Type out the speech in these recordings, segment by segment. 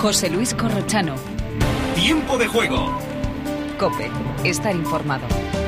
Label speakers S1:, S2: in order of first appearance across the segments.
S1: José Luis Corrochano.
S2: Tiempo de juego.
S1: COPE. Estar informado.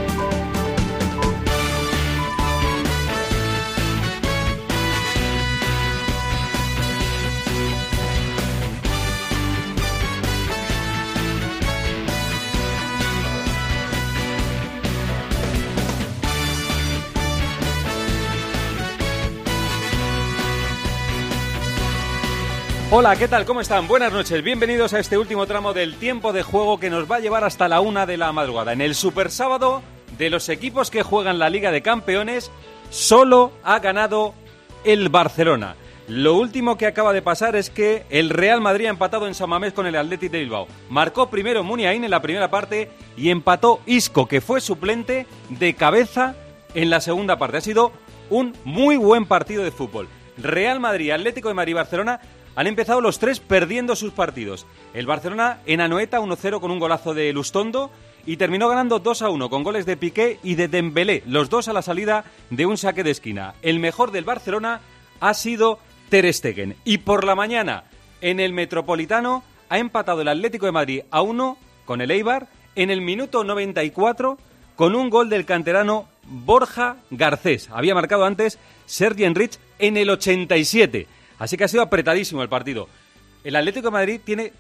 S3: Hola, ¿qué tal? ¿Cómo están? Buenas noches. Bienvenidos a este último tramo del tiempo de juego que nos va a llevar hasta la 1 de la madrugada. En el Super Sábado de los equipos que juegan la Liga de Campeones, solo ha ganado el Barcelona. Lo último que acaba de pasar es que el Real Madrid ha empatado en San Mamés con el Athletic de Bilbao. Marcó primero Muniain en la primera parte y empató Isco, que fue suplente, de cabeza en la segunda parte. Ha sido un muy buen partido de fútbol. Real Madrid, Atlético de Madrid y Barcelona han empezado los tres perdiendo sus partidos. El Barcelona en Anoeta 1-0 con un golazo de Lustondo y terminó ganando 2-1 con goles de Piqué y de Dembélé, los dos a la salida de un saque de esquina. El mejor del Barcelona ha sido Ter Stegen. Y por la mañana, en el Metropolitano, ha empatado el Atlético de Madrid a 1 con el Eibar en el minuto 94 con un gol del canterano Borja Garcés. Había marcado antes Sergi Enrich en el 87. Así que ha sido apretadísimo el partido. El Atlético de Madrid tiene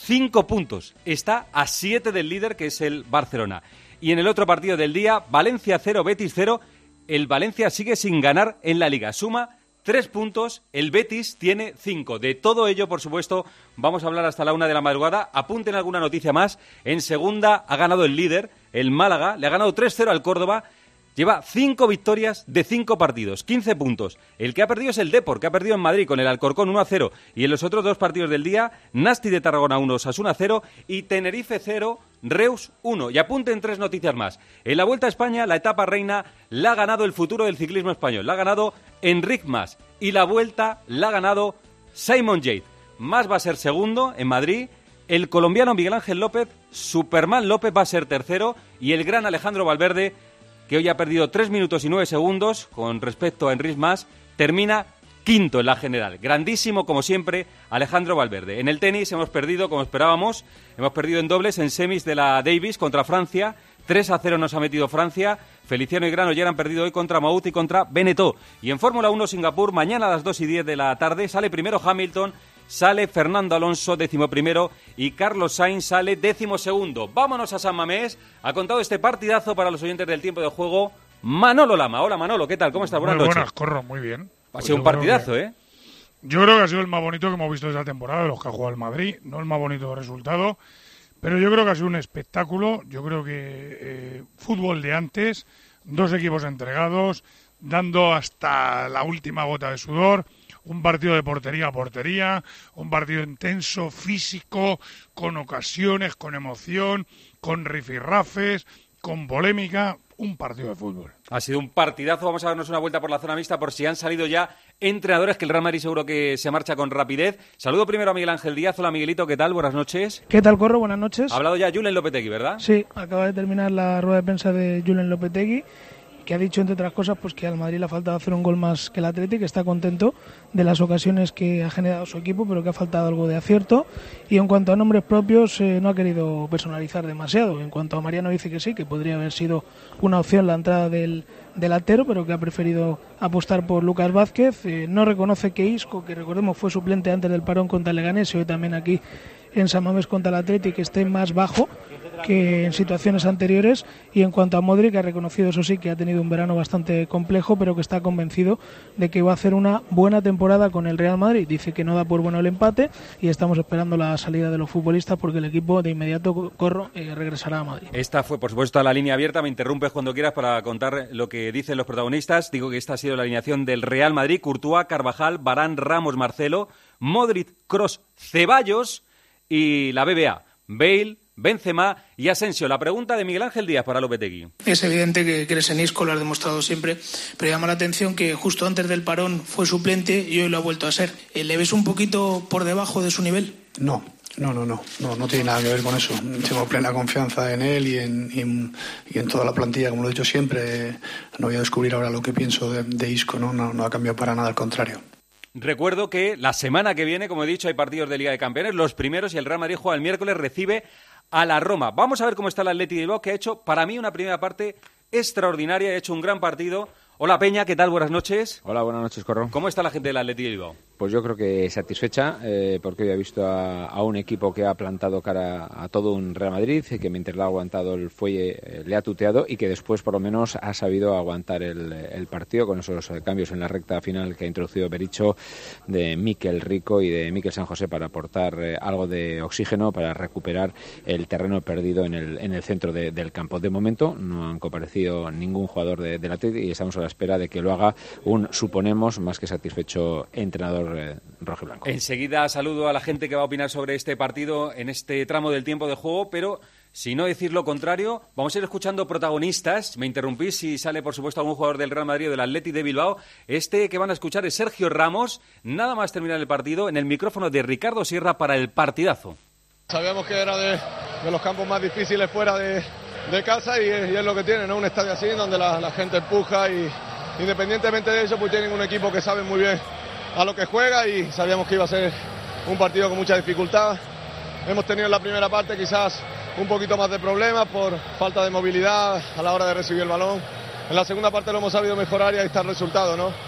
S3: 5 puntos. Está a 7 del líder, que es el Barcelona. Y en el otro partido del día, Valencia 0, Betis 0. El Valencia sigue sin ganar en la Liga. Suma 3 puntos. El Betis tiene 5. De todo ello, por supuesto, vamos a hablar hasta la 1 de la madrugada. Apunten alguna noticia más. En segunda ha ganado el líder, el Málaga. Le ha ganado 3-0 al Córdoba. Lleva 5 victorias de 5 partidos, 15 puntos. El que ha perdido es el Depor, que ha perdido en Madrid con el Alcorcón 1-0. Y en los otros dos partidos del día, Nasti de Tarragona 1, Osasuna 0 y Tenerife 0, Reus 1. Y apunten 3 noticias más. En la Vuelta a España, la etapa reina la ha ganado el futuro del ciclismo español. La ha ganado Enric Mas. Y la Vuelta la ha ganado Simon Yates. Mas va a ser segundo en Madrid. El colombiano Miguel Ángel López, Superman López, va a ser tercero. Y el gran Alejandro Valverde, que hoy ha perdido 3 minutos y 9 segundos con respecto a Enric Mas, termina quinto en la general. Grandísimo, como siempre, Alejandro Valverde. En el tenis hemos perdido, como esperábamos, hemos perdido en dobles en semis de la Davis contra Francia. 3-0 nos ha metido Francia. Feliciano y Granollers han perdido hoy contra Mahut y contra Benetó. Y en Fórmula 1 Singapur, mañana a las 2:10 de la tarde, sale primero Hamilton, sale Fernando Alonso, 11º, y Carlos Sainz sale 12º. Vámonos a San Mamés. Ha contado este partidazo para los oyentes del tiempo de juego Manolo Lama. Hola Manolo, ¿qué tal? ¿Cómo estás? Buenas noches.
S4: Buenas, Corro, muy bien.
S3: Ha sido un partidazo, ¿eh?
S4: Yo creo que ha sido el más bonito que hemos visto esta temporada, de los que ha jugado el Madrid. No el más bonito de resultado, pero yo creo que ha sido un espectáculo. Yo creo que fútbol de antes, 2 equipos entregados, dando hasta la última gota de sudor. Un partido de portería a portería, un partido intenso, físico, con ocasiones, con emoción, con rifirrafes, con polémica. Un partido de fútbol.
S3: Ha sido un partidazo. Vamos a darnos una vuelta por la zona mixta por si han salido ya entrenadores, que el Real Madrid seguro que se marcha con rapidez. Saludo primero a Miguel Ángel Díaz. Hola Miguelito, ¿qué tal? Buenas noches.
S5: ¿Qué tal, Corro? Buenas noches.
S3: Ha hablado ya Julen Lopetegui, ¿verdad?
S5: Sí, acaba de terminar la rueda de prensa de Julen Lopetegui, que ha dicho, entre otras cosas, pues que al Madrid le ha faltado hacer un gol más que el Athletic, que está contento de las ocasiones que ha generado su equipo, pero que ha faltado algo de acierto. Y en cuanto a nombres propios, no ha querido personalizar demasiado. En cuanto a Mariano, dice que sí, que podría haber sido una opción la entrada del delantero, pero que ha preferido apostar por Lucas Vázquez. No reconoce que Isco, que recordemos fue suplente antes del parón contra el Leganés y hoy también aquí en San Mamés contra el Athletic, esté más bajo que en situaciones anteriores. Y en cuanto a Modric, ha reconocido, eso sí, que ha tenido un verano bastante complejo, pero que está convencido de que va a hacer una buena temporada con el Real Madrid. Dice que no da por bueno el empate y estamos esperando la salida de los futbolistas, porque el equipo de inmediato, Corro, regresará a Madrid.
S3: Esta fue, por supuesto, la línea abierta. Me interrumpes cuando quieras para contar lo que dicen los protagonistas. Digo que esta ha sido la alineación del Real Madrid: Courtois, Carvajal, Varane, Ramos, Marcelo, Modric, Kroos, Ceballos y la BBA: Bale, Benzema y Asensio. La pregunta de Miguel Ángel Díaz para Lopetegui.
S6: Es evidente que crees en Isco, lo has demostrado siempre, pero llama la atención que justo antes del parón fue suplente y hoy lo ha vuelto a ser. ¿Le ves un poquito por debajo de su nivel?
S7: No tiene nada que ver con eso. Tengo plena confianza en él y en toda la plantilla, como lo he dicho siempre. No voy a descubrir ahora lo que pienso de Isco, no ha cambiado para nada, al contrario.
S3: Recuerdo que la semana que viene, como he dicho, hay partidos de Liga de Campeones, los primeros, y el Real Madrid juega el miércoles, recibe a la Roma. Vamos a ver cómo está el Athletic de Bilbao, que ha hecho, para mí, una primera parte extraordinaria, ha hecho un gran partido. Hola Peña, ¿qué tal? Buenas noches.
S8: Hola, buenas noches, Corro.
S3: ¿Cómo está la gente del Athletic de Bilbao?
S8: Pues yo creo que satisfecha, porque hoy he visto a un equipo que ha plantado cara a todo un Real Madrid, que mientras le ha aguantado el fuelle le ha tuteado y que después por lo menos ha sabido aguantar el partido con esos cambios en la recta final que ha introducido Berizzo, de Mikel Rico y de Mikel San José para aportar algo de oxígeno, para recuperar el terreno perdido en el centro del campo. De momento no han comparecido ningún jugador del Athletic y estamos a la espera de que lo haga un, suponemos, más que satisfecho entrenador rojo y blanco.
S3: Enseguida saludo a la gente que va a opinar sobre este partido en este tramo del tiempo de juego, pero si no decir lo contrario, vamos a ir escuchando protagonistas. Me interrumpís si sale, por supuesto, algún jugador del Real Madrid o del Athletic de Bilbao. Este que van a escuchar es Sergio Ramos, nada más terminar el partido, en el micrófono de Ricardo Sierra para el partidazo.
S9: Sabíamos que era de los campos más difíciles fuera de casa y es lo que tiene, ¿no? Un estadio así donde la gente empuja y independientemente de eso, pues tienen un equipo que sabe muy bien a lo que juega y sabíamos que iba a ser un partido con mucha dificultad. Hemos tenido en la primera parte quizás un poquito más de problemas por falta de movilidad a la hora de recibir el balón. En la segunda parte lo hemos sabido mejorar y ahí está el resultado, ¿no?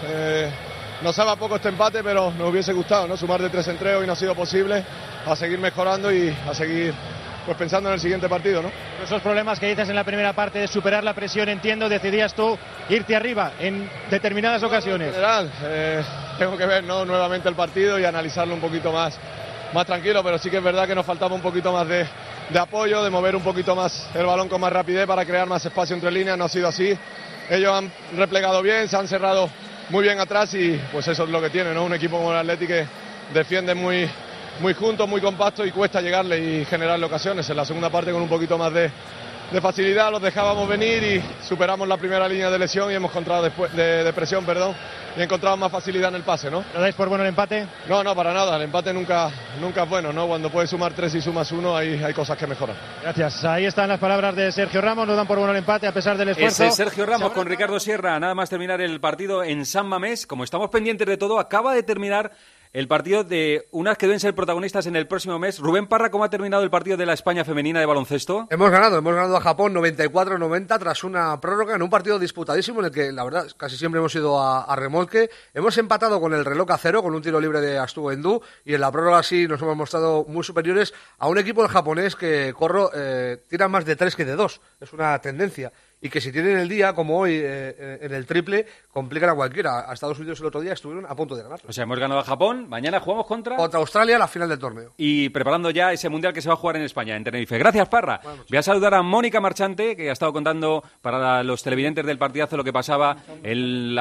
S9: Nos sabe a poco este empate, pero nos hubiese gustado, ¿no? Sumar de 3 entreos y no ha sido posible. A seguir mejorando y a seguir pues pensando en el siguiente partido, ¿no?
S10: Esos problemas que dices en la primera parte de superar la presión, entiendo, decidías tú irte arriba en determinadas ocasiones.
S9: En general, tengo que ver, ¿no?, nuevamente el partido y analizarlo un poquito más tranquilo, pero sí que es verdad que nos faltaba un poquito más de apoyo, de mover un poquito más el balón con más rapidez para crear más espacio entre líneas. No ha sido así. Ellos han replegado bien, se han cerrado muy bien atrás y pues eso es lo que tiene, ¿no? Un equipo como el Athletic que defiende muy juntos, muy compacto y cuesta llegarle y generarle ocasiones. En la segunda parte con un poquito más de facilidad los dejábamos venir y superamos la primera línea de lesión y hemos encontrado después de presión, y encontramos más facilidad en el pase, ¿no?
S10: ¿Lo dais por bueno el empate?
S9: No, para nada. El empate nunca es bueno, ¿no? Cuando puedes sumar 3 y sumas 1 hay cosas que mejoran.
S10: Gracias. Ahí están las palabras de Sergio Ramos. No dan por bueno el empate a pesar del esfuerzo.
S3: Ese es Sergio Ramos con Ricardo Sierra. Nada más terminar el partido en San Mamés. Como estamos pendientes de todo, acaba de terminar el partido de unas que deben ser protagonistas en el próximo mes. Rubén Parra, ¿cómo ha terminado el partido de la España femenina de baloncesto?
S11: Hemos ganado a Japón 94-90 tras una prórroga en un partido disputadísimo en el que, la verdad, casi siempre hemos ido a remolque. Hemos empatado con el reloj a 0 con un tiro libre de Astu Endú y en la prórroga sí nos hemos mostrado muy superiores a un equipo japonés que, tira más de 3 que de 2. Es una tendencia. Y que si tienen el día, como hoy, en el triple, complican a cualquiera. A Estados Unidos el otro día estuvieron a punto de ganar.
S3: O sea, hemos ganado a Japón, mañana jugamos contra
S11: Australia, la final del torneo.
S3: Y preparando ya ese Mundial que se va a jugar en España, en Tenerife. Gracias, Parra. Voy a saludar a Mónica Marchante, que ha estado contando para los televidentes del partidazo lo que pasaba en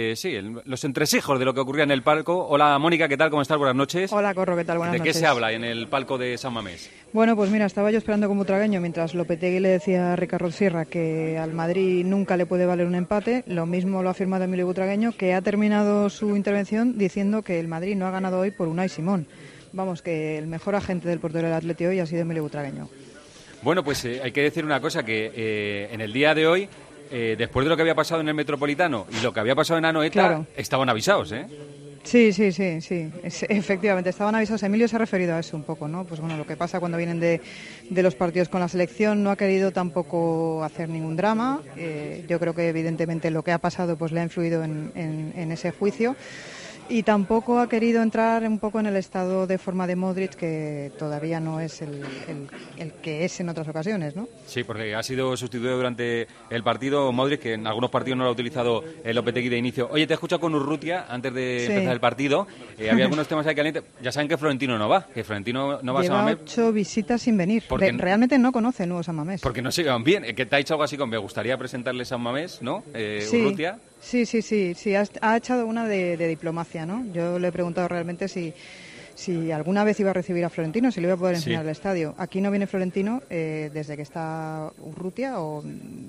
S3: los entresijos de lo que ocurría en el palco. Hola, Mónica, ¿qué tal? ¿Cómo estás? Buenas noches.
S12: Hola, Corro, ¿qué tal? Buenas noches.
S3: ¿De qué se habla en el palco de San Mamés?
S12: Bueno, pues mira, estaba yo esperando como tragueño mientras Lopetegui le decía a Ricardo Sierra que al Madrid nunca le puede valer un empate. Lo mismo lo ha afirmado Emilio Butragueño, que ha terminado su intervención diciendo que el Madrid no ha ganado hoy por Unai Simón. Vamos, que el mejor agente del portero del Atleti hoy ha sido Emilio Butragueño. Bueno, pues hay que decir una cosa, que en el día de hoy, después de lo que había pasado en el Metropolitano y lo que había pasado en Anoeta, claro, estaban avisados, ¿eh? Sí, efectivamente, estaban avisados. Emilio se ha referido a eso un poco, ¿no? Pues bueno, lo que pasa cuando vienen de los partidos con la selección, no ha querido tampoco hacer ningún drama. Yo creo que evidentemente lo que ha pasado pues le ha influido en ese juicio. Y tampoco ha querido entrar un poco en el estado de forma de Modric, que todavía no es el que es en otras ocasiones, ¿no? Sí, porque ha sido sustituido durante el partido Modric, que en algunos partidos no lo ha utilizado el Lopetegui de inicio. Oye, te he escuchado con Urrutia antes de empezar el partido. Había algunos temas ahí calientes. Ya saben que Florentino no va, a San Mamés. Lleva 8 visitas sin venir. Realmente no conoce el nuevo San Mamés. Porque no se llevan bien. Que te ha dicho algo así como, me gustaría presentarle San Mamés, ¿no? Urrutia. Sí, ha echado una de diplomacia, ¿no? Yo le he preguntado realmente si alguna vez iba a recibir a Florentino, si le iba a poder enseñar el estadio. Aquí no viene Florentino desde que está Urrutia, o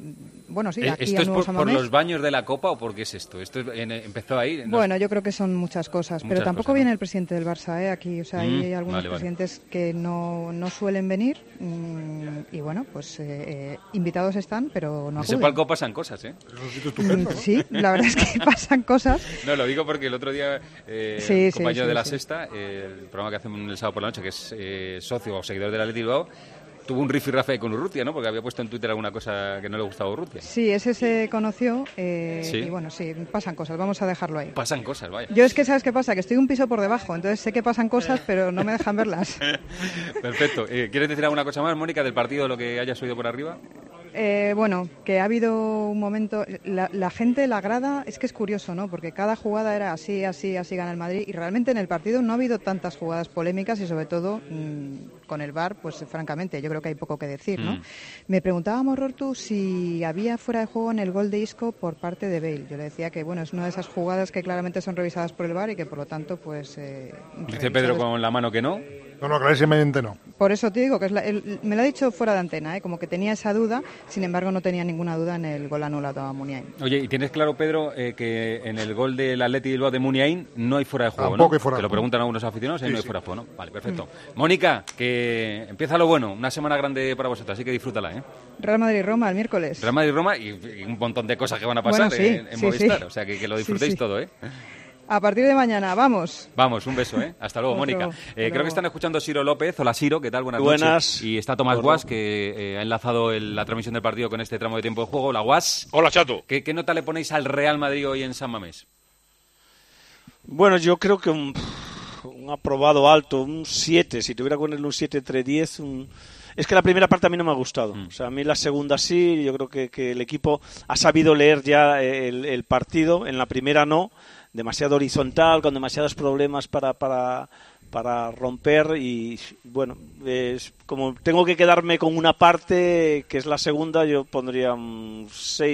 S12: bueno, sí, aquí
S3: ¿Esto
S12: a
S3: es
S12: Nuevo
S3: por
S12: San Mamés.
S3: los baños de la Copa o por qué es esto? ¿Esto empezó ahí?
S12: Bueno, yo creo que son muchas cosas, pero tampoco
S3: cosas,
S12: viene el presidente del Barça aquí. O sea, hay algunos presidentes que no suelen venir y bueno, pues invitados están, pero no acuden.
S3: En ese palco pasan cosas, ¿eh?
S12: Sí, la verdad es que pasan cosas.
S3: No, lo digo porque el otro día el compañero de La Sexta, el programa que hacemos el sábado por la noche, que es socio o seguidor del Athletic Bilbao, tuvo un rifirrafe con Urrutia, ¿no? Porque había puesto en Twitter alguna cosa que no le gustaba a Urrutia.
S12: Sí, ese se conoció y bueno, sí, pasan cosas, vamos a dejarlo ahí.
S3: Pasan cosas, vaya.
S12: Yo es que, ¿sabes qué pasa? Que estoy un piso por debajo, entonces sé que pasan cosas, pero no me dejan verlas.
S3: Perfecto. ¿Quieres decir alguna cosa más, Mónica, del partido, lo que hayas oído por arriba?
S12: Bueno, que ha habido un momento, la gente, la grada, es que es curioso, ¿no? Porque cada jugada era así gana el Madrid, y realmente en el partido no ha habido tantas jugadas polémicas y sobre todo con el VAR, pues francamente yo creo que hay poco que decir, ¿no? Me preguntábamos, Rortu, si había fuera de juego en el gol de Isco por parte de Bale. Yo le decía que bueno, es una de esas jugadas que claramente son revisadas por el VAR y que por lo tanto pues...
S3: Dice Pedro con la mano que no.
S13: No, clarísimamente no.
S12: Por eso te digo que me lo ha dicho fuera de antena, como que tenía esa duda, sin embargo no tenía ninguna duda en el gol anulado a Muniain.
S3: Oye, ¿y tienes claro, Pedro, que en el gol del Athletic Bilbao de Muniain no hay fuera de juego,
S13: tampoco
S3: ¿no?
S13: Hay fuera de
S3: Te lo
S13: juego.
S3: preguntan algunos aficionados, no hay fuera de juego, ¿no? Vale, perfecto. Mónica, que empieza lo bueno, una semana grande para vosotros, así que disfrútala, ¿eh?
S12: Real Madrid-Roma el miércoles.
S3: Real Madrid-Roma y un montón de cosas que van a pasar en Movistar, o sea que lo disfrutéis todo, ¿eh?
S12: A partir de mañana, vamos.
S3: Vamos, un beso, ¿eh? Hasta luego, Mónica. Creo que están escuchando Ciro López. Hola, Ciro, ¿qué tal? Buenas noches. Y está Tomás Guas, que ha enlazado la transmisión del partido con este tramo de tiempo de juego. Hola, Guas.
S14: Hola, Chato.
S3: ¿Qué nota le ponéis al Real Madrid hoy en San Mamés?
S15: Bueno, yo creo que un aprobado alto, un 7. Si tuviera que ponerle un 7 entre 10, Es que la primera parte a mí no me ha gustado. O sea, a mí la segunda sí. Yo creo que el equipo ha sabido leer ya el partido. En la primera no. Demasiado horizontal, con demasiados problemas para romper y bueno, como tengo que quedarme con una parte que es la segunda, yo pondría un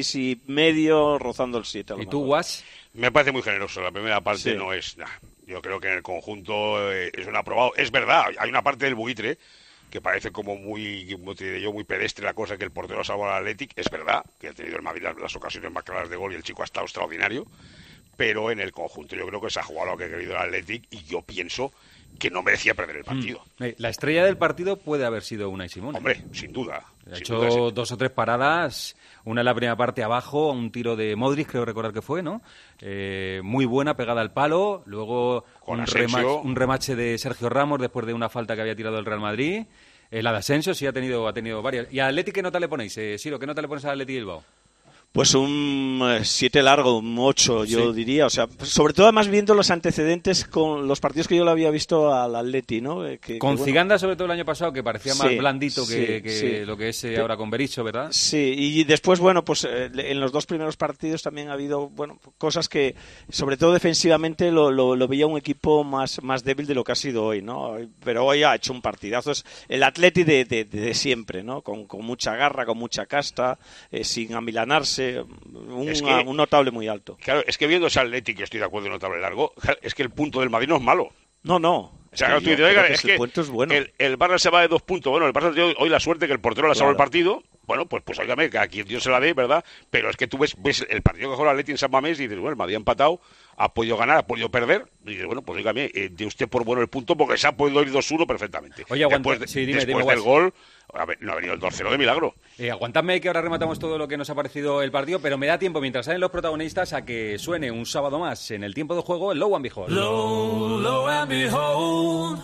S15: 6,5 rozando el 7.
S3: ¿Y tú, Guas?
S14: Me parece muy generoso, la primera parte no es nada. Yo creo que en el conjunto es un aprobado. Es verdad, hay una parte del buitre que parece como muy pedestre la cosa, que el portero ha salvado al Athletic. Es verdad que ha tenido el Madrid las ocasiones más claras de gol y el chico ha estado extraordinario. Pero en el conjunto yo creo que se ha jugado lo que ha querido el Athletic y yo pienso que no merecía perder el partido.
S3: La estrella del partido puede haber sido Unai Simón.
S14: Hombre, sin duda.
S3: Ha hecho 2 o 3 paradas, una en la primera parte abajo, un tiro de Modric, creo recordar que fue, ¿no? Muy buena, pegada al palo, luego un remache de Sergio Ramos después de una falta que había tirado el Real Madrid. La de Asensio sí ha tenido varias. ¿Y a Athletic qué nota le ponéis, Siro? ¿Qué nota le pones al Athletic Bilbao?
S15: Pues un 7 largo, un 8 yo diría, o sea, sobre todo además viendo los antecedentes con los partidos que yo le había visto al Atleti, ¿no?
S3: Con Ciganda sobre todo el año pasado, que parecía más blandito que lo que es ahora con Berizzo, ¿verdad?
S15: Sí, y después, bueno, pues en los 2 primeros partidos también ha habido, bueno, cosas que, sobre todo defensivamente, lo veía un equipo más débil de lo que ha sido hoy, ¿no? Pero hoy ha hecho un partidazo, es el Atleti de siempre, ¿no? Con mucha garra, con mucha casta, sin amilanarse. Un notable muy alto.
S14: Claro, es que viendo ese Athletic, estoy de acuerdo en notable largo, es que el punto del Madrid no es malo.
S15: No.
S14: O sea, tú dices, es que
S15: es bueno.
S14: el Barça se va de 2 puntos. Bueno, el Barça tiene hoy la suerte que el portero le ha salvado el partido. Bueno, pues óigame, que aquí Dios se la dé, ¿verdad? Pero es que tú ves el partido que juega el Atleti en San Mamés y dices, bueno, el Madrid ha empatado, ha podido ganar, ha podido perder. Y dices, bueno, pues óigame, de usted por bueno el punto porque se ha podido ir 2-1 perfectamente.
S3: Oye, después
S14: del gol, no ha venido el 2-0 de milagro.
S3: Aguantadme que ahora rematamos todo lo que nos ha parecido el partido, pero me da tiempo, mientras salen los protagonistas, a que suene un sábado más en el tiempo de juego el Low and Behold.
S16: Lo and behold,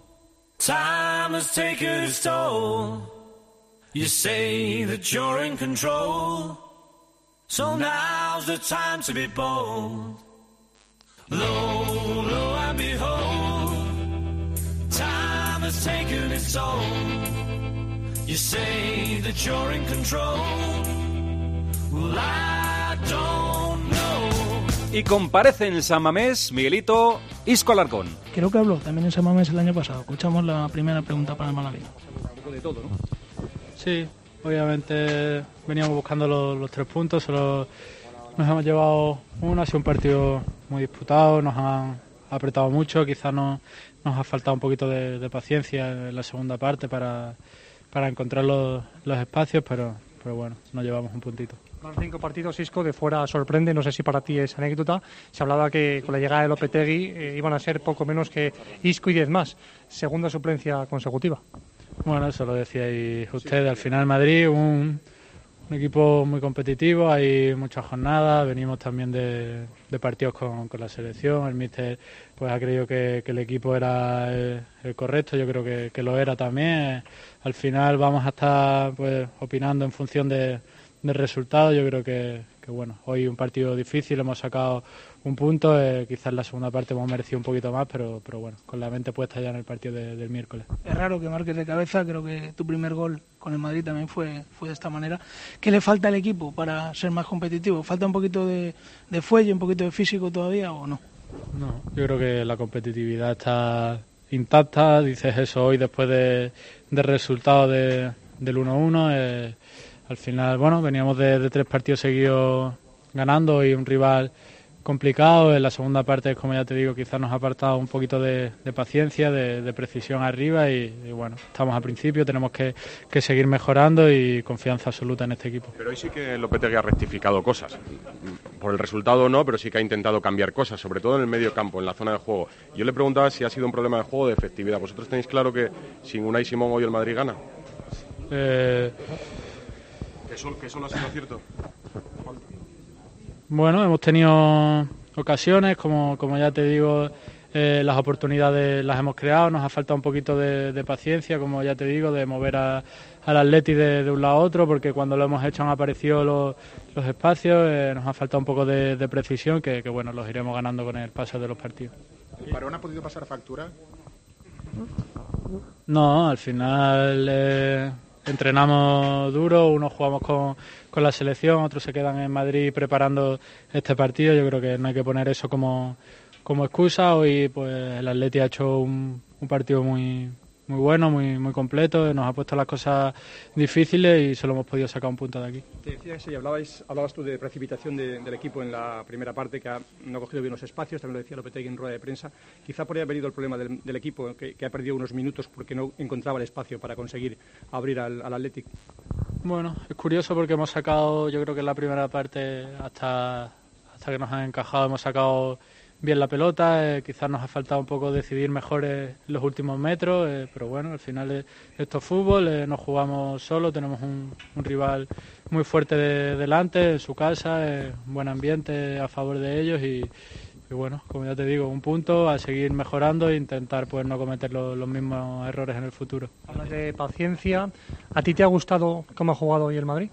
S16: time has taken its toll. You say that you're in control, so now's the time to be bold. Lo and behold, time has taken its toll. You say that you're in control, well, I don't know.
S3: Y comparece en San Mamés Miguelito Isco Alarcón.
S5: Creo que habló también en San Mamés el año pasado. Escuchamos la primera pregunta para el Malaví.
S17: Un poco de todo, ¿no? Sí, obviamente veníamos buscando los 3 puntos, solo nos hemos llevado uno, ha sido un partido muy disputado, nos han apretado mucho, quizás nos ha faltado un poquito de paciencia en la segunda parte para encontrar los espacios, pero bueno, nos llevamos un puntito.
S13: Van 5 partidos, Isco, de fuera sorprende, no sé si para ti es anécdota. Se hablaba que con la llegada de Lopetegui iban a ser poco menos que Isco y 10 más. Segunda suplencia consecutiva.
S17: Bueno, eso lo decíais ustedes. Al final Madrid, un equipo muy competitivo, hay muchas jornadas, venimos también de partidos con la selección. El míster pues ha creído que el equipo era el correcto, yo creo que lo era también. Al final vamos a estar pues opinando en función del resultado. Yo creo que bueno, hoy un partido difícil, hemos sacado un punto, quizás en la segunda parte hemos merecido un poquito más, pero bueno, con la mente puesta ya en el partido del miércoles.
S5: Es raro que marques de cabeza, creo que tu primer gol con el Madrid también fue de esta manera. ¿Qué le falta al equipo para ser más competitivo? ¿Falta un poquito de fuelle, un poquito de físico todavía o no?
S17: No, yo creo que la competitividad está intacta, dices eso hoy después del resultado del 1-1, al final, bueno, veníamos de 3 partidos seguidos ganando y un rival complicado. En la segunda parte, como ya te digo, quizás nos ha apartado un poquito de paciencia, de precisión arriba y bueno, estamos a principio, tenemos que seguir mejorando y confianza absoluta en este equipo.
S18: Pero hoy sí que Lopetegui ha rectificado cosas. Por el resultado no, pero sí que ha intentado cambiar cosas, sobre todo en el medio campo, en la zona de juego. Yo le preguntaba si ha sido un problema de juego o de efectividad. ¿Vosotros tenéis claro que sin Unai Simón hoy el Madrid gana? ¿Que eso no ha sido cierto?
S17: Bueno, hemos tenido ocasiones, como ya te digo, las oportunidades las hemos creado, nos ha faltado un poquito de paciencia, como ya te digo, de mover al Atleti de un lado a otro, porque cuando lo hemos hecho han aparecido los espacios, nos ha faltado un poco de precisión, que bueno, los iremos ganando con el paso de los partidos.
S19: ¿El parón ha podido pasar factura?
S17: No, al final entrenamos duro, unos jugamos con la selección, otros se quedan en Madrid preparando este partido. Yo creo que no hay que poner eso como excusa. Hoy pues el Atleti ha hecho un partido muy bueno, muy completo, nos ha puesto las cosas difíciles y solo hemos podido sacar un punto de aquí.
S19: Te decía eso y hablabas tú de precipitación del equipo en la primera parte, que no ha cogido bien los espacios, también lo decía Lopetegui en rueda de prensa. Quizá por ahí ha venido el problema del equipo, que ha perdido unos minutos porque no encontraba el espacio para conseguir abrir al Athletic.
S17: Bueno, es curioso porque hemos sacado, yo creo que en la primera parte hasta que nos han encajado hemos sacado bien la pelota, quizás nos ha faltado un poco decidir mejor los últimos metros, pero bueno, al final esto es fútbol, nos jugamos solo, tenemos un rival muy fuerte delante, en su casa, un buen ambiente a favor de ellos y bueno, como ya te digo, un punto, a seguir mejorando e intentar pues no cometer los mismos errores en el futuro.
S13: Hablas de paciencia, ¿a ti te ha gustado cómo ha jugado hoy el Madrid?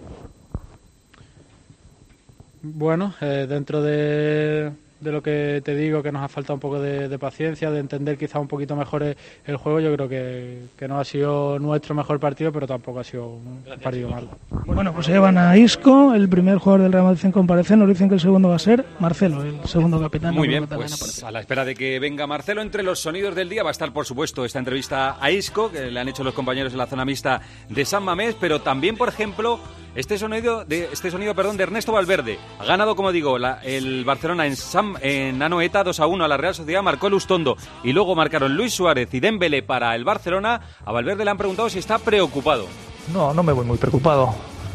S17: Bueno, dentro de lo que te digo, que nos ha faltado un poco de paciencia, de entender quizá un poquito mejor el juego. Yo creo que no ha sido nuestro mejor partido, pero tampoco ha sido un partido malo.
S5: Bueno, pues se llevan a Isco, el primer jugador del Real Madrid en comparecer. Nos dicen que el segundo va a ser Marcelo, el segundo capitán.
S3: Muy bien, pues a la espera de que venga Marcelo, entre los sonidos del día va a estar, por supuesto, esta entrevista a Isco, que le han hecho los compañeros en la zona mixta de San Mamés, pero también, por ejemplo, este sonido de Ernesto Valverde. Ha ganado, como digo, el Barcelona en Anoeta 2-1 a la Real Sociedad, marcó Lustondo y luego marcaron Luis Suárez y Dembélé para el Barcelona. A Valverde le han preguntado si está preocupado.
S20: No me voy muy preocupado.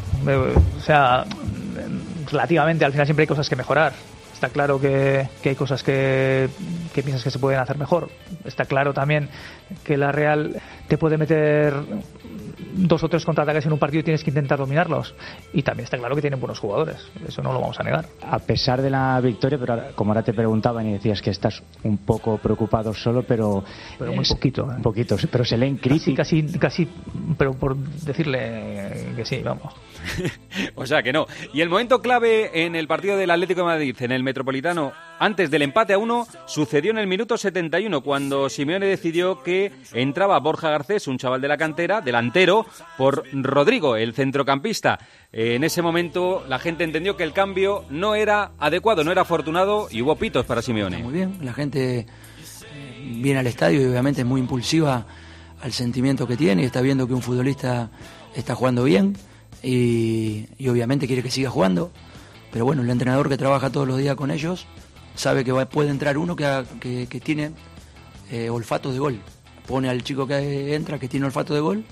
S20: Relativamente al final siempre hay cosas que mejorar. Está claro que hay cosas que piensas que se pueden hacer mejor. Está claro también que la Real te puede meter 2 o 3 contraataques en un partido y tienes que intentar dominarlos. Y también está claro que tienen buenos jugadores. Eso no lo vamos a negar.
S21: A pesar de la victoria, pero como ahora te preguntaban y decías que estás un poco preocupado solo, pero
S20: muy poquito.
S21: Un poquito, pero se leen críticas.
S20: Casi, pero por decirle que sí, vamos.
S3: O sea que no. Y el momento clave en el partido del Atlético de Madrid, en el Metropolitano, antes del empate a 1, sucedió en el minuto 71, cuando Simeone decidió que entraba Borja Garcés, un chaval de la cantera, delantero, por Rodrigo, el centrocampista. En ese momento la gente entendió que el cambio no era adecuado, no era afortunado y hubo pitos para Simeone.
S22: Muy bien, la gente viene al estadio y obviamente es muy impulsiva al sentimiento que tiene y está viendo que un futbolista está jugando bien y obviamente quiere que siga jugando, pero bueno, el entrenador que trabaja todos los días con ellos sabe que puede entrar uno que tiene olfato de gol, pone al chico que entra que tiene olfato de gol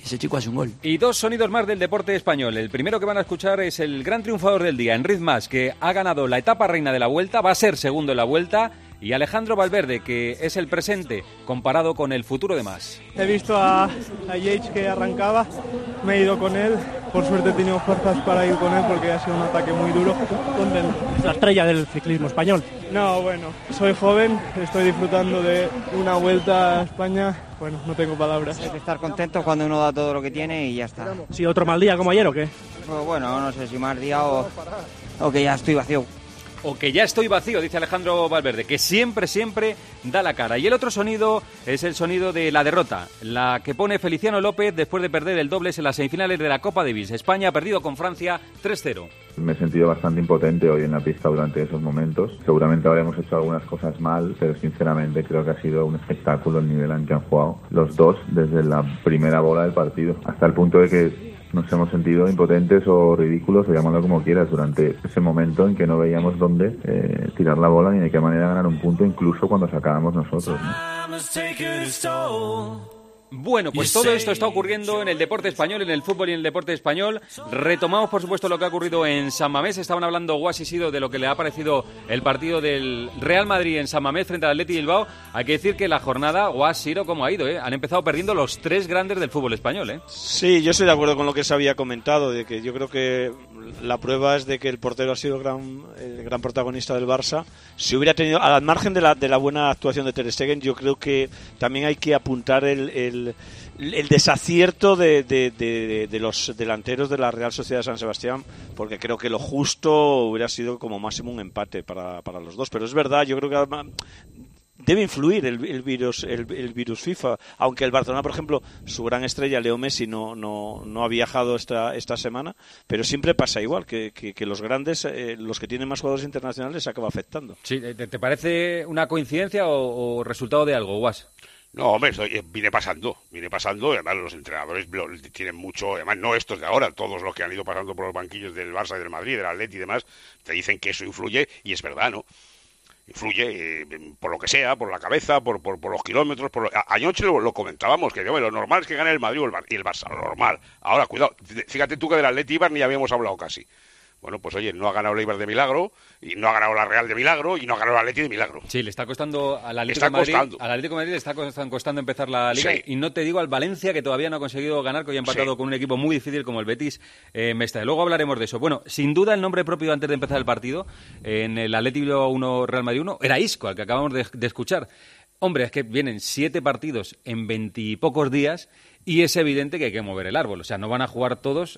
S22: ese chico hace un gol.
S3: Y 2 sonidos más del deporte español. El primero que van a escuchar es el gran triunfador del día, Enric Mas, que ha ganado la etapa reina de la Vuelta, va a ser segundo en la Vuelta, y Alejandro Valverde, que es el presente comparado con el futuro de Mas.
S1: He visto a Yates que arrancaba, me he ido con él, por suerte he tenido fuerzas para ir con él porque ha sido un ataque muy duro. Contento.
S2: Es la estrella del ciclismo español.
S1: No, bueno, soy joven, estoy disfrutando de una Vuelta a España, bueno, no tengo palabras.
S23: Hay que estar contento cuando uno da todo lo que tiene y ya está.
S2: ¿Sí, otro mal día como ayer o qué?
S23: Pues bueno, no sé si mal día o que ya estoy vacío.
S3: O que ya estoy vacío, dice Alejandro Valverde, que siempre da la cara. Y el otro sonido es el sonido de la derrota, la que pone Feliciano López después de perder el dobles en las semifinales de la Copa Davis. España ha perdido con Francia 3-0.
S24: Me he sentido bastante impotente hoy en la pista durante esos momentos. Seguramente habremos hecho algunas cosas mal, pero sinceramente creo que ha sido un espectáculo el nivel en que han jugado los dos desde la primera bola del partido, hasta el punto de que nos hemos sentido impotentes o ridículos, o llámalo como quieras, durante ese momento en que no veíamos dónde tirar la bola ni de qué manera ganar un punto, incluso cuando sacábamos nosotros, ¿no?
S3: Bueno, pues todo esto está ocurriendo en el deporte español, en el fútbol y en el deporte español. Retomamos, por supuesto, lo que ha ocurrido en San Mamés. Estaban hablando Guas y Sido de lo que le ha parecido el partido del Real Madrid en San Mamés frente al Athletic Bilbao. Hay que decir que la jornada, Guas, Sido, ¿cómo ha ido? Han empezado perdiendo los 3 grandes del fútbol español, ¿eh?
S15: Sí, yo estoy de acuerdo con lo que se había comentado, de que yo creo que la prueba es de que el portero ha sido el gran protagonista del Barça. Si hubiera tenido, al margen de la buena actuación de Ter Stegen, yo creo que también hay que apuntar el desacierto de los delanteros de la Real Sociedad de San Sebastián, porque creo que lo justo hubiera sido como máximo un empate para los dos. Pero es verdad, yo creo que debe influir el virus FIFA, aunque el Barcelona, por ejemplo, su gran estrella Leo Messi no ha viajado esta semana, pero siempre pasa igual, que los grandes, los que tienen más jugadores internacionales, se acaba afectando.
S3: Sí, ¿te parece una coincidencia o resultado de algo, Guas?
S14: No, hombre, viene pasando, y además los entrenadores tienen mucho, además no estos de ahora, todos los que han ido pasando por los banquillos del Barça y del Madrid, del Atleti y demás, te dicen que eso influye, y es verdad, ¿no? Influye por lo que sea, por la cabeza, por los kilómetros. Anoche lo comentábamos, que lo normal es que gane el Madrid y el Barça, lo normal. Ahora, cuidado, fíjate tú que del Atleti Eibar ni habíamos hablado casi. Bueno, pues oye, no ha ganado el Eibar de milagro, y no ha ganado la Real de milagro, y no ha ganado el Atleti de milagro.
S3: Sí, le está costando al Atlético de Madrid le está costando empezar la Liga, sí. Y no te digo al Valencia, que todavía no ha conseguido ganar, que hoy ha empatado con un equipo muy difícil como el Betis Mestalla. Luego hablaremos de eso. Bueno, sin duda el nombre propio antes de empezar el partido, en el Atlético 1, Real Madrid 1, era Isco, al que acabamos de escuchar. Hombre, es que vienen 7 partidos en 20 y pocos días, y es evidente que hay que mover el árbol. O sea, no van a jugar todos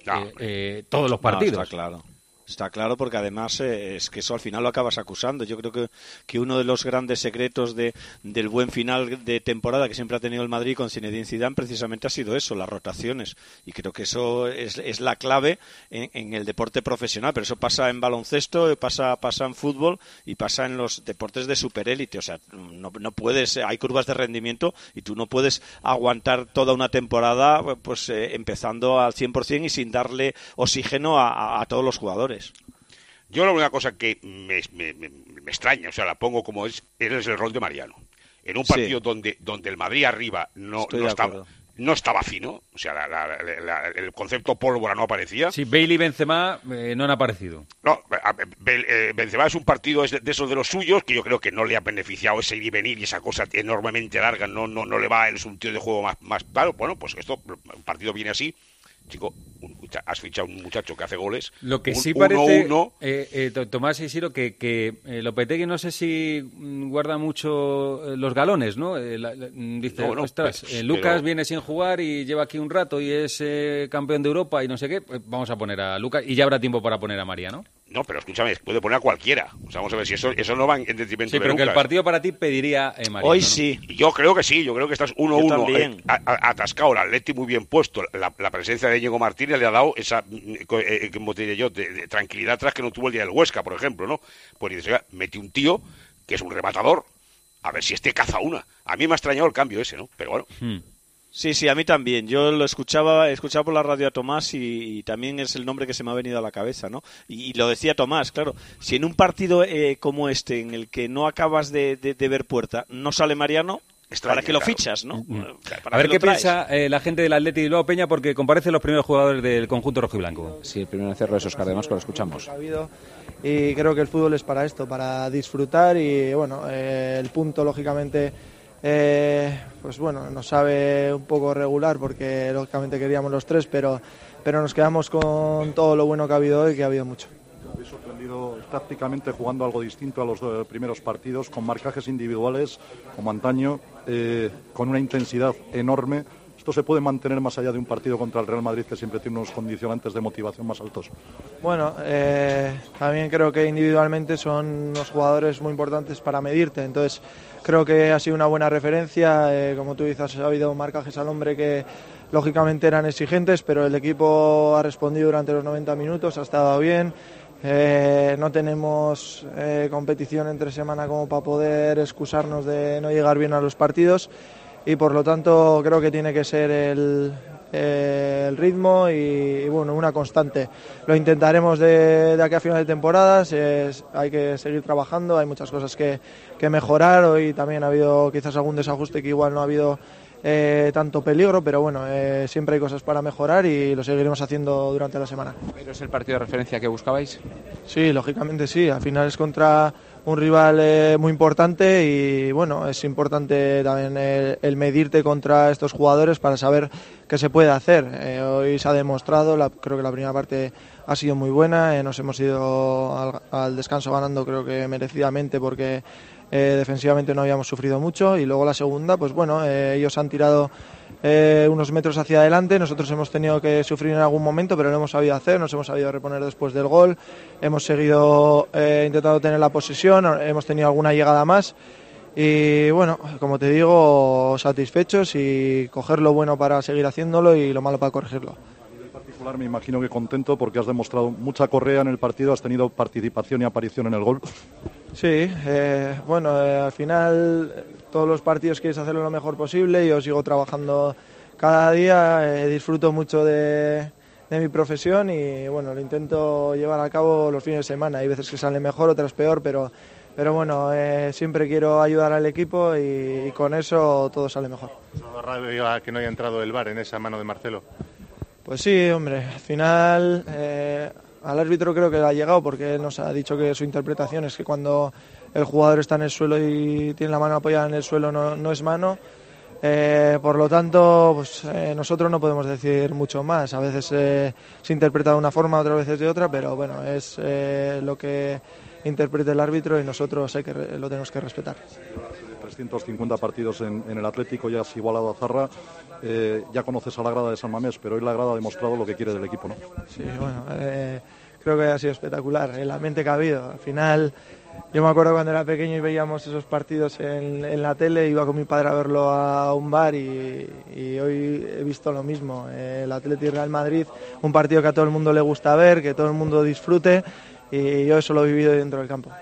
S3: los partidos.
S15: No, está claro. Está claro, porque además es que eso al final lo acabas acusando. Yo creo que uno de los grandes secretos del buen final de temporada que siempre ha tenido el Madrid con Zinedine Zidane precisamente ha sido eso, las rotaciones. Y creo que eso es la clave en el deporte profesional. Pero eso pasa en baloncesto, pasa en fútbol y pasa en los deportes de superélite. O sea, no puedes, hay curvas de rendimiento y tú no puedes aguantar toda una temporada pues empezando al 100% y sin darle oxígeno a todos los jugadores.
S14: Yo la única cosa que me extraña, o sea, la pongo como es el rol de Mariano. En un partido donde el Madrid arriba no estaba fino, o sea, el concepto pólvora no aparecía.
S3: Sí, Bale y Benzema no han aparecido.
S14: No, Benzema es un partido de esos de los suyos, que yo creo que no le ha beneficiado ese ir y venir y esa cosa enormemente larga, no le va, él es un tío de juego más claro. Bueno, pues un partido viene así. Chico, has fichado un muchacho que hace goles.
S3: Lo que sí parece, Tomás Isidro, que Lopetegui no sé si guarda mucho los galones, ¿no? Dice, ostras, Lucas viene sin jugar y lleva aquí un rato y es campeón de Europa y no sé qué, pues vamos a poner a Lucas y ya habrá tiempo para poner a María, ¿no?
S14: No, pero escúchame, puede poner a cualquiera. O sea, vamos a ver si eso no va en detrimento de Lucas.
S3: Sí, pero que el partido para ti pediría María.
S15: Hoy
S3: ¿no?
S15: Sí.
S14: Yo creo que sí, yo creo que estás 1-1 atascado. El Atleti muy bien puesto. La presencia de Íñigo Martínez le ha dado esa, como te diré yo, de tranquilidad tras que no tuvo el día del Huesca, por ejemplo, ¿no? Pues dices, oiga, mete un tío que es un rematador, a ver si caza una. A mí me ha extrañado el cambio ese, ¿no? Pero bueno.
S15: Sí, a mí también. Yo lo escuchaba por la radio a Tomás y también es el nombre que se me ha venido a la cabeza, ¿no? Y lo decía Tomás, claro. Si en un partido como este, en el que no acabas de ver puerta, no sale Mariano, Para que lo fichas, ¿no?
S3: A ver qué piensa la gente del Athletic de Bilbao, Peña, porque comparecen los primeros jugadores del conjunto rojiblanco.
S4: Sí, el primero en hacerlo es Óscar de Mosco, lo escuchamos.
S1: Y creo que el fútbol es para esto, para disfrutar y bueno, el punto lógicamente pues bueno, nos sabe un poco regular porque lógicamente queríamos los 3, pero nos quedamos con todo lo bueno que ha habido hoy, que ha habido mucho.
S6: Me habéis sorprendido tácticamente jugando algo distinto a los primeros partidos, con marcajes individuales como antaño, con una intensidad enorme. ¿Esto se puede mantener más allá de un partido contra el Real Madrid, que siempre tiene unos condicionantes de motivación más altos?
S1: Bueno, también creo que individualmente son unos jugadores muy importantes para medirte, entonces creo que ha sido una buena referencia. Como tú dices, ha habido marcajes al hombre que lógicamente eran exigentes, pero el equipo ha respondido durante los 90 minutos, ha estado bien. No tenemos competición entre semana como para poder excusarnos de no llegar bien a los partidos y por lo tanto creo que tiene que ser el ritmo y bueno, una constante. Lo intentaremos de aquí a final de temporadas, hay que seguir trabajando, hay muchas cosas que mejorar. Hoy también ha habido quizás algún desajuste que igual no ha habido tanto peligro, pero bueno, siempre hay cosas para mejorar y lo seguiremos haciendo durante la semana.
S4: ¿Pero es el partido de referencia que buscabais?
S1: Sí, lógicamente sí, al final es contra un rival muy importante y bueno, es importante también el medirte contra estos jugadores para saber qué se puede hacer. Hoy se ha demostrado, creo que la primera parte ha sido muy buena, nos hemos ido al descanso ganando creo que merecidamente porque defensivamente no habíamos sufrido mucho y luego la segunda, pues bueno, ellos han tirado unos metros hacia adelante, nosotros hemos tenido que sufrir en algún momento, pero lo hemos sabido hacer, nos hemos sabido reponer después del gol, hemos seguido intentando tener la posesión, hemos tenido alguna llegada más y bueno, como te digo, satisfechos y coger lo bueno para seguir haciéndolo y lo malo para corregirlo.
S6: Me imagino que contento porque has demostrado mucha correa en el partido, has tenido participación y aparición en el gol.
S1: Sí, bueno, al final todos los partidos quieres hacerlo lo mejor posible, yo sigo trabajando cada día, disfruto mucho de mi profesión y bueno, lo intento llevar a cabo los fines de semana, hay veces que sale mejor, otras peor, pero bueno, siempre quiero ayudar al equipo y con eso todo sale mejor.
S7: ¿Es que no haya entrado el VAR en esa mano de Marcelo?
S1: Pues sí, hombre, al final al árbitro creo que le ha llegado porque él nos ha dicho que su interpretación es que cuando el jugador está en el suelo y tiene la mano apoyada en el suelo no es mano. Por lo tanto, pues nosotros no podemos decir mucho más. A veces se interpreta de una forma, otras veces de otra, pero bueno, es lo que interprete el árbitro y nosotros lo tenemos que respetar.
S6: 350 partidos en el Atlético, ya has igualado a Zarra, ya conoces a la grada de San Mamés, pero hoy la grada ha demostrado lo que quiere del equipo, ¿no?
S1: Sí, bueno, creo que ha sido espectacular, la mente que ha habido. Al final, yo me acuerdo cuando era pequeño y veíamos esos partidos en la tele, iba con mi padre a verlo a un bar y hoy he visto lo mismo. El Atlético y Real Madrid, un partido que a todo el mundo le gusta ver, que todo el mundo disfrute y yo eso lo he vivido dentro del campo.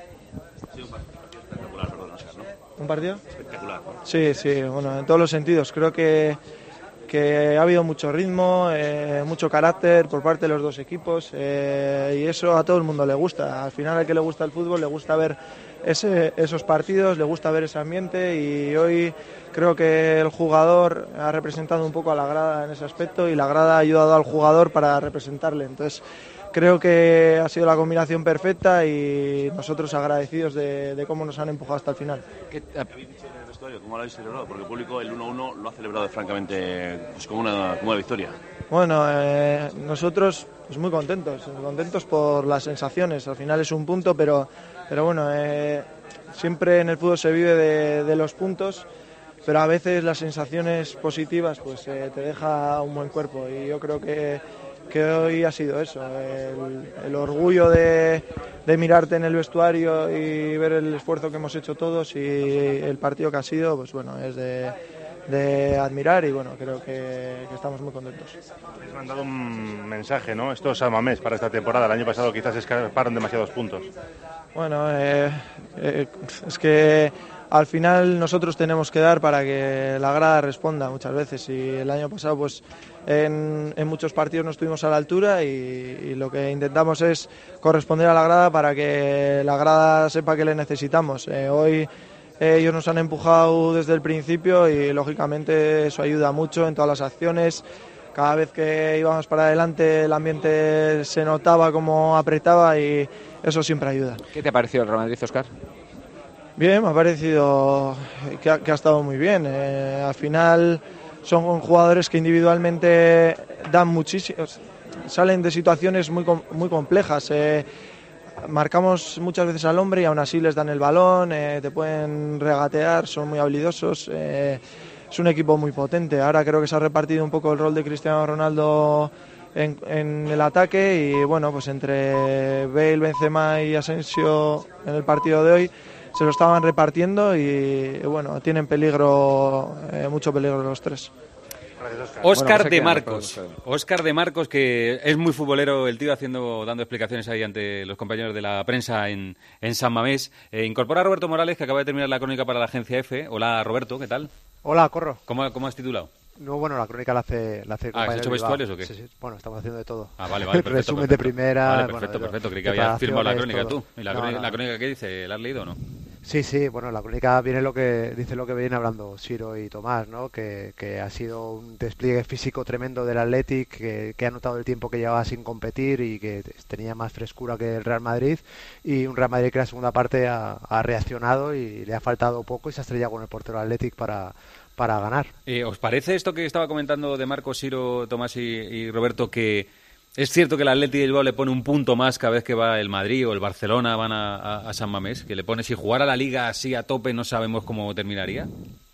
S1: ¿Un partido?
S7: Espectacular.
S1: Sí, bueno, en todos los sentidos. Creo que ha habido mucho ritmo, mucho carácter por parte de los dos equipos y eso a todo el mundo le gusta. Al final, al que le gusta el fútbol, le gusta ver esos partidos, le gusta ver ese ambiente y hoy creo que el jugador ha representado un poco a la grada en ese aspecto y la grada ha ayudado al jugador para representarle. Entonces, creo que ha sido la combinación perfecta y nosotros agradecidos de cómo nos han empujado hasta el final.
S8: ¿Qué habéis dicho en el vestuario? ¿Cómo lo habéis celebrado? Porque el público el 1-1 lo ha celebrado francamente pues, como una victoria.
S1: Bueno, nosotros pues muy contentos por las sensaciones. Al final es un punto, pero bueno, siempre en el fútbol se vive de los puntos, pero a veces las sensaciones positivas pues te deja un buen cuerpo y yo creo que hoy ha sido eso, el orgullo de mirarte en el vestuario y ver el esfuerzo que hemos hecho todos y el partido que ha sido, pues bueno, es de admirar y bueno, creo que estamos muy contentos.
S7: Habéis mandado un mensaje, ¿no? Esto es San Mamés para esta temporada, el año pasado quizás escaparon demasiados puntos.
S1: Bueno, es que al final nosotros tenemos que dar para que la grada responda muchas veces y el año pasado pues en muchos partidos no estuvimos a la altura y lo que intentamos es corresponder a la grada para que la grada sepa que le necesitamos. Hoy ellos nos han empujado desde el principio y lógicamente eso ayuda mucho en todas las acciones. Cada vez que íbamos para adelante el ambiente se notaba como apretaba y eso siempre ayuda.
S4: ¿Qué te ha parecido el Real Madrid, Óscar?
S1: Bien, me ha parecido que ha estado muy bien. Al final son jugadores que individualmente dan muchísimo, salen de situaciones muy complejas. Marcamos muchas veces al hombre y aún así les dan el balón, te pueden regatear, son muy habilidosos. Es un equipo muy potente. Ahora creo que se ha repartido un poco el rol de Cristiano Ronaldo en el ataque y bueno, pues entre Bale, Benzema y Asensio en el partido de hoy se lo estaban repartiendo y bueno, tienen peligro, mucho peligro los tres.
S3: Óscar de Marcos, que es muy futbolero el tío, dando explicaciones ahí ante los compañeros de la prensa en San Mamés. Incorpora a Roberto Morales, que acaba de terminar la crónica para la agencia EFE. Hola, Roberto, ¿qué tal?
S9: Hola, Corro.
S3: ¿Cómo has titulado?
S9: No, bueno, la crónica la hace
S3: ¿has hecho vestuarios o qué?
S9: Sí. Bueno, estamos haciendo de todo.
S3: Vale, perfecto.
S9: Resumen de primera.
S3: Vale, perfecto. Creí que habías firmado la crónica tú. ¿Y la crónica qué dice? ¿La has leído o no?
S9: Sí, bueno, la crónica viene lo que viene hablando Siro y Tomás, ¿no? Que ha sido un despliegue físico tremendo del Athletic, que ha notado el tiempo que llevaba sin competir y que tenía más frescura que el Real Madrid, y un Real Madrid que en la segunda parte ha reaccionado y le ha faltado poco y se ha estrellado con el portero Athletic para ganar.
S3: ¿Os parece esto que estaba comentando de Marcos, Siro, Tomás y Roberto, que es cierto que el Athletic de Bilbao le pone un punto más cada vez que va el Madrid o el Barcelona van a San Mamés? Que le pone, si jugara la Liga así a tope no sabemos cómo terminaría.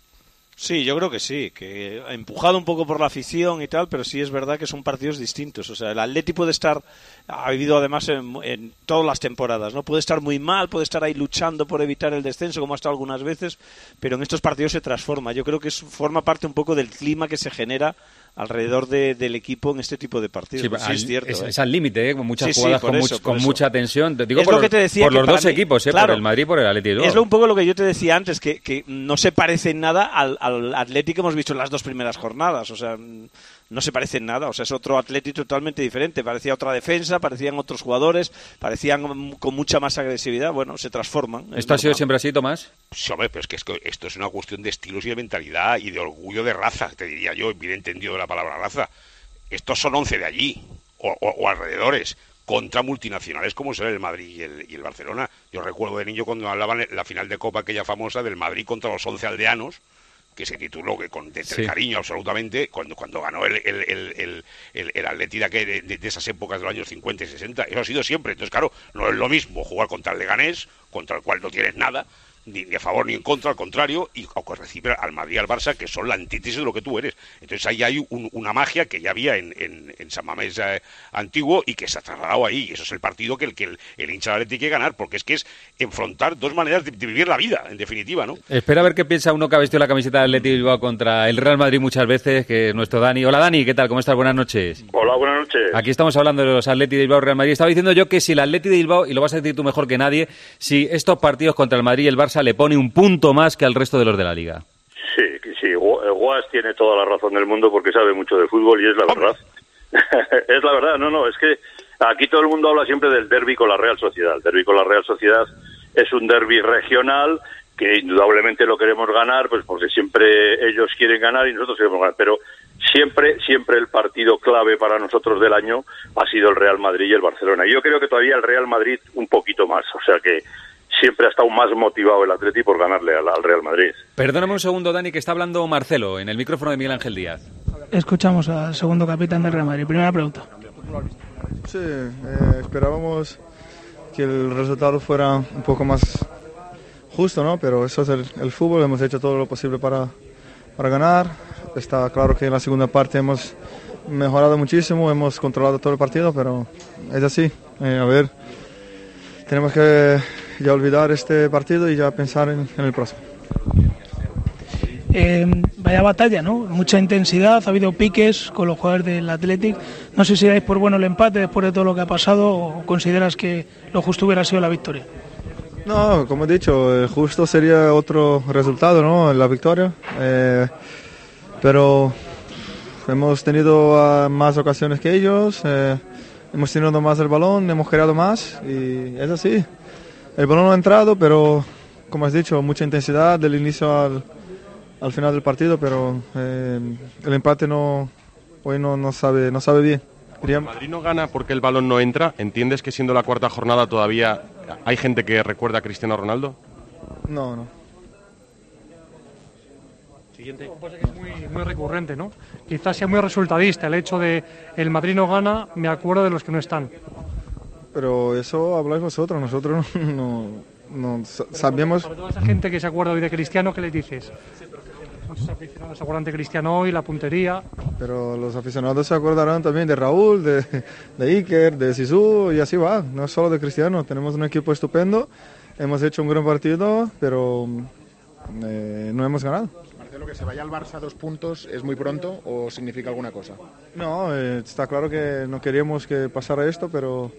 S15: Sí, yo creo que sí, que ha empujado un poco por la afición y tal, pero sí es verdad que son partidos distintos. O sea, el Atleti puede estar, ha vivido además en todas las temporadas, ¿no? Puede estar muy mal, puede estar ahí luchando por evitar el descenso, como ha estado algunas veces, pero en estos partidos se transforma. Yo creo que forma parte un poco del clima que se genera alrededor del equipo en este tipo de partidos. Sí, es cierto.
S3: Es al límite, con muchas jugadas, con mucha tensión. Te digo
S15: es lo que te decía,
S3: por los dos
S15: mí,
S3: equipos,
S15: claro,
S3: por el Madrid y por el Athletic.
S15: Es un poco lo que yo te decía antes, que no se parece en nada al Athletic que hemos visto en las dos primeras jornadas. O sea, no se parece en nada. O sea, es otro Athletic totalmente diferente. Parecía otra defensa, parecían otros jugadores, parecían con mucha más agresividad. Bueno, se transforman.
S3: ¿Esto ha sido siempre así, Tomás?
S14: Sí, hombre, pero es que esto es una cuestión de estilos y de mentalidad y de orgullo de raza, te diría yo, bien entendido la palabra raza. Estos son 11 de allí, o alrededores, contra multinacionales como son el Madrid y el Barcelona. Yo recuerdo de niño cuando hablaban en la final de Copa aquella famosa del Madrid contra los 11 aldeanos, que se tituló con cariño absolutamente, cuando ganó el Atleti de esas épocas de los años 50 y 60. Eso ha sido siempre. Entonces, claro, no es lo mismo jugar contra el Leganés, contra el cual no tienes nada, ni a favor ni en contra, al contrario, o que recibe al Madrid y al Barça, que son la antítesis de lo que tú eres. Entonces ahí hay una magia que ya había en San Mamés antiguo y que se ha trasladado ahí. Y eso es el partido que el hincha del Atleti tiene que ganar, porque es enfrentar dos maneras de vivir la vida, en definitiva, ¿no?
S3: Espera a ver qué piensa uno que ha vestido la camiseta del Athletic Bilbao contra el Real Madrid muchas veces, que es nuestro Dani. Hola, Dani, ¿qué tal? ¿Cómo estás? Buenas noches.
S10: Hola, buenas noches.
S3: Aquí estamos hablando de los Athletic de Bilbao, Real Madrid. Estaba diciendo yo que si el Athletic de Bilbao, y lo vas a decir tú mejor que nadie, si estos partidos contra el Madrid y el Barça le pone un punto más que al resto de los de la Liga.
S10: Sí, Guas tiene toda la razón del mundo porque sabe mucho de fútbol y es la verdad. Es la verdad, no, es que aquí todo el mundo habla siempre del derbi con la Real Sociedad. El derbi con la Real Sociedad es un derbi regional que indudablemente lo queremos ganar, pues porque siempre ellos quieren ganar y nosotros queremos ganar, pero siempre el partido clave para nosotros del año ha sido el Real Madrid y el Barcelona. Y yo creo que todavía el Real Madrid un poquito más, o sea que siempre ha estado más motivado el Atleti por ganarle al Real Madrid.
S3: Perdóname un segundo, Dani, que está hablando Marcelo en el micrófono de Miguel Ángel Díaz.
S5: Escuchamos al segundo capitán del Real Madrid. Primera pregunta.
S11: Sí, esperábamos que el resultado fuera un poco más justo, ¿no? Pero eso es el fútbol, hemos hecho todo lo posible para ganar. Está claro que en la segunda parte hemos mejorado muchísimo, hemos controlado todo el partido, pero es así. A ver, tenemos que ya olvidar este partido y ya pensar en el próximo.
S5: Vaya batalla, ¿no? Mucha intensidad, ha habido piques con los jugadores del Athletic. No sé si dais por bueno el empate después de todo lo que ha pasado o consideras que lo justo hubiera sido la victoria.
S11: No, como he dicho, justo sería otro resultado, ¿no? La victoria. Pero hemos tenido más ocasiones que ellos, hemos tenido más el balón, hemos creado más y es así. El balón no ha entrado, pero como has dicho, mucha intensidad del inicio al final del partido, pero el empate hoy no sabe bien.
S12: El Madrid no gana porque el balón no entra. ¿Entiendes que siendo la cuarta jornada todavía hay gente que recuerda a Cristiano Ronaldo?
S11: No.
S13: Siguiente. Pues es muy recurrente, ¿no? Quizás sea muy resultadista el hecho de el Madrid no gana, me acuerdo de los que no están.
S11: Pero eso habláis vosotros, nosotros no sabemos.
S13: Para toda esa gente que se acuerda hoy de Cristiano, ¿qué les dices? Muchos aficionados se acuerdan de Cristiano hoy, la puntería.
S11: Pero los aficionados se acordarán también de Raúl, de Iker, de Zizou, y así va. No es solo de Cristiano. Tenemos un equipo estupendo, hemos hecho un gran partido, pero no hemos ganado.
S16: Marcelo, que se vaya al Barça 2 puntos, ¿es muy pronto o significa alguna cosa?
S11: No, está claro que no queríamos que pasara esto, pero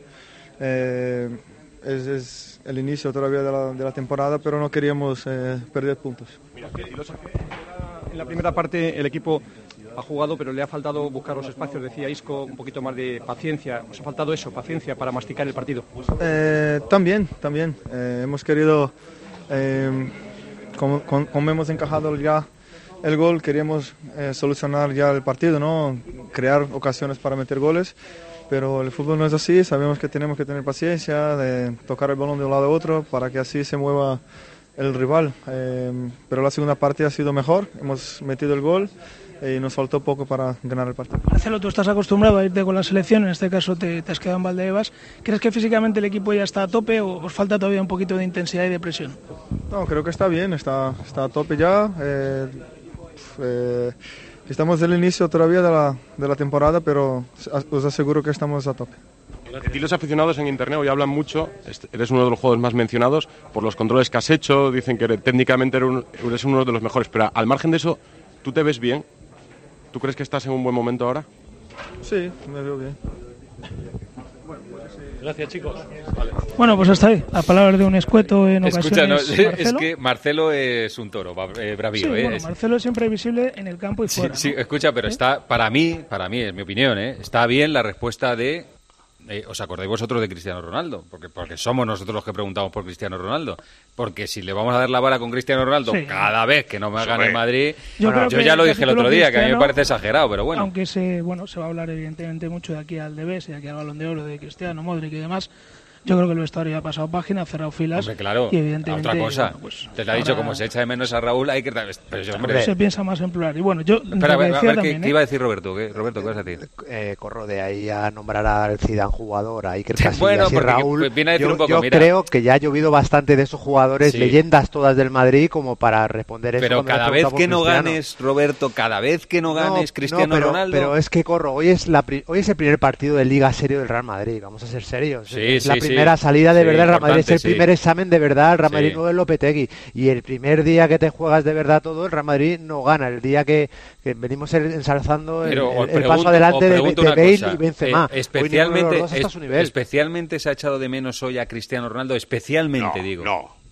S11: es el inicio todavía de la temporada, pero no queríamos perder puntos.
S18: Mira, en la primera parte el equipo ha jugado, pero le ha faltado buscar los espacios, decía Isco, un poquito más de paciencia. ¿Os ha faltado eso, paciencia para masticar el partido?
S11: También. Hemos querido, como hemos encajado ya el gol, queríamos solucionar ya el partido, ¿no? Crear ocasiones para meter goles. Pero el fútbol no es así, sabemos que tenemos que tener paciencia, de tocar el balón de un lado a otro para que así se mueva el rival. Pero la segunda parte ha sido mejor, hemos metido el gol y nos faltó poco para ganar el partido.
S5: Marcelo, tú estás acostumbrado a irte con la selección, en este caso te has quedado en Valdebebas. ¿Crees que físicamente el equipo ya está a tope o os falta todavía un poquito de intensidad y de presión?
S11: No, creo que está bien, está a tope ya. Estamos en el inicio todavía de la temporada, pero os aseguro que estamos a tope.
S12: De ti los aficionados en internet hoy hablan mucho, eres uno de los jugadores más mencionados por los controles que has hecho, dicen que técnicamente eres uno de los mejores, pero al margen de eso, ¿tú te ves bien? ¿Tú crees que estás en un buen momento ahora?
S11: Sí, me veo bien.
S3: Gracias, chicos.
S5: Bueno, pues hasta ahí. A palabras de un escueto en ocasiones.
S3: Escucha, es que Marcelo es un toro, bravío.
S5: Sí, bueno, Marcelo es siempre visible en el campo y fuera.
S3: Sí, escucha, pero está, para mí, es mi opinión, está bien la respuesta de... ¿Os acordáis vosotros de Cristiano Ronaldo? Porque somos nosotros los que preguntamos por Cristiano Ronaldo. Porque si le vamos a dar la vara con Cristiano Ronaldo cada vez que no me gane en Madrid... Yo ya lo dije el otro día, que a mí me parece exagerado, pero bueno.
S5: Aunque se va a hablar evidentemente mucho de aquí al Debes y de aquí al Balón de Oro de Cristiano, Modric y demás... Yo creo que el vestuario ha pasado página, ha cerrado filas.
S3: Hombre, claro.
S5: Y evidentemente,
S3: otra cosa.
S5: Bueno, pues,
S3: te lo ha dicho, como se echa de menos a Raúl, hay que... Pero, hombre,
S5: se piensa más en plural. Y bueno, yo...
S3: Espera, a ver, ¿qué iba a decir Roberto? Roberto, ¿qué vas a decir?
S9: Corro de ahí a nombrar al Zidane jugador, a Iker Casillas
S3: bueno,
S9: y Raúl.
S3: Viene a decir un poco,
S9: yo creo que ya ha llovido bastante de esos jugadores, leyendas todas del Madrid, como para responder eso.
S3: Pero cada vez que no ganes, Roberto, Cristiano Ronaldo...
S9: Pero es que, Corro, hoy es el primer partido de Liga serio del Real Madrid, vamos a ser serios. Es la primera salida de verdad el Real Madrid, es el primer examen de verdad el Real Madrid no es Lopetegui, y el primer día que te juegas de verdad todo el Real Madrid no gana, el día que venimos ensalzando el paso adelante de Bale y Benzema.
S3: Especialmente se ha echado de menos hoy a Cristiano Ronaldo, especialmente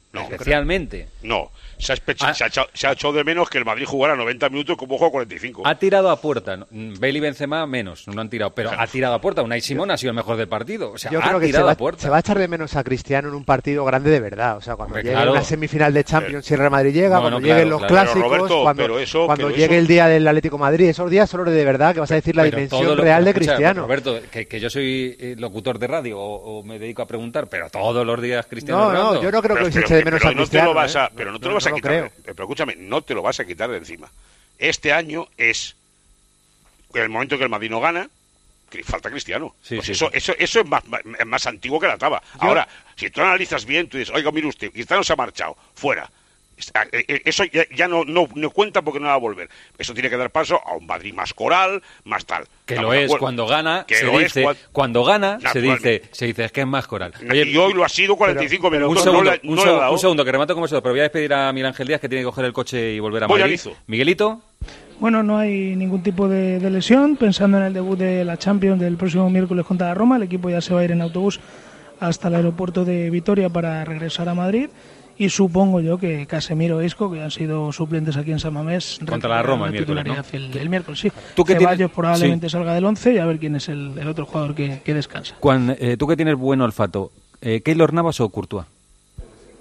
S14: se ha echado de menos que el Madrid jugara 90 minutos como juega 45.
S3: Ha tirado a puerta, Bale y Benzema menos, no han tirado, pero ha tirado a puerta. Unai Simón ha sido el mejor del partido, o sea,
S9: yo creo que se va a echar de menos a Cristiano en un partido grande de verdad, o sea, cuando llegue una semifinal de Champions si el Real Madrid llega, cuando lleguen los clásicos, Roberto, cuando llegue el día del Atlético de Madrid, esos días son los de verdad que vas a decir la dimensión real de Cristiano.
S3: Roberto, que yo soy locutor de radio o me dedico a preguntar, pero todos los días Cristiano Ronaldo.
S9: No, yo no creo que se eche de menos a Cristiano.
S14: Pero no te lo vas a quitar. Pero escúchame, no te lo vas a quitar de encima. Este año es el momento que el Madrid no gana, que falta Cristiano. Eso es más antiguo que la taba. Ahora, si tú analizas bien, tú dices, oiga, mire usted, Cristiano se ha marchado, fuera. Eso ya no cuenta porque no va a volver. Eso tiene que dar paso a un Madrid más coral, más tal.
S3: Que lo es cuando gana, cuando gana se dice es que es más coral.
S14: Oye, y hoy lo ha sido 45 minutos.
S3: Un segundo, que remato como eso, pero voy a despedir a Miguel Ángel Díaz, que tiene que coger el coche y volver a Madrid. Miguelito.
S5: Bueno, no hay ningún tipo de lesión. Pensando en el debut de la Champions del próximo miércoles contra la Roma, el equipo ya se va a ir en autobús hasta el aeropuerto de Vitoria para regresar a Madrid. Y supongo yo que Casemiro e Isco, que han sido suplentes aquí en San Mamés,
S3: contra la Roma el miércoles, ¿no?
S5: El miércoles, sí. Ceballos probablemente salga del 11 y a ver quién es el otro jugador que descansa.
S3: Tú que tienes buen olfato, ¿Keylor Navas o Courtois?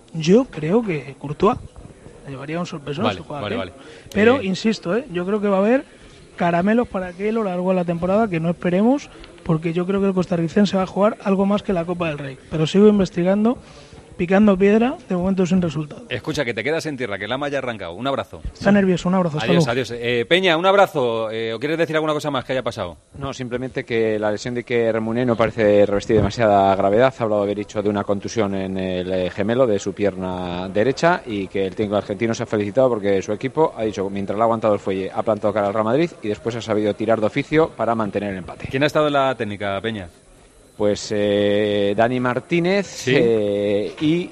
S5: Yo creo que Courtois llevaría un sorpresón.
S3: Vale.
S5: Pero, insisto, yo creo que va a haber caramelos para que a lo largo de la temporada, que no esperemos, porque yo creo que el costarricense va a jugar algo más que la Copa del Rey. Pero sigo investigando, picando piedra, de momento sin resultado.
S3: Escucha, que te quedas en tierra, que el ama ya ha arrancado. Un abrazo.
S5: Está nervioso, un abrazo.
S3: Adiós. Peña, un abrazo. ¿O quieres decir alguna cosa más que haya pasado?
S4: No, simplemente que la lesión de Iker Muniain no parece revestir demasiada gravedad. Ha hablado, haber dicho, de una contusión en el gemelo de su pierna derecha y que el técnico argentino se ha felicitado porque su equipo ha dicho, mientras le ha aguantado el fuelle, ha plantado cara al Real Madrid y después ha sabido tirar de oficio para mantener el empate.
S3: ¿Quién ha estado en la técnica, Peña?
S4: Pues Dani Martínez,
S3: ¿sí?
S4: Y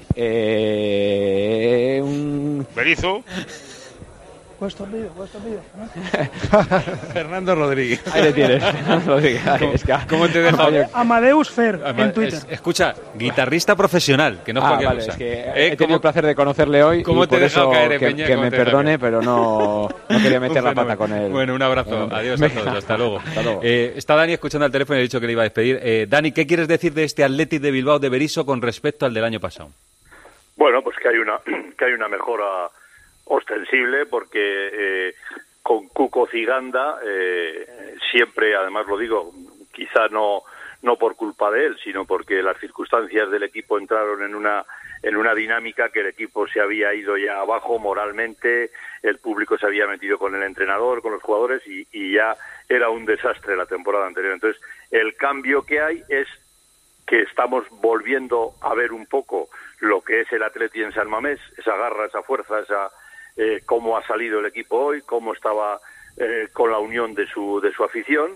S4: un...
S14: Berizzo.
S5: Cuesta pillo.
S3: Fernando Rodríguez.
S4: Ahí le tienes, Fernando Rodríguez.
S3: ¿Cómo te deja?
S5: Amadeus Fer, en Twitter.
S3: Escucha, guitarrista profesional, que no es cualquier cosa.
S4: Es que he tenido el placer de conocerle hoy.
S3: ¿Cómo
S4: y
S3: te
S4: por
S3: he dejado
S4: eso
S3: caer, Peña?
S4: Que me perdone, pero no quería meter la pata con él.
S3: Bueno, un abrazo. Adiós a todos. Hasta luego. Está Dani escuchando al teléfono y he dicho que le iba a despedir. Dani, ¿qué quieres decir de este Athletic de Bilbao de Berizzo con respecto al del año pasado?
S10: Bueno, pues que hay una mejora ostensible, porque con Cuco Ciganda siempre, además lo digo, quizá no por culpa de él, sino porque las circunstancias del equipo entraron en una dinámica que el equipo se había ido ya abajo moralmente, el público se había metido con el entrenador, con los jugadores y ya era un desastre la temporada anterior. Entonces, el cambio que hay es que estamos volviendo a ver un poco lo que es el Atleti en San Mamés, esa garra, esa fuerza, cómo ha salido el equipo hoy, cómo estaba con la unión de su afición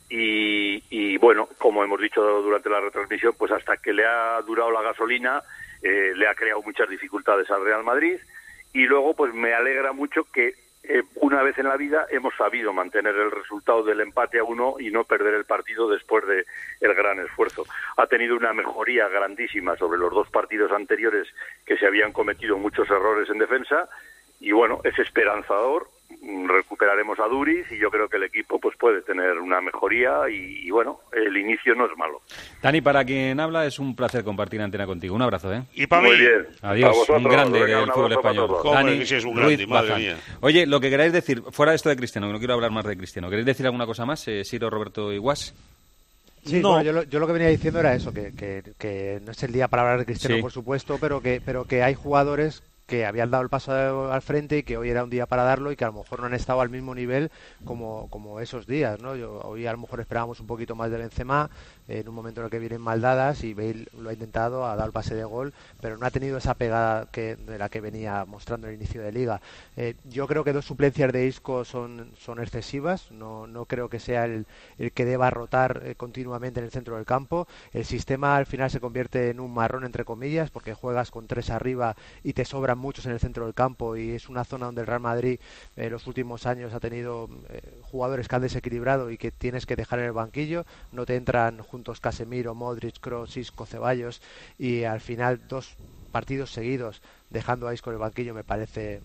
S10: y bueno, como hemos dicho durante la retransmisión, pues hasta que le ha durado la gasolina le ha creado muchas dificultades al Real Madrid y luego pues me alegra mucho que una vez en la vida hemos sabido mantener el resultado del empate a 1 y no perder el partido después de el gran esfuerzo. Ha tenido una mejoría grandísima sobre los dos partidos anteriores que se habían cometido muchos errores en defensa y bueno, es esperanzador. Recuperaremos a Duris y yo creo que el equipo pues puede tener una mejoría y bueno, el inicio no es malo.
S3: Dani, para quien habla, es un placer compartir antena contigo. Un abrazo, ¿eh?
S14: Y para mí.
S10: Muy bien.
S3: Adiós,
S10: vosotros,
S3: un grande
S10: venga,
S3: del fútbol español.
S14: Dani, si es un grande, madre mía.
S3: Oye, lo que queráis decir, fuera de esto de Cristiano, que no quiero hablar más de Cristiano, ¿queréis decir alguna cosa más, Siro, Roberto y Guas?
S9: Sí, no. Bueno, yo lo que venía diciendo era eso, que no es el día para hablar de Cristiano, sí, por supuesto, pero que hay jugadores que habían dado el paso al frente y que hoy era un día para darlo y que a lo mejor no han estado al mismo nivel como esos días, ¿no? Hoy a lo mejor esperábamos un poquito más de Benzema en un momento en el que vienen mal dadas y Bale lo ha intentado, ha dado el pase de gol, pero no ha tenido esa pegada de la que venía mostrando el inicio de liga. Yo creo que 2 suplencias de Isco son excesivas, no creo que sea el que deba rotar continuamente en el centro del campo. El sistema al final se convierte en un marrón entre comillas porque juegas con 3 arriba y te sobran muchos en el centro del campo y es una zona donde el Real Madrid en los últimos años ha tenido jugadores que han desequilibrado y que tienes que dejar en el banquillo, no te entran juntos Casemiro, Modric, Kroos, Isco, Ceballos y al final 2 partidos seguidos dejando a Isco en el banquillo me parece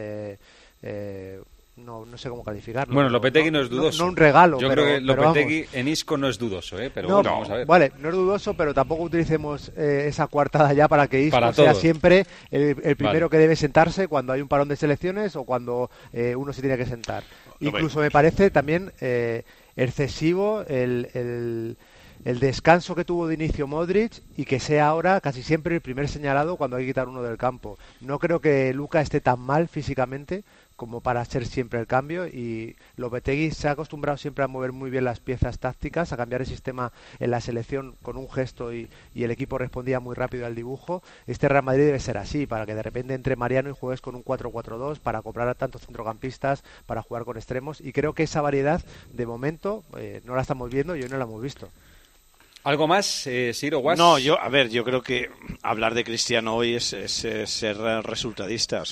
S9: no sé cómo calificarlo.
S3: Bueno, Lopetegui no es dudoso.
S9: No un regalo.
S3: Yo creo que Lopetegui en Isco no es dudoso, pero bueno, vamos a ver.
S9: Vale, no es dudoso, pero tampoco utilicemos esa coartada ya para que Isco sea siempre el primero que debe sentarse cuando hay un parón de selecciones o cuando uno se tiene que sentar. Incluso me parece también excesivo el descanso que tuvo de inicio Modric y que sea ahora casi siempre el primer señalado cuando hay que quitar uno del campo. No creo que Luka esté tan mal físicamente como para hacer siempre el cambio y Lopetegui se ha acostumbrado siempre a mover muy bien las piezas tácticas, a cambiar el sistema en la selección con un gesto y el equipo respondía muy rápido al dibujo. Este Real Madrid debe ser así, para que de repente entre Mariano y juegues con un 4-4-2, para comprar a tantos centrocampistas, para jugar con extremos y creo que esa variedad de momento no la estamos viendo y hoy no la hemos visto.
S3: ¿Algo más, Siro, Guas?
S15: No, yo creo que hablar de Cristiano hoy es ser resultadista. O sea,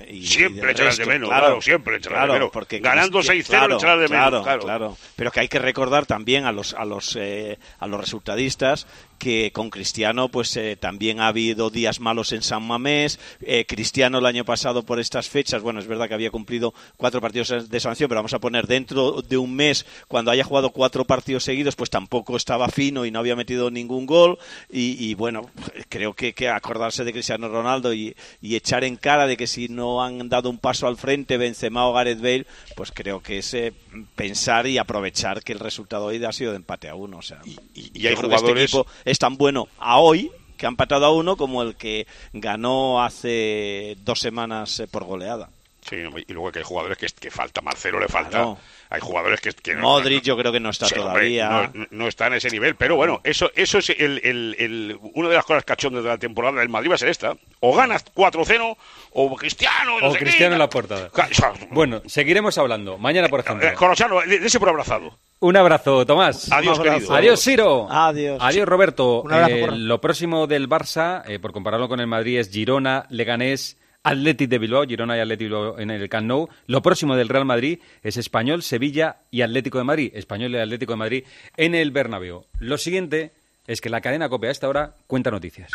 S14: siempre echarás de menos, claro, siempre echarás de menos.
S15: Porque
S14: ganando 6-0 echarás de menos,
S15: claro. Pero que hay que recordar también a los resultadistas que con Cristiano pues también ha habido días malos en San Mamés. Cristiano el año pasado por estas fechas, bueno, es verdad que había cumplido 4 partidos de sanción, pero vamos a poner dentro de un mes, cuando haya jugado 4 partidos seguidos, pues tampoco estaba fino y no había metido ningún gol. Y bueno, creo que acordarse de Cristiano Ronaldo y echar en cara de que si no han dado un paso al frente Benzema o Gareth Bale, pues creo que es pensar y aprovechar que el resultado hoy ha sido de empate a 1. O sea,
S14: y hay jugadores...
S15: Este equipo es tan bueno a hoy, que ha empatado a 1, como el que ganó hace 2 semanas por goleada.
S14: Sí, y luego que hay jugadores que falta, Marcelo le falta. Claro. Hay jugadores que
S15: Modric yo creo que no está todavía.
S14: No está en ese nivel, pero bueno, eso es una de las cosas cachondas de la temporada del Madrid va a ser esta. O ganas 4-0 o Cristiano.
S3: O Cristiano en la portada. Bueno, seguiremos hablando. Mañana, por ejemplo.
S14: Corosano, dése por abrazado.
S3: Un abrazo, Tomás.
S14: Adiós, querido.
S3: Adiós, Ciro.
S15: Adiós.
S3: Adiós, Roberto.
S15: Un abrazo,
S3: lo próximo del Barça, por compararlo con el Madrid, es Girona, Leganés, Athletic de Bilbao, Girona y Athletic Bilbao en el Camp Nou. Lo próximo del Real Madrid es Español, Sevilla y Atlético de Madrid. Español y Atlético de Madrid en el Bernabéu. Lo siguiente es que la cadena COPE a esta hora cuenta noticias.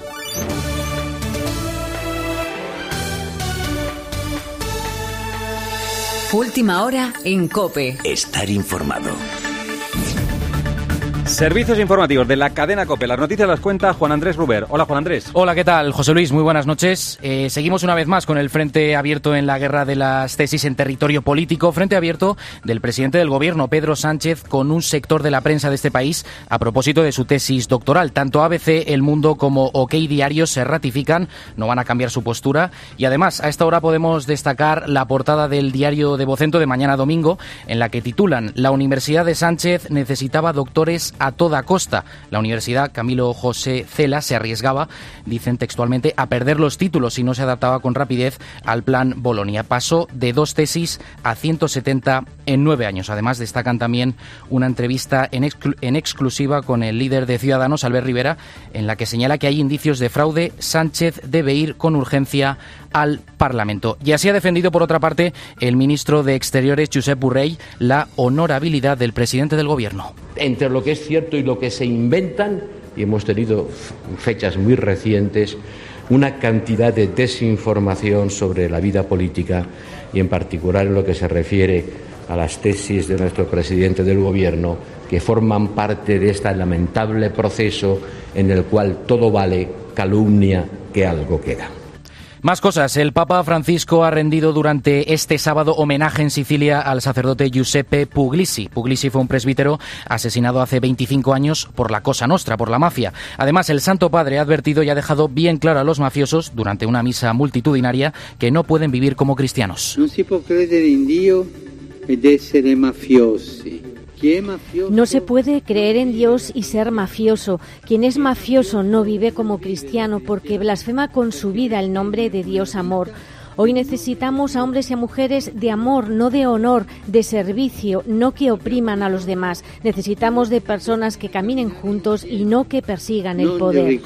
S17: Última hora en COPE.
S19: Estar informado.
S3: Servicios informativos de la cadena COPE. Las noticias las cuenta Juan Andrés Ruber. Hola, Juan Andrés.
S20: Hola, ¿qué tal? José Luis, muy buenas noches. Seguimos una vez más con el frente abierto en la guerra de las tesis en territorio político. Frente abierto del presidente del gobierno, Pedro Sánchez, con un sector de la prensa de este país a propósito de su tesis doctoral. Tanto ABC, El Mundo como OK Diario se ratifican, no van a cambiar su postura. Y además, a esta hora podemos destacar la portada del diario de Vocento de mañana domingo, en la que titulan: La Universidad de Sánchez necesitaba doctores a toda costa. La Universidad Camilo José Cela se arriesgaba, dicen textualmente, a perder los títulos si no se adaptaba con rapidez al plan Bolonia. Pasó de 2 tesis a 170 en 9 años. Además, destacan también una entrevista en exclusiva con el líder de Ciudadanos, Albert Rivera, en la que señala que hay indicios de fraude. Sánchez debe ir con urgencia al Parlamento. Y así ha defendido, por otra parte, el ministro de Exteriores, Josep Borrell, la honorabilidad del presidente del Gobierno.
S21: Entre lo que es cierto y lo que se inventan, y hemos tenido fechas muy recientes, una cantidad de desinformación sobre la vida política y en particular en lo que se refiere a las tesis de nuestro presidente del Gobierno, que forman parte de este lamentable proceso en el cual todo vale, calumnia que algo queda.
S20: Más cosas. El Papa Francisco ha rendido durante este sábado homenaje en Sicilia al sacerdote Giuseppe Puglisi. Puglisi fue un presbítero asesinado hace 25 años por la Cosa Nostra, por la mafia. Además, el Santo Padre ha advertido y ha dejado bien claro a los mafiosos, durante una misa multitudinaria, que no pueden vivir como cristianos.
S25: No se puede creer en Dios ed essere mafiosi.
S26: No se puede creer en Dios y ser mafioso. Quien es mafioso no vive como cristiano porque blasfema con su vida el nombre de Dios amor. Hoy necesitamos a hombres y a mujeres de amor, no de honor, de servicio, no que opriman a los demás. Necesitamos de personas que caminen juntos y no que persigan el poder.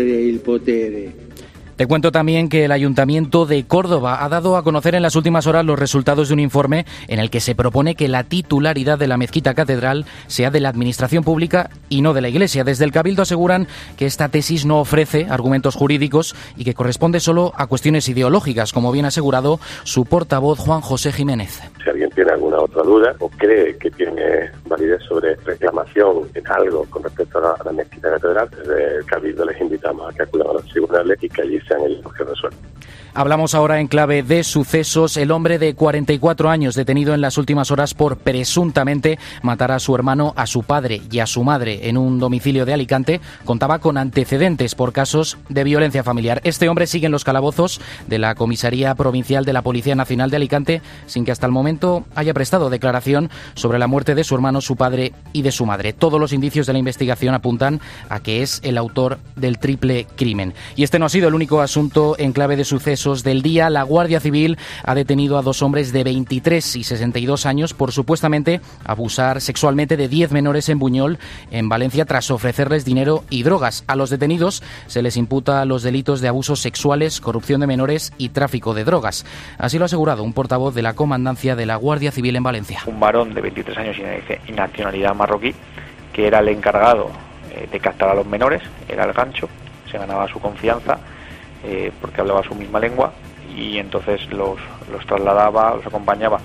S20: Te cuento también que el Ayuntamiento de Córdoba ha dado a conocer en las últimas horas los resultados de un informe en el que se propone que la titularidad de la mezquita catedral sea de la administración pública y no de la Iglesia. Desde el Cabildo aseguran que esta tesis no ofrece argumentos jurídicos y que corresponde solo a cuestiones ideológicas, como bien ha asegurado su portavoz Juan José Jiménez.
S27: Si alguien tiene alguna otra duda o cree que tiene validez sobre reclamación en algo con respecto a la mezquita catedral, desde el Cabildo les invitamos a que acudan a los tribunales y que allí sean ellos los que resuelvan.
S20: Hablamos ahora en clave de sucesos. El hombre de 44 años detenido en las últimas horas por presuntamente matar a su hermano, a su padre y a su madre en un domicilio de Alicante contaba con antecedentes por casos de violencia familiar. Este hombre sigue en los calabozos de la Comisaría Provincial de la Policía Nacional de Alicante sin que hasta el momento haya prestado declaración sobre la muerte de su hermano, su padre y de su madre. Todos los indicios de la investigación apuntan a que es el autor del triple crimen. Y este no ha sido el único único asunto en clave de sucesos del día. La Guardia Civil ha detenido a 2 hombres de 23 y 62 años por supuestamente abusar sexualmente de 10 menores en Buñol, en Valencia, tras ofrecerles dinero y drogas. A los detenidos se les imputa los delitos de abusos sexuales, corrupción de menores y tráfico de drogas. Así lo ha asegurado un portavoz de la Comandancia de la Guardia Civil en Valencia.
S2: Un varón de 23 años y nacionalidad marroquí, que era el encargado de captar a los menores, era el gancho, se ganaba su confianza porque hablaba su misma lengua, y entonces los trasladaba, los acompañaba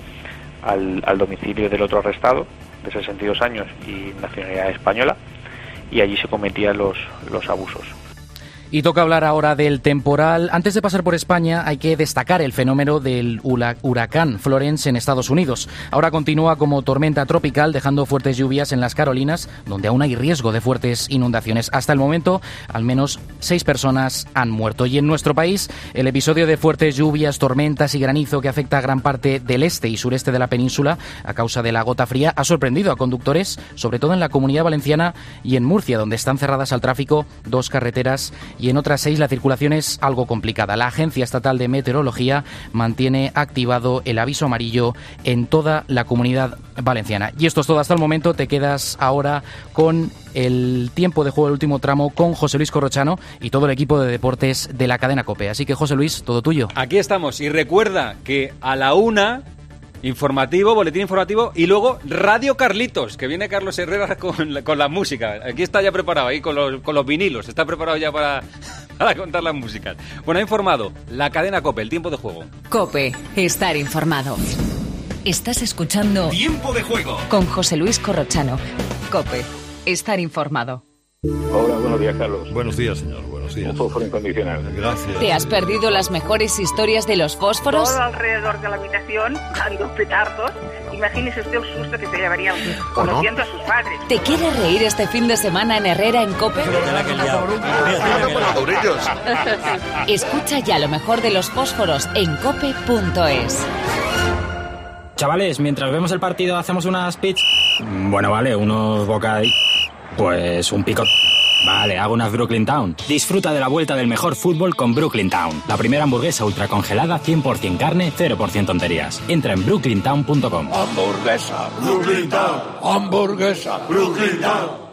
S2: al domicilio del otro arrestado, de 62 años y nacionalidad española, y allí se cometían los abusos.
S20: Y toca hablar ahora del temporal. Antes de pasar por España, hay que destacar el fenómeno del huracán Florence en Estados Unidos. Ahora continúa como tormenta tropical, dejando fuertes lluvias en las Carolinas, donde aún hay riesgo de fuertes inundaciones. Hasta el momento, al menos 6 personas han muerto. Y en nuestro país, el episodio de fuertes lluvias, tormentas y granizo que afecta a gran parte del este y sureste de la península a causa de la gota fría ha sorprendido a conductores, sobre todo en la Comunidad Valenciana y en Murcia, donde están cerradas al tráfico 2 carreteras, y en otras 6 la circulación es algo complicada. La Agencia Estatal de Meteorología mantiene activado el aviso amarillo en toda la Comunidad Valenciana. Y esto es todo hasta el momento. Te quedas ahora con el tiempo de juego del último tramo con José Luis Corrochano y todo el equipo de deportes de la cadena COPE. Así que, José Luis, todo tuyo.
S3: Aquí estamos. Y recuerda que a la 1... informativo, boletín informativo, y luego Radio Carlitos, que viene Carlos Herrera con la música. Aquí está ya preparado, ahí con los vinilos, está preparado ya para contar las músicas. Bueno, ha informado la cadena COPE, el tiempo de juego.
S17: COPE, estar informado. Estás escuchando
S6: Tiempo de Juego
S17: con José Luis Corrochano. COPE, estar informado.
S10: Hola, buenos días, Carlos.
S6: Buenos días, señor, buenos días.
S10: Un fósforo incondicional.
S6: Gracias.
S17: ¿Te has perdido las mejores historias de los fósforos?
S8: Todo alrededor de la habitación, dando petardos. Imagínese usted el susto que se llevaría conociendo a sus padres.
S17: ¿Te quieres reír este fin de semana en Herrera, en COPE? Escucha ya lo mejor de los fósforos en cope.es.
S19: Chavales, mientras vemos el partido, ¿hacemos unas pits? Bueno, vale, unos bocadillos. Pues un pico. Vale, hago unas Brooklyn Town. Disfruta de la vuelta del mejor fútbol con Brooklyn Town. La primera hamburguesa ultracongelada, 100% carne, 0% tonterías. Entra en brooklyntown.com.
S6: Hamburguesa, Brooklyn Town. Hamburguesa, Brooklyn Town.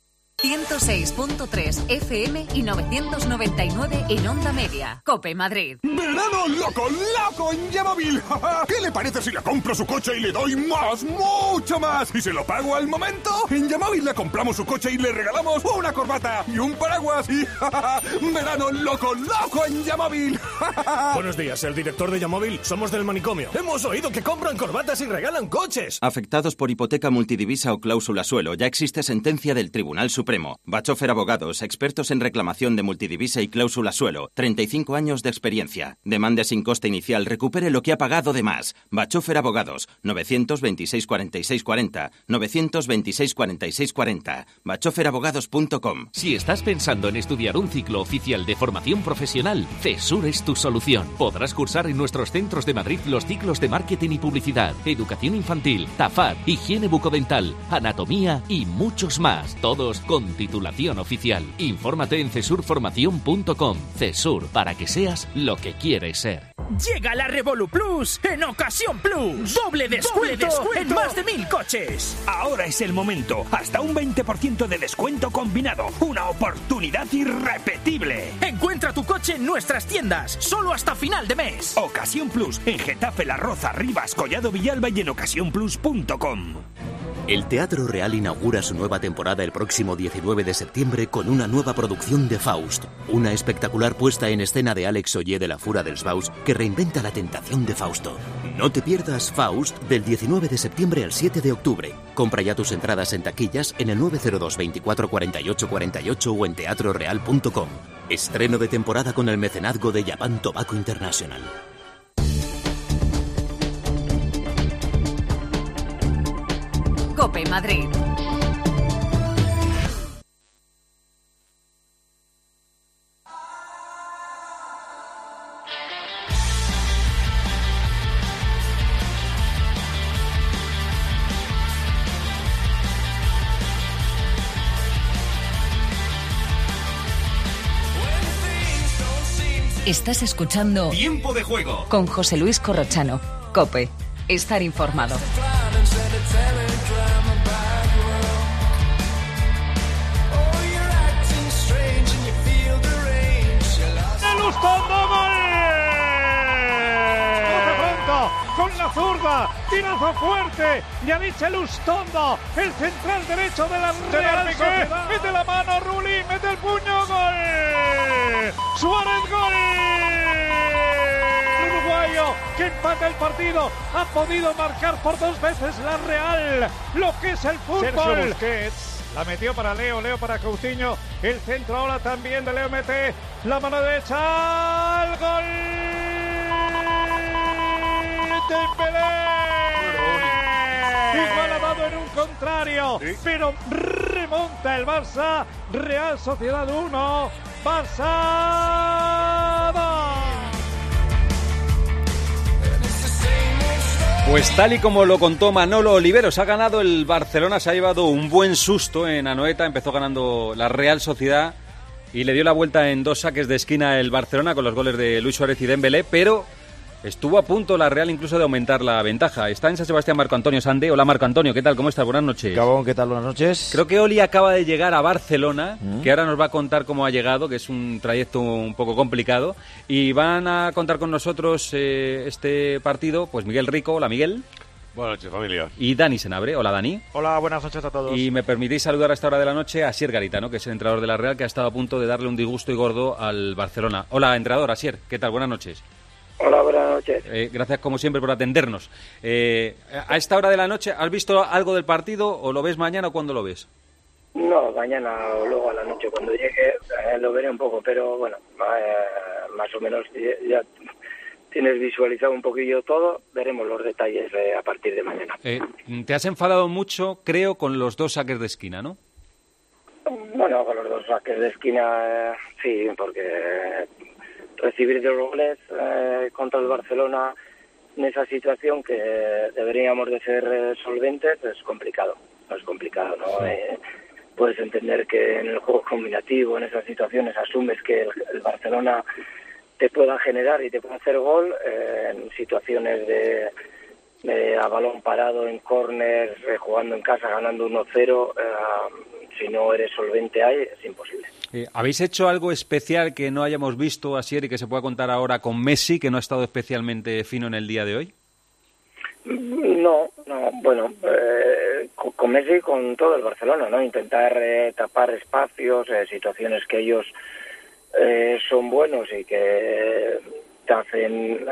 S17: 106.3 FM y 999 en Onda Media. COPE Madrid.
S6: ¡Verano loco en Yamóvil! ¿Qué le parece si le compro su coche y le doy más, mucho más? ¿Y se lo pago al momento? En Yamóvil le compramos su coche y le regalamos una corbata y un paraguas. Y ¡verano loco en Yamóvil!
S22: Buenos días, el director de Yamóvil. Somos del manicomio. Hemos oído que compran corbatas y regalan coches.
S23: Afectados por hipoteca multidivisa o cláusula suelo, ya existe sentencia del Tribunal Supremo. Bachofer Abogados, expertos en reclamación de multidivisa y cláusula suelo. 35 años de experiencia. Demande sin coste inicial. Recupere lo que ha pagado de más. Bachofer Abogados. 926 46 40. 926 46 40. bachoferabogados.com.
S24: Si estás pensando en estudiar un ciclo oficial de formación profesional, CESUR es tu solución. Podrás cursar en nuestros centros de Madrid los ciclos de marketing y publicidad, educación infantil, TAFAD, higiene bucodental, anatomía y muchos más. Todos con titulación oficial. Infórmate en cesurformacion.com. CESUR, para que seas lo que quieres ser.
S28: Llega la Revolu Plus en Ocasión Plus. Doble descuento en más de 1000 coches. Ahora es el momento. Hasta un 20% de descuento combinado. Una oportunidad irrepetible. Encuentra tu coche en nuestras tiendas. Solo hasta final de mes. Ocasión Plus en Getafe, La Roza, Rivas, Collado Villalba y en ocasiónplus.com.
S29: El Teatro Real inaugura su nueva temporada el próximo 19 de septiembre con una nueva producción de Faust, una espectacular puesta en escena de Alex Ollé de la Fura dels Baus que reinventa la tentación de Fausto. No te pierdas Faust del 19 de septiembre al 7 de octubre. Compra ya tus entradas en taquillas en el 902 24 48 48 o en teatroreal.com. Estreno de temporada con el mecenazgo de Japan Tobacco International.
S17: COPE Madrid.
S30: When things don't seem to
S17: Estás escuchando
S24: Tiempo de Juego
S17: con José Luis Corrochano. COPE. Estar informado.
S1: Con la zurda, tirazo fuerte, Yannick Elustondo, el central derecho de la Real Sociedad, mete la mano Rulli, mete el puño, gol, Suárez, gol, uruguayo que empata el partido, ha podido marcar por 2 veces la Real, lo que es el fútbol. Sergio Busquets la metió para Leo para Coutinho, el centro ahora también de Leo, mete la mano derecha, el gol. Dembélé, igualado en un contrario, sí. Pero remonta el Barça, Real Sociedad 1, Barça 2.
S3: Pues tal y como lo contó Manolo Oliveros, ha ganado el Barcelona, se ha llevado un buen susto en Anoeta, empezó ganando la Real Sociedad y le dio la vuelta en 2 saques de esquina el Barcelona con los goles de Luis Suárez y Dembélé, pero estuvo a punto la Real incluso de aumentar la ventaja. Está en San Sebastián Marco Antonio Sande. Hola Marco Antonio, ¿qué tal? ¿Cómo estás? Buenas noches.
S4: Gabón, ¿qué tal? Buenas noches.
S3: Creo que Oli acaba de llegar a Barcelona, que ahora nos va a contar cómo ha llegado, que es un trayecto un poco complicado. Y van a contar con nosotros este partido, pues Miguel Rico. Hola Miguel.
S5: Buenas noches, familia.
S3: Y Dani Senabre. Hola Dani.
S4: Hola, buenas noches a todos.
S3: Y me permitís saludar a esta hora de la noche a Asier Garitano, que es el entrenador de la Real, que ha estado a punto de darle un disgusto y gordo al Barcelona. Hola entrenador, Asier, ¿qué tal? Buenas noches.
S7: Hola, buenas noches.
S3: Gracias como siempre por atendernos. A esta hora de la noche, ¿has visto algo del partido o lo ves mañana o cuándo lo ves?
S7: No, mañana o luego a la noche cuando llegue lo veré un poco, pero bueno, más o menos ya tienes visualizado un poquillo todo, veremos los detalles a partir de mañana.
S3: Te has enfadado mucho, creo, con los 2 saques de esquina, ¿no?
S7: Bueno, con los 2 saques de esquina sí, porque recibir 2 goles contra el Barcelona en esa situación que deberíamos de ser solventes es complicado, ¿no? Puedes entender que en el juego combinativo, en esas situaciones, asumes que el Barcelona te pueda generar y te pueda hacer gol en situaciones de a balón parado, en córner, jugando en casa, ganando 1-0, si no eres solvente ahí, es imposible.
S3: ¿Habéis hecho algo especial que no hayamos visto, Asier, y que se pueda contar ahora con Messi, que no ha estado especialmente fino en el día de hoy?
S7: No, bueno, con Messi, con todo el Barcelona, ¿no? Intentar tapar espacios, situaciones que ellos son buenos y que te hacen,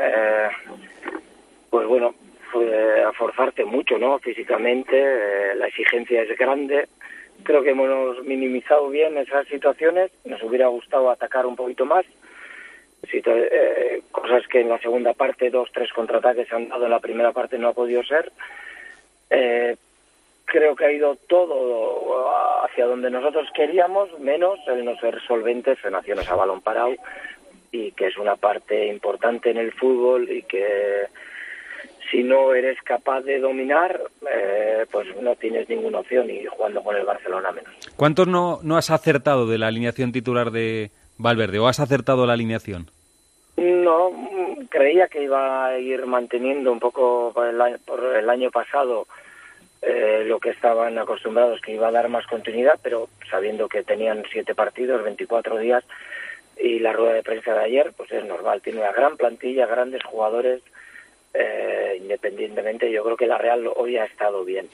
S7: pues bueno, a forzarte mucho, ¿no? Físicamente, la exigencia es grande. Creo que hemos minimizado bien esas situaciones. Nos hubiera gustado atacar un poquito más. Cosas que en la segunda parte, 2-3 contraataques se han dado, en la primera parte no ha podido ser. Creo que ha ido todo hacia donde nosotros queríamos, menos el no ser solventes en acciones a balón parado, y que es una parte importante en el fútbol y que si no eres capaz de dominar, pues no tienes ninguna opción, y jugando con el Barcelona menos.
S3: ¿Cuántos no has acertado de la alineación titular de Valverde, o has acertado la alineación?
S7: No, creía que iba a ir manteniendo un poco por el año pasado lo que estaban acostumbrados, que iba a dar más continuidad, pero sabiendo que tenían 7 partidos, 24 días, y la rueda de prensa de ayer, pues es normal, tiene una gran plantilla, grandes jugadores. Independientemente, yo creo que la Real hoy ha estado bien,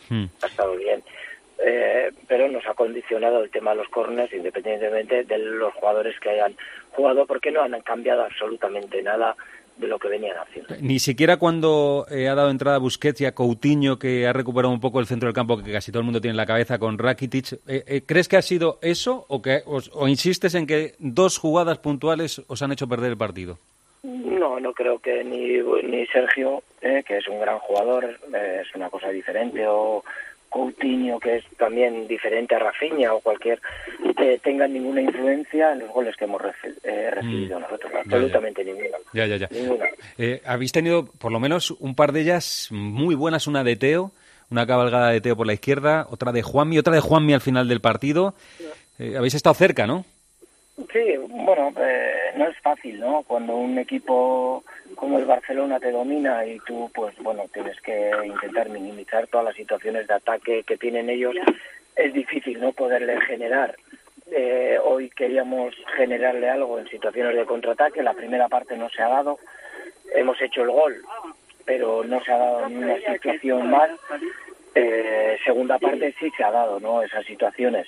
S7: pero nos ha condicionado el tema de los córneres, independientemente de los jugadores que hayan jugado, porque no han cambiado absolutamente nada de lo que venían haciendo.
S3: Ni siquiera cuando ha dado entrada a Busquets y a Coutinho, que ha recuperado un poco el centro del campo que casi todo el mundo tiene en la cabeza con Rakitic, ¿crees que ha sido eso o insistes en que 2 jugadas puntuales os han hecho perder el partido?
S7: No creo que ni Sergio, que es un gran jugador, es una cosa diferente, o Coutinho, que es también diferente a Rafinha, o cualquier, tengan ninguna influencia en los goles que hemos recibido nosotros, absolutamente ninguna. Ninguna.
S3: Habéis tenido por lo menos un par de ellas muy buenas, una de Teo, una cabalgada de Teo por la izquierda, otra de Juanmi al final del partido. Habéis estado cerca, ¿no?
S7: Sí, bueno, no es fácil, ¿no? Cuando un equipo como el Barcelona te domina y tú, pues bueno, tienes que intentar minimizar todas las situaciones de ataque que tienen ellos, es difícil, ¿no? Poderle generar. Hoy queríamos generarle algo en situaciones de contraataque, la primera parte no se ha dado, hemos hecho el gol, pero no se ha dado ni una situación más. Segunda parte sí se ha dado, ¿no? Esas situaciones.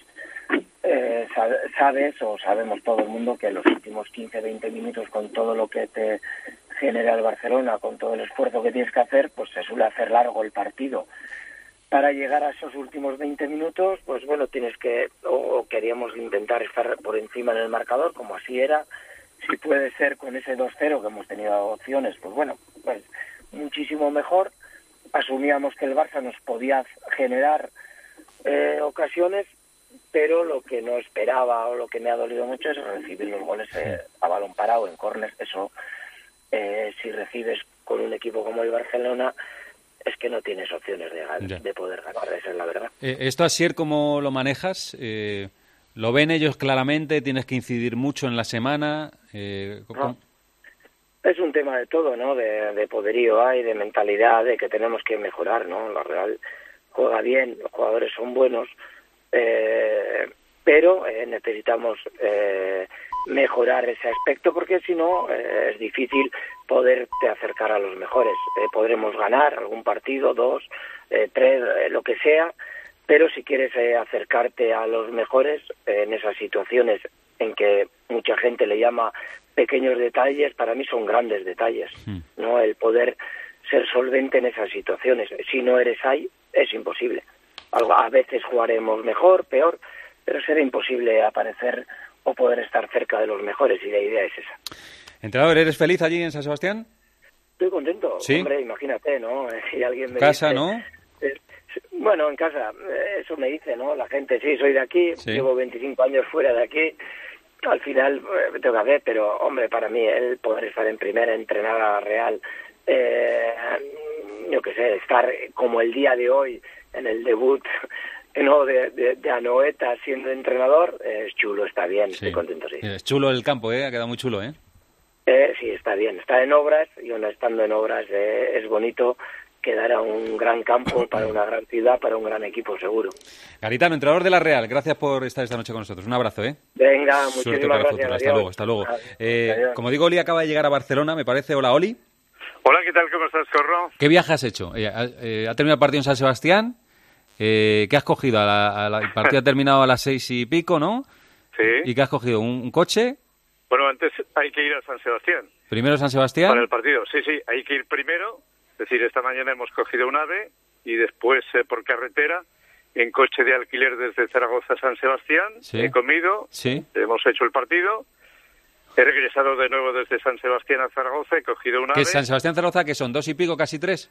S7: Sabemos todo el mundo que en los últimos 15-20 minutos, con todo lo que te genera el Barcelona, con todo el esfuerzo que tienes que hacer, pues se suele hacer largo el partido. Para llegar a esos últimos 20 minutos, pues bueno, tienes que, o queríamos intentar estar por encima en el marcador, como así era. Si puede ser con ese 2-0, que hemos tenido opciones, pues bueno, pues muchísimo mejor. Asumíamos que el Barça nos podía generar ocasiones, pero lo que no esperaba o lo que me ha dolido mucho es recibir los goles a balón parado en córner. Eso, si recibes con un equipo como el Barcelona, es que no tienes opciones de poder ganar, esa es la verdad.
S3: ¿Esto, Asier, cómo lo manejas? ¿Lo ven ellos claramente? ¿Tienes que incidir mucho en la semana?
S7: No. Es un tema de todo, ¿no? De poderío hay, de mentalidad, de que tenemos que mejorar, ¿no? La Real juega bien, los jugadores son buenos, pero necesitamos mejorar ese aspecto, porque si no es difícil poderte acercar a los mejores. Podremos ganar algún partido, 2, 3, lo que sea, pero si quieres acercarte a los mejores en esas situaciones en que mucha gente le llama pequeños detalles, para mí son grandes detalles, ¿no? El poder ser solvente en esas situaciones. Si no eres ahí, es imposible. A veces jugaremos mejor, peor, pero será imposible aparecer o poder estar cerca de los mejores, y la idea es esa.
S3: Entrenador, ¿eres feliz allí en San Sebastián?
S7: Estoy contento,
S3: ¿sí?
S7: Hombre, imagínate, ¿no? Si alguien me
S3: casa,
S7: dice,
S3: ¿no?
S7: Bueno, en casa, eso me dice, ¿no? La gente, sí, soy de aquí, llevo 25 años fuera de aquí, al final tengo que hacer, pero, hombre, para mí el poder estar en primera, entrenar a la Real, yo qué sé, estar como el día de hoy en el debut, ¿no? de Anoeta siendo entrenador, es chulo, está bien, estoy contento, sí.
S3: Es chulo el campo, ha quedado muy chulo,
S7: Sí, está bien, está en obras, y uno estando en obras es bonito. Quedará un gran campo para una gran ciudad, para un gran equipo, seguro.
S3: Garitano, entrenador de la Real, gracias por estar esta noche con nosotros. Un abrazo,
S7: Venga, muchísimas gracias.
S3: Hasta luego. Como digo, Oli acaba de llegar a Barcelona, me parece. Hola, Oli.
S5: Hola, ¿qué tal? ¿Cómo estás, Corro?
S3: ¿Qué viaje has hecho? ¿Ha terminado el partido en San Sebastián? ¿Qué has cogido? El partido ha terminado a las 6 y pico, ¿no?
S5: Sí.
S3: ¿Y qué has cogido? ¿Un coche?
S5: Bueno, antes hay que ir a San Sebastián.
S3: ¿Primero San Sebastián?
S5: Para el partido, sí, hay que ir primero. Es decir, esta mañana hemos cogido un AVE y después por carretera, en coche de alquiler desde Zaragoza a San Sebastián. He comido, hemos hecho el partido. He regresado de nuevo desde San Sebastián a Zaragoza, he cogido un AVE.
S3: ¿Qué es San Sebastián, Zaragoza? ¿Qué son? ¿2 y pico, casi 3?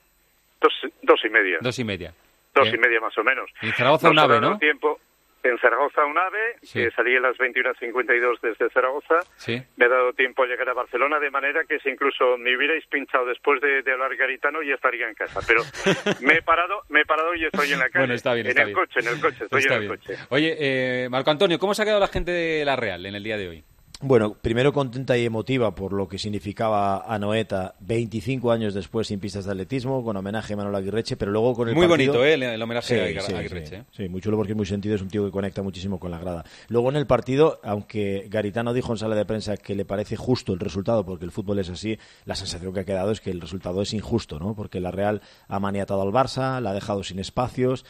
S5: 2 y media.
S3: 2 y media.
S5: 2 y media más o menos.
S3: Y en Zaragoza un AVE, ¿no?
S5: En Zaragoza un AVE, que salí a las 21:52 desde Zaragoza. Me ha dado tiempo a llegar a Barcelona, de manera que si incluso me hubierais pinchado después de hablar Garitano, ya estaría en casa. Pero me he parado y estoy en la calle.
S3: Bueno, está bien,
S5: en el coche, estoy en el coche.
S3: Oye, Marco Antonio, ¿cómo se ha quedado la gente de la Real en el día de hoy?
S4: Bueno, primero contenta y emotiva por lo que significaba Anoeta 25 años después sin pistas de atletismo, con homenaje a Manolo Aguirreche, pero luego con el
S3: muy
S4: partido...
S3: bonito, el homenaje a Aguirreche.
S4: Sí, muy chulo porque es muy sentido, es un tío que conecta muchísimo con la grada. Luego en el partido, aunque Garitano dijo en sala de prensa que le parece justo el resultado, porque el fútbol es así, la sensación que ha quedado es que el resultado es injusto, ¿no? Porque la Real ha maniatado al Barça, la ha dejado sin espacios,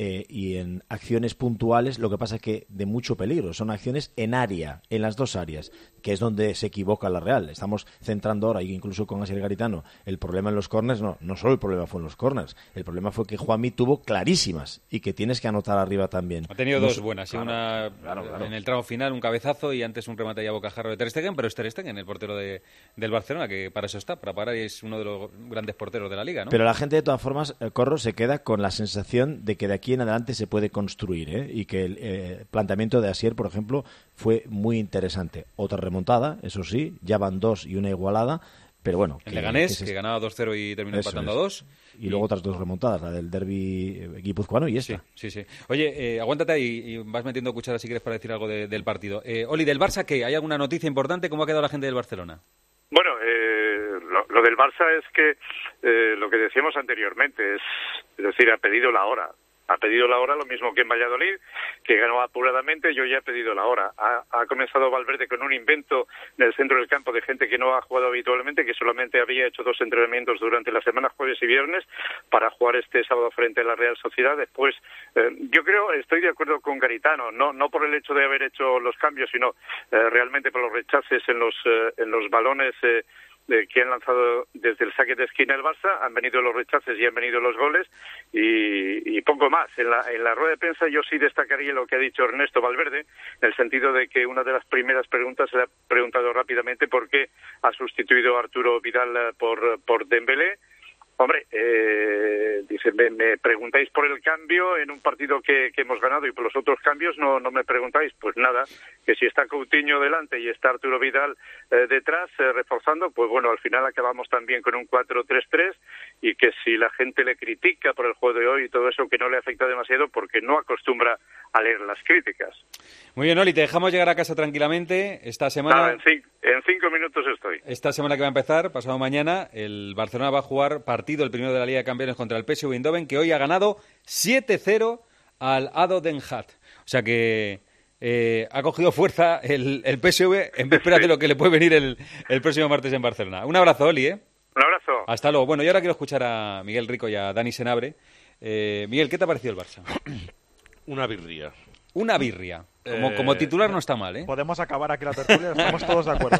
S4: y en acciones puntuales, lo que pasa es que de mucho peligro, son acciones en área, en las dos áreas, que es donde se equivoca la Real. Estamos centrando ahora, incluso con Asier Garitano, el problema en los córners, no solo el problema fue en los córners, el problema fue que Juanmi tuvo clarísimas y que tienes que anotar arriba también.
S3: Ha tenido dos buenas, una en el tramo final, un cabezazo, y antes un remate ya bocajarro de Ter Stegen, pero es Ter Stegen, el portero del Barcelona, que para eso está, para parar, y es uno de los grandes porteros de la Liga, ¿no?
S4: Pero la gente, de todas formas, Corro, se queda con la sensación de que de aquí en adelante se puede construir, y que el planteamiento de Asier, por ejemplo, fue muy interesante. Otra remontada, eso sí, ya van 2 y una igualada, Pero bueno,
S3: el Leganés, que ganaba 2-0 y terminó empatando a 2.
S4: Y luego otras dos remontadas, la del derbi guipuzcoano y esta.
S3: Sí. Oye, aguántate ahí y vas metiendo cuchara si quieres para decir algo del partido. Oli, ¿del Barça qué? ¿Hay alguna noticia importante? ¿Cómo ha quedado la gente del Barcelona?
S5: Bueno, lo del Barça es que lo que decíamos anteriormente, es decir, ha pedido la hora. Ha pedido la hora, lo mismo que en Valladolid, que ganó apuradamente. Yo ya he pedido la hora. Ha comenzado Valverde con un invento en el centro del campo de gente que no ha jugado habitualmente, que solamente había hecho 2 entrenamientos durante la semana, jueves y viernes, para jugar este sábado frente a la Real Sociedad. Después, yo creo, estoy de acuerdo con Garitano, no por el hecho de haber hecho los cambios, sino realmente por los rechaces en los balones que han lanzado desde el saque de esquina el Barça. Han venido los rechaces y han venido los goles y poco más. En la rueda de prensa yo sí destacaría lo que ha dicho Ernesto Valverde, en el sentido de que una de las primeras preguntas se le ha preguntado rápidamente por qué ha sustituido a Arturo Vidal por Dembélé. Hombre, dice, me preguntáis por el cambio en un partido que hemos ganado y por los otros cambios no me preguntáis. Pues nada, que si está Coutinho delante y está Arturo Vidal detrás reforzando, pues bueno, al final acabamos también con un 4-3-3 y que si la gente le critica por el juego de hoy y todo eso, que no le afecta demasiado porque no acostumbra a leer las críticas.
S3: Muy bien, Oli, te dejamos llegar a casa tranquilamente. Esta semana...
S5: Nada, en 5 minutos estoy.
S3: Esta semana que va a empezar, pasado mañana, el Barcelona va a jugar el primero de la Liga de Campeones contra el PSV Eindhoven, que hoy ha ganado 7-0 al ADO Den Haag. O sea que ha cogido fuerza el PSV en vísperas de lo que le puede venir el próximo martes en Barcelona. Un abrazo, Oli, ¿eh?
S5: Un abrazo.
S3: Hasta luego. Bueno, y ahora quiero escuchar a Miguel Rico y a Dani Senabre. Miguel, ¿qué te ha parecido el Barça?
S9: Una birria.
S3: Una birria. Como titular no está mal, ¿eh?
S11: Podemos acabar aquí la tertulia, estamos todos de acuerdo.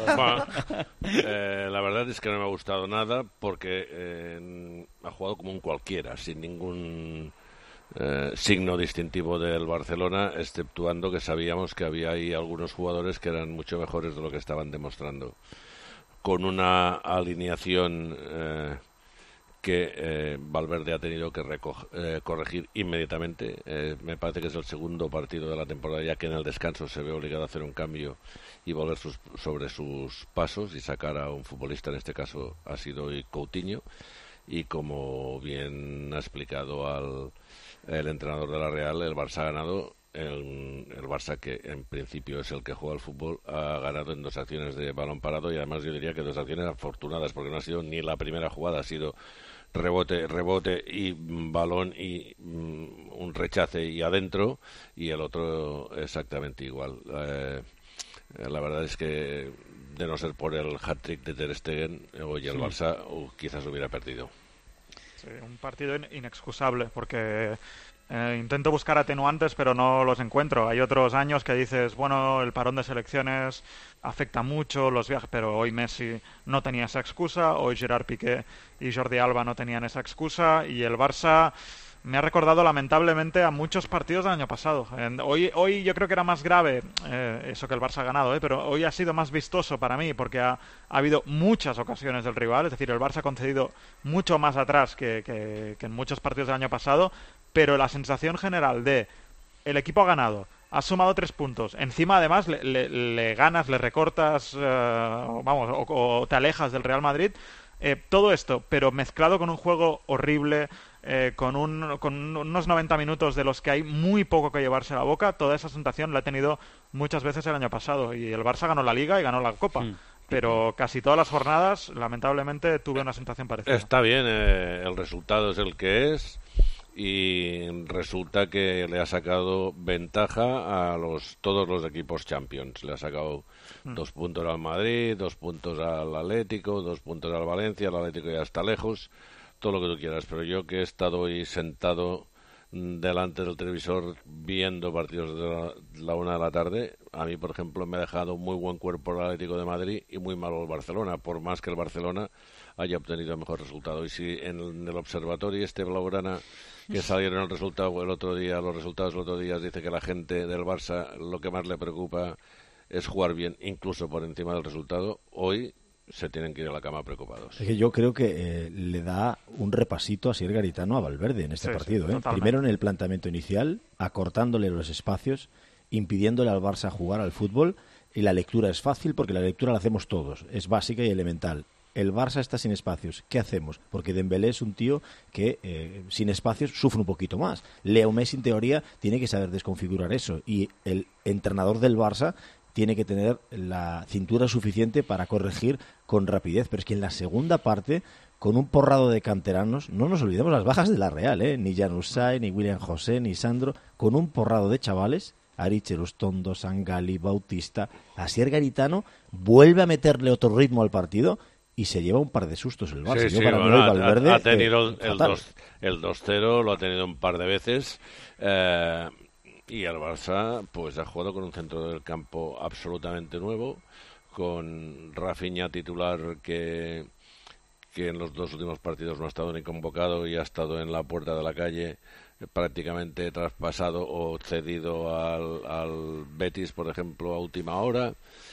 S9: La verdad es que no me ha gustado nada porque ha jugado como un cualquiera, sin ningún signo distintivo del Barcelona, exceptuando que sabíamos que había ahí algunos jugadores que eran mucho mejores de lo que estaban demostrando. Con una alineación que Valverde ha tenido que corregir inmediatamente. Me parece que es el segundo partido de la temporada ya que en el descanso se ve obligado a hacer un cambio y volver sobre sus pasos y sacar a un futbolista, en este caso ha sido hoy Coutinho, y como bien ha explicado el entrenador de la Real, el Barça ha ganado. El Barça, que en principio es el que juega al fútbol, ha ganado en 2 acciones de balón parado y además yo diría que 2 acciones afortunadas, porque no ha sido ni la primera jugada, ha sido rebote y balón y un rechace y adentro, y el otro exactamente igual. La verdad es que de no ser por el hat-trick de Ter Stegen, hoy el Barça quizás hubiera perdido.
S11: Sí, un partido inexcusable porque intento buscar atenuantes pero no los encuentro. Hay otros años que dices, bueno, el parón de selecciones afecta mucho, los viajes, pero hoy Messi no tenía esa excusa, hoy Gerard Piqué y Jordi Alba no tenían esa excusa, y el Barça me ha recordado lamentablemente a muchos partidos del año pasado. Hoy yo creo que era más grave eso que el Barça ha ganado, pero hoy ha sido más vistoso para mí porque ha habido muchas ocasiones del rival, es decir, el Barça ha concedido mucho más atrás que en muchos partidos del año pasado, pero la sensación general de el equipo ha ganado, ha sumado 3 puntos, encima además le ganas, le recortas, o te alejas del Real Madrid, todo esto, pero mezclado con un juego horrible, con unos 90 minutos de los que hay muy poco que llevarse a la boca, toda esa sensación la he tenido muchas veces el año pasado, y el Barça ganó la Liga y ganó la Copa. Pero casi todas las jornadas, lamentablemente, tuve una sensación parecida.
S9: Está bien, el resultado es el que es. Y resulta que le ha sacado ventaja a todos los equipos Champions. Le ha sacado 2 puntos al Madrid, 2 puntos al Atlético, 2 puntos al Valencia. El Atlético ya está lejos, todo lo que tú quieras. Pero yo que he estado hoy sentado delante del televisor viendo partidos de la 1 de la tarde, a mí, por ejemplo, me ha dejado muy buen cuerpo el Atlético de Madrid y muy malo el Barcelona, por más que el Barcelona haya obtenido el mejor resultado. Y si en el observatorio blaugrana que salieron los resultados el otro día dice que la gente del Barça lo que más le preocupa es jugar bien, incluso por encima del resultado, hoy se tienen que ir a la cama preocupados.
S4: Es que yo creo que le da un repasito a Asier Garitano a Valverde en este partido. Primero en el planteamiento inicial, acortándole los espacios, impidiéndole al Barça jugar al fútbol, y la lectura es fácil porque la lectura la hacemos todos, es básica y elemental. el Barça está sin espacios. ¿Qué hacemos? Porque Dembélé es un tío que sin espacios sufre un poquito más. Leo Messi, en teoría, tiene que saber desconfigurar eso. Y el entrenador del Barça tiene que tener la cintura suficiente para corregir con rapidez. Pero es que en la segunda parte, con un porrado de canteranos, no nos olvidemos las bajas de la Real, ni Januzaj, ni William José, ni Sandro, con un porrado de chavales, Aritz, Rustondo, Sangali, Bautista, Asier Garitano, vuelve a meterle otro ritmo al partido y se lleva un par de sustos el Barça.
S9: Sí,
S4: para
S9: bueno,
S4: Valverde,
S9: ha tenido el 2-0, lo ha tenido un par de veces. Y el Barça pues ha jugado con un centro del campo absolutamente nuevo, con Rafinha titular que en los 2 últimos partidos no ha estado ni convocado y ha estado en la puerta de la calle, prácticamente traspasado o cedido al Betis, por ejemplo, a última hora,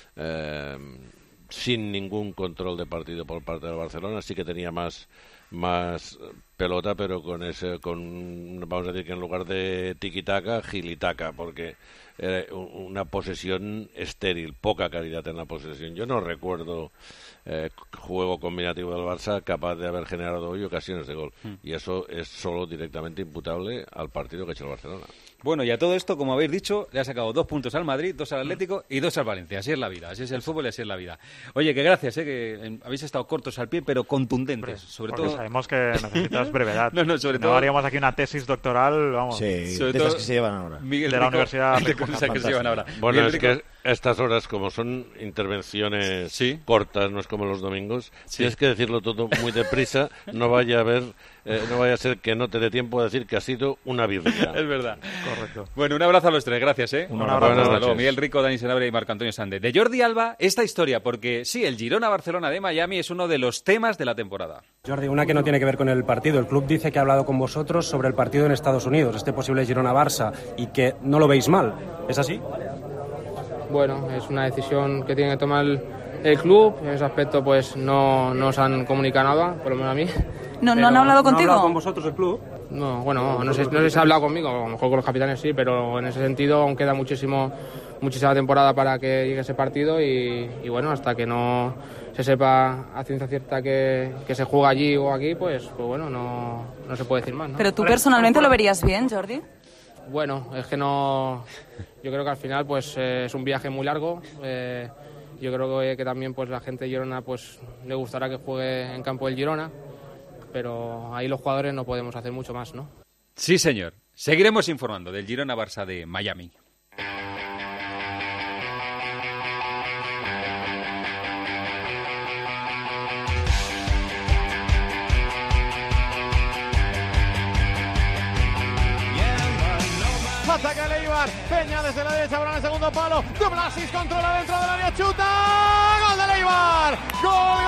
S9: sin ningún control de partido por parte del Barcelona. Sí que tenía más pelota, pero vamos a decir que en lugar de tiki-taka, gilitaka, porque era una posesión estéril, poca calidad en la posesión. Yo no recuerdo juego combinativo del Barça capaz de haber generado hoy ocasiones de gol, y eso es solo directamente imputable al partido que ha hecho el Barcelona.
S3: Bueno, y a todo esto, como habéis dicho, le ha sacado 2 puntos al Madrid, 2 al Atlético y 2 al Valencia. Así es la vida, así es el fútbol y así es la vida. Oye, que gracias, que habéis estado cortos al pie, pero contundentes. Sobre
S11: porque
S3: todo
S11: sabemos que necesitas brevedad.
S3: Sobre todo
S11: haríamos aquí una tesis doctoral, vamos.
S4: Sí,
S3: sobre
S4: de
S3: todo
S4: esas que se llevan ahora.
S3: Miguel
S11: de
S3: Rico,
S11: la Universidad
S3: que se llevan ahora.
S9: Bueno,
S3: Miguel
S9: es que estas horas, como son intervenciones cortas, no es como los domingos, tienes que decirlo todo muy deprisa, no vaya a ser que no te dé tiempo a decir que ha sido una birria.
S3: Es verdad.
S11: Correcto.
S3: Bueno, un abrazo a los tres, gracias.
S11: Un abrazo.
S3: Hasta luego. Miguel Rico, Dani Senabre y Marco Antonio Sande. De Jordi Alba, esta historia, porque sí, el Girona-Barcelona de Miami es uno de los temas de la temporada.
S12: Jordi, una que no tiene que ver con el partido. El club dice que ha hablado con vosotros sobre el partido en Estados Unidos, este posible Girona-Barça, y que no lo veis mal. ¿Es así?
S13: Bueno, es una decisión que tiene que tomar el club. En ese aspecto pues no nos han comunicado nada, por lo menos a mí.
S14: ¿No han hablado contigo?
S12: ¿No ha hablado con vosotros el club?
S13: No, bueno, no sé si ha hablado conmigo, a lo mejor con los capitanes sí, pero en ese sentido aún queda muchísima temporada para que llegue ese partido y bueno, hasta que no se sepa a ciencia cierta que se juega allí o aquí, pues bueno, no se puede decir más, ¿no?
S14: ¿Pero tú personalmente lo verías bien, Jordi?
S13: Bueno, es que no... Yo creo que al final pues es un viaje muy largo. Yo creo que también pues la gente de Girona pues le gustará que juegue en campo del Girona, pero ahí los jugadores no podemos hacer mucho más, ¿no?
S3: Sí, señor. Seguiremos informando del Girona-Barça de Miami.
S1: Ataca Leibar, Peña desde la derecha, ahora en el segundo palo, Dublasis controla dentro del área, chuta, gol de Leibar, gol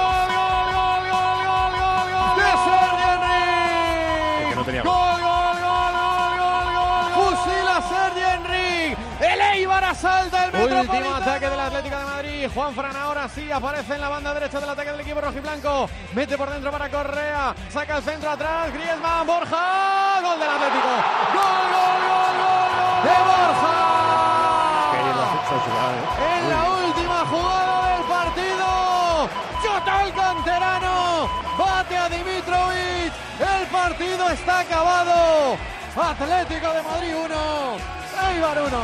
S1: de Sergi Enric, gol, fusila Sergi Enric, el Eibar asalta el Metropolitano. Último ataque del Atlético de Madrid, Juanfran ahora sí aparece en la banda derecha del ataque del equipo rojiblanco, mete por dentro para Correa, saca el centro atrás, Griezmann, Borja, gol del Atlético, gol de Borja. En la última jugada del partido, chuta el canterano, bate a Dimitrovic, el partido está acabado. Atlético de Madrid 1, Eibar 1.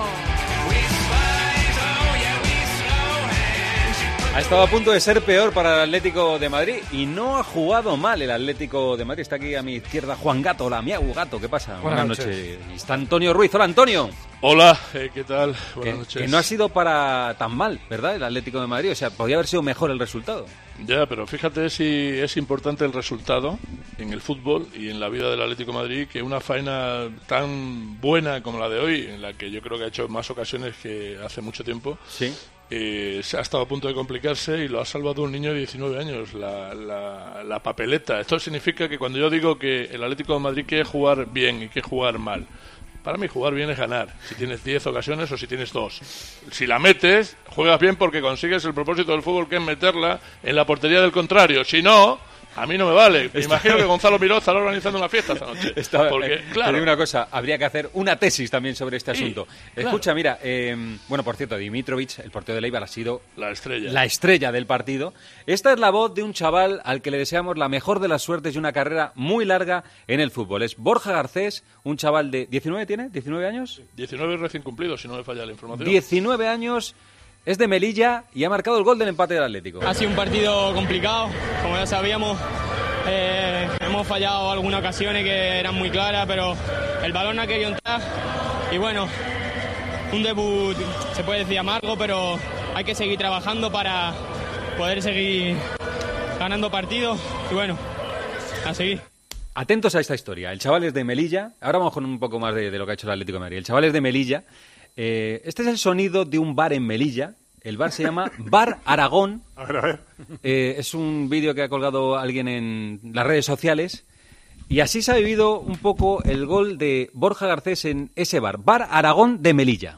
S3: Ha estado a punto de ser peor para el Atlético de Madrid y no ha jugado mal el Atlético de Madrid. Está aquí a mi izquierda Juan Gato. Hola, miau Gato, ¿qué pasa? Buenas noches. Está Antonio Ruiz. Hola, Antonio.
S15: Hola, ¿qué tal? Buenas noches.
S3: Que no ha sido para tan mal, ¿verdad? El Atlético de Madrid. O sea, podría haber sido mejor el resultado.
S15: Ya, pero fíjate si es importante el resultado en el fútbol y en la vida del Atlético de Madrid, que una faena tan buena como la de hoy, en la que yo creo que ha hecho más ocasiones que hace mucho tiempo.
S3: Sí.
S15: Se ha estado a punto de complicarse y lo ha salvado un niño de 19 años, la papeleta. Esto significa que cuando yo digo que el Atlético de Madrid quiere jugar bien y quiere jugar mal, para mí jugar bien es ganar, si tienes 10 ocasiones o si tienes 2. Si la metes, juegas bien porque consigues el propósito del fútbol, que es meterla en la portería del contrario. Si no, A mí no me vale. Me imagino que Gonzalo Miró estará organizando una fiesta esta noche. Porque, claro.
S3: Te digo una cosa, habría que hacer una tesis también sobre este asunto.
S15: Claro.
S3: Escucha, mira, bueno, por cierto, Dimitrovic, el portero del Eibar, ha sido
S15: la
S3: estrella del partido. Esta es la voz de un chaval al que le deseamos la mejor de las suertes y una carrera muy larga en el fútbol. Es Borja Garcés, un chaval de... ¿19 tiene? ¿19 años?
S15: 19 recién cumplidos, si no me falla la información.
S3: 19 años... Es de Melilla y ha marcado el gol del empate del Atlético.
S2: Ha sido un partido complicado, como ya sabíamos. Hemos fallado algunas ocasiones que eran muy claras, pero el balón ha querido entrar. Y bueno, un debut se puede decir amargo, pero hay que seguir trabajando para poder seguir ganando partidos. Y bueno, a seguir.
S3: Atentos a esta historia. El chaval es de Melilla. Ahora vamos con un poco más de lo que ha hecho el Atlético de Madrid. El chaval es de Melilla. Este es el sonido de un bar en Melilla. El bar se llama Bar Aragón.
S10: A ver.
S3: Es un vídeo que ha colgado alguien en las redes sociales. Y así se ha vivido un poco el gol de Borja Garcés en ese bar. Bar Aragón de Melilla.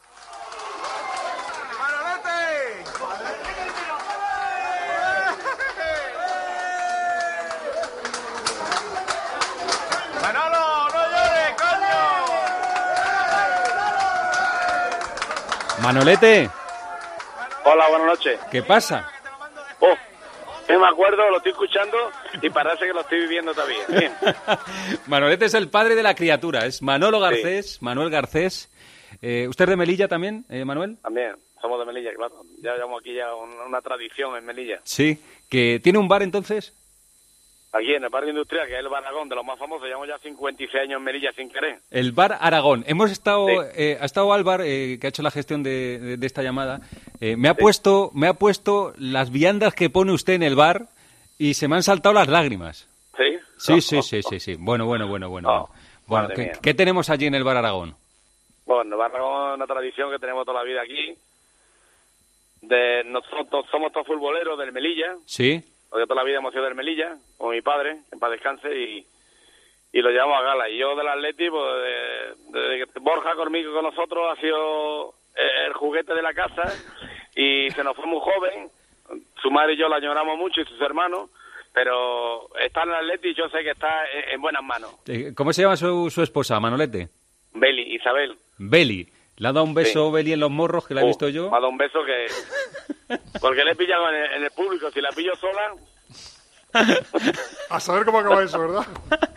S3: Manolete.
S16: Hola, buenas noches.
S3: ¿Qué pasa?
S16: No me acuerdo, lo estoy escuchando y parece que lo estoy viviendo todavía. Bien.
S3: Manolete es el padre de la criatura, es Manolo Garcés, sí. Manuel Garcés. ¿Usted es de Melilla también, Manuel?
S16: También, somos de Melilla, claro. Ya llevamos aquí ya una tradición en Melilla.
S3: Sí, ¿que tiene un bar entonces?
S16: Aquí en el barrio industrial, que es el Bar Aragón, de los más famosos, llevamos ya 56 años en Melilla sin querer.
S3: El Bar Aragón. Hemos estado,
S16: sí.
S3: Ha estado Álvar, que ha hecho la gestión de esta llamada. Me ha puesto las viandas que pone usted en el bar y se me han saltado las lágrimas.
S16: ¿Sí?
S3: Sí. Bueno. Bueno, ¿qué tenemos allí en el Bar Aragón?
S16: Bueno, el Bar Aragón es una tradición que tenemos toda la vida aquí. Nosotros somos todos futboleros del Melilla.
S3: Sí.
S16: Porque toda la vida hemos sido del Melilla, con mi padre, en paz descanse, y lo llevamos a gala. Y yo del Atleti, pues desde que Borja conmigo con nosotros ha sido el juguete de la casa, y se nos fue muy joven. Su madre y yo la añoramos mucho, y sus hermanos, pero está en el Atleti y yo sé que está en buenas manos.
S3: ¿Cómo se llama su esposa, Manolete?
S16: Beli, Isabel.
S3: Beli. ¿Le ha dado un beso Beli en los morros, que la he visto yo?
S16: Me ha dado un beso que... Porque le he pillado en el público. Si la pillo sola...
S10: A saber cómo acaba eso, ¿verdad?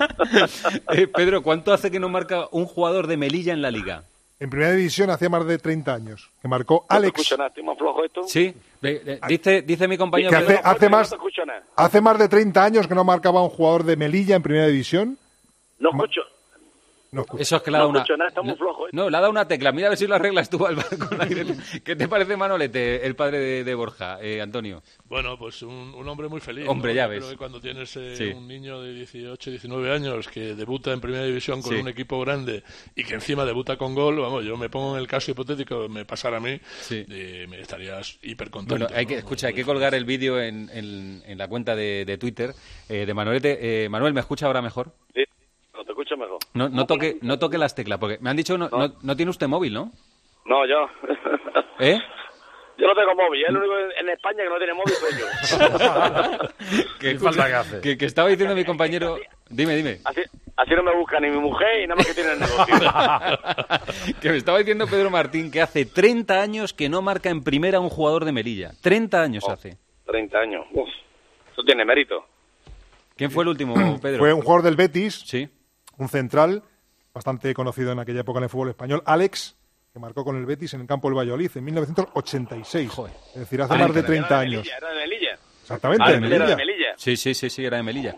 S3: Pedro, ¿cuánto hace que no marca un jugador de Melilla en la Liga?
S10: En primera división hacía más de 30 años. Que marcó Alex...
S16: ¿No te escucho nada? ¿Estoy más flojo esto?
S3: Sí. Dice mi compañero...
S10: Que hace más de 30 años que no marcaba un jugador de Melilla en primera división.
S16: No escucho.
S3: Eso es que le ha dado una...
S16: Nada, está muy flojo, ¿eh?
S3: No, le ha dado una tecla. Mira a ver si lo arreglas tú, Álvaro. ¿Qué te parece Manolete, el padre de Borja, Antonio?
S15: Bueno, pues un hombre muy feliz.
S3: Hombre,
S15: ¿no?
S3: ya ves.
S15: Creo que cuando tienes un niño de 18, 19 años que debuta en primera división con un equipo grande y que encima debuta con gol, vamos, yo me pongo en el caso hipotético, me pasara a mí, me estarías hiper contento.
S3: Bueno, hay que colgar el vídeo en la cuenta de Twitter de Manolete. Manuel, ¿me escucha ahora mejor?
S16: Sí. Te escucho mejor.
S3: No toque las teclas, porque me han dicho no tiene usted móvil, ¿no?
S16: No, yo. Yo no tengo móvil, el único en España que no tiene móvil soy yo.
S3: ¿Qué falta que hace? Que estaba diciendo mi compañero... Dime.
S16: Así no me busca ni mi mujer y nada más que tiene el negocio.
S3: Que me estaba diciendo Pedro Martín que hace 30 años que no marca en primera un jugador de Melilla. 30 años hace.
S16: 30 años. Uf, eso tiene mérito.
S3: ¿Quién fue el último, Pedro?
S10: Fue un jugador del Betis.
S3: Sí.
S10: Un central, bastante conocido en aquella época en el fútbol español, Alex, que marcó con el Betis en el campo del Valladolid en 1986. Joder. Es decir, hace más de 30 años.
S16: Era de Melilla.
S10: Exactamente, de Melilla.
S16: Era de Melilla.
S3: Sí, era de Melilla.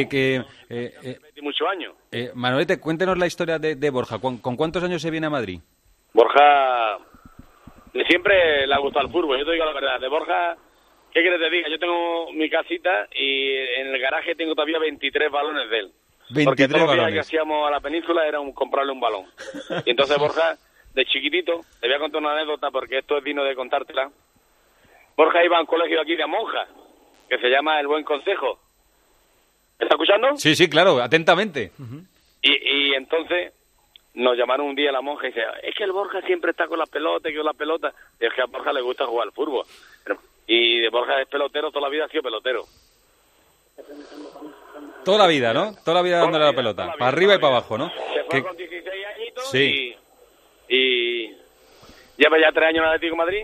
S16: Muchos años.
S3: Manolete, cuéntenos la historia de Borja. ¿Con cuántos años se viene a Madrid?
S16: Borja, siempre le ha gustado el fútbol, yo te digo la verdad. De Borja, ¿qué quieres que te diga? Yo tengo mi casita y en el garaje tengo todavía 23 balones de él.
S3: 23
S16: porque todos los días
S3: balones.
S16: que hacíamos a la península era comprarle un balón. Y entonces Borja, de chiquitito, te voy a contar una anécdota porque esto es digno de contártela. Borja iba a un colegio aquí de monjas, que se llama El Buen Consejo. ¿Me está escuchando?
S3: Sí, claro, atentamente.
S16: Y entonces nos llamaron un día a la monja y dice, es que el Borja siempre está con la pelota, Y es que a Borja le gusta jugar al fútbol. Y de Borja es pelotero, toda la vida ha sido pelotero.
S3: Toda la vida, ¿no? Toda la vida dándole la pelota. Para arriba y para abajo, ¿no?
S16: Se fue con 16 añitos y lleva ya 3 años en el Atlético de Madrid.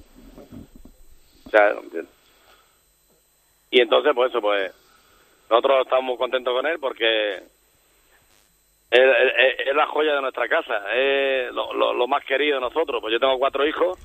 S16: O sea, y entonces, pues eso, pues nosotros estamos muy contentos con él porque es la joya de nuestra casa, es lo más querido de nosotros. Pues yo tengo 4 hijos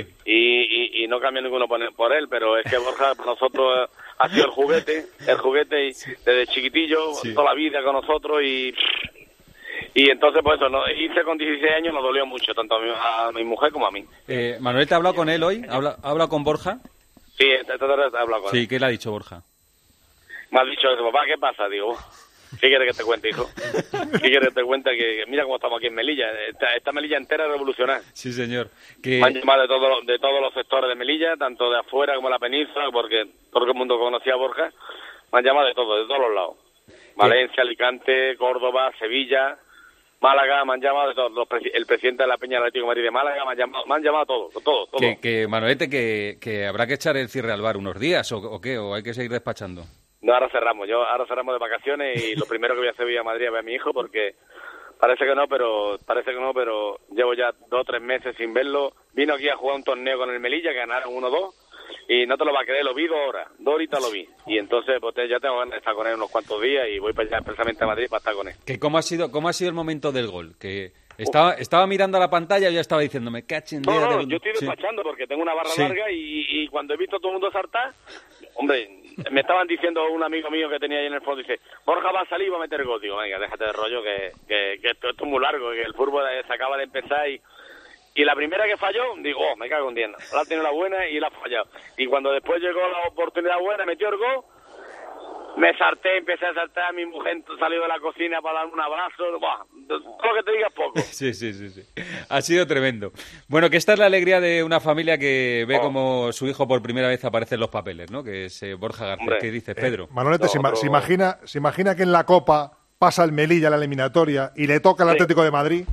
S16: y no cambio ninguno por él, pero es que Borja para nosotros ha sido el juguete y desde chiquitillo, toda la vida con nosotros y entonces pues eso, irse con 16 años nos dolió mucho, tanto a mi mujer como a mí.
S3: Manuel, ¿te ha hablado con él hoy? ¿Habla con Borja?
S16: Sí, esta tarde he hablado con él.
S3: Sí, ¿qué le ha dicho Borja?
S16: Me ha dicho, papá, ¿qué pasa? Digo, ¿qué quieres que te cuente, hijo? ¿Qué quieres que te cuente? Que mira cómo estamos aquí en Melilla. Esta Melilla entera es revolucionaria.
S3: Sí, señor.
S16: Me han llamado de todos los sectores de Melilla, tanto de afuera como de la península, porque todo el mundo conocía a Borja. Me han llamado de todos los lados. Valencia, Alicante, Córdoba, Sevilla, Málaga, me han llamado de todos. El presidente de la Peña Atlético de Madrid de Málaga me han llamado todos.
S3: Que Manuelete, que habrá que echar el cierre al bar unos días, ¿o qué? ¿O hay que seguir despachando?
S16: No, ahora cerramos de vacaciones y lo primero que voy a hacer a Madrid a ver a mi hijo porque parece que no, pero llevo ya 2 o 3 meses sin verlo. Vino aquí a jugar un torneo con el Melilla, que ganaron 1-2 y no te lo vas a creer, lo vi 2 horas, 2 horitas lo vi. Y entonces pues ya tengo ganas de estar con él unos cuantos días y voy para allá expresamente a Madrid para estar con él.
S3: ¿Cómo ha sido el momento del gol? Que estaba mirando a la pantalla y ya estaba diciéndome,
S16: No, yo estoy despachando porque tengo una barra larga y cuando he visto a todo el mundo saltar, hombre, me estaban diciendo un amigo mío que tenía ahí en el fondo, dice, Borja va a salir y va a meter gol. Digo, venga, déjate de rollo, que esto es muy largo, que el fútbol se acaba de empezar y la primera que falló, digo, me cago en 10. La ha tenido la buena y la ha fallado. Y cuando después llegó la oportunidad buena, metió el gol, me salté, empecé a saltar, mi mujer salió de la cocina para darme un abrazo, todo lo que te digas poco.
S3: Sí. Ha sido tremendo. Bueno, que esta es la alegría de una familia que ve como su hijo por primera vez aparece en los papeles, ¿no? Que es Borja Garcés.
S16: Hombre,
S3: ¿Qué dices, Pedro?
S10: Manolete, se imagina que en la Copa pasa el Melilla la eliminatoria y le toca el Atlético de Madrid.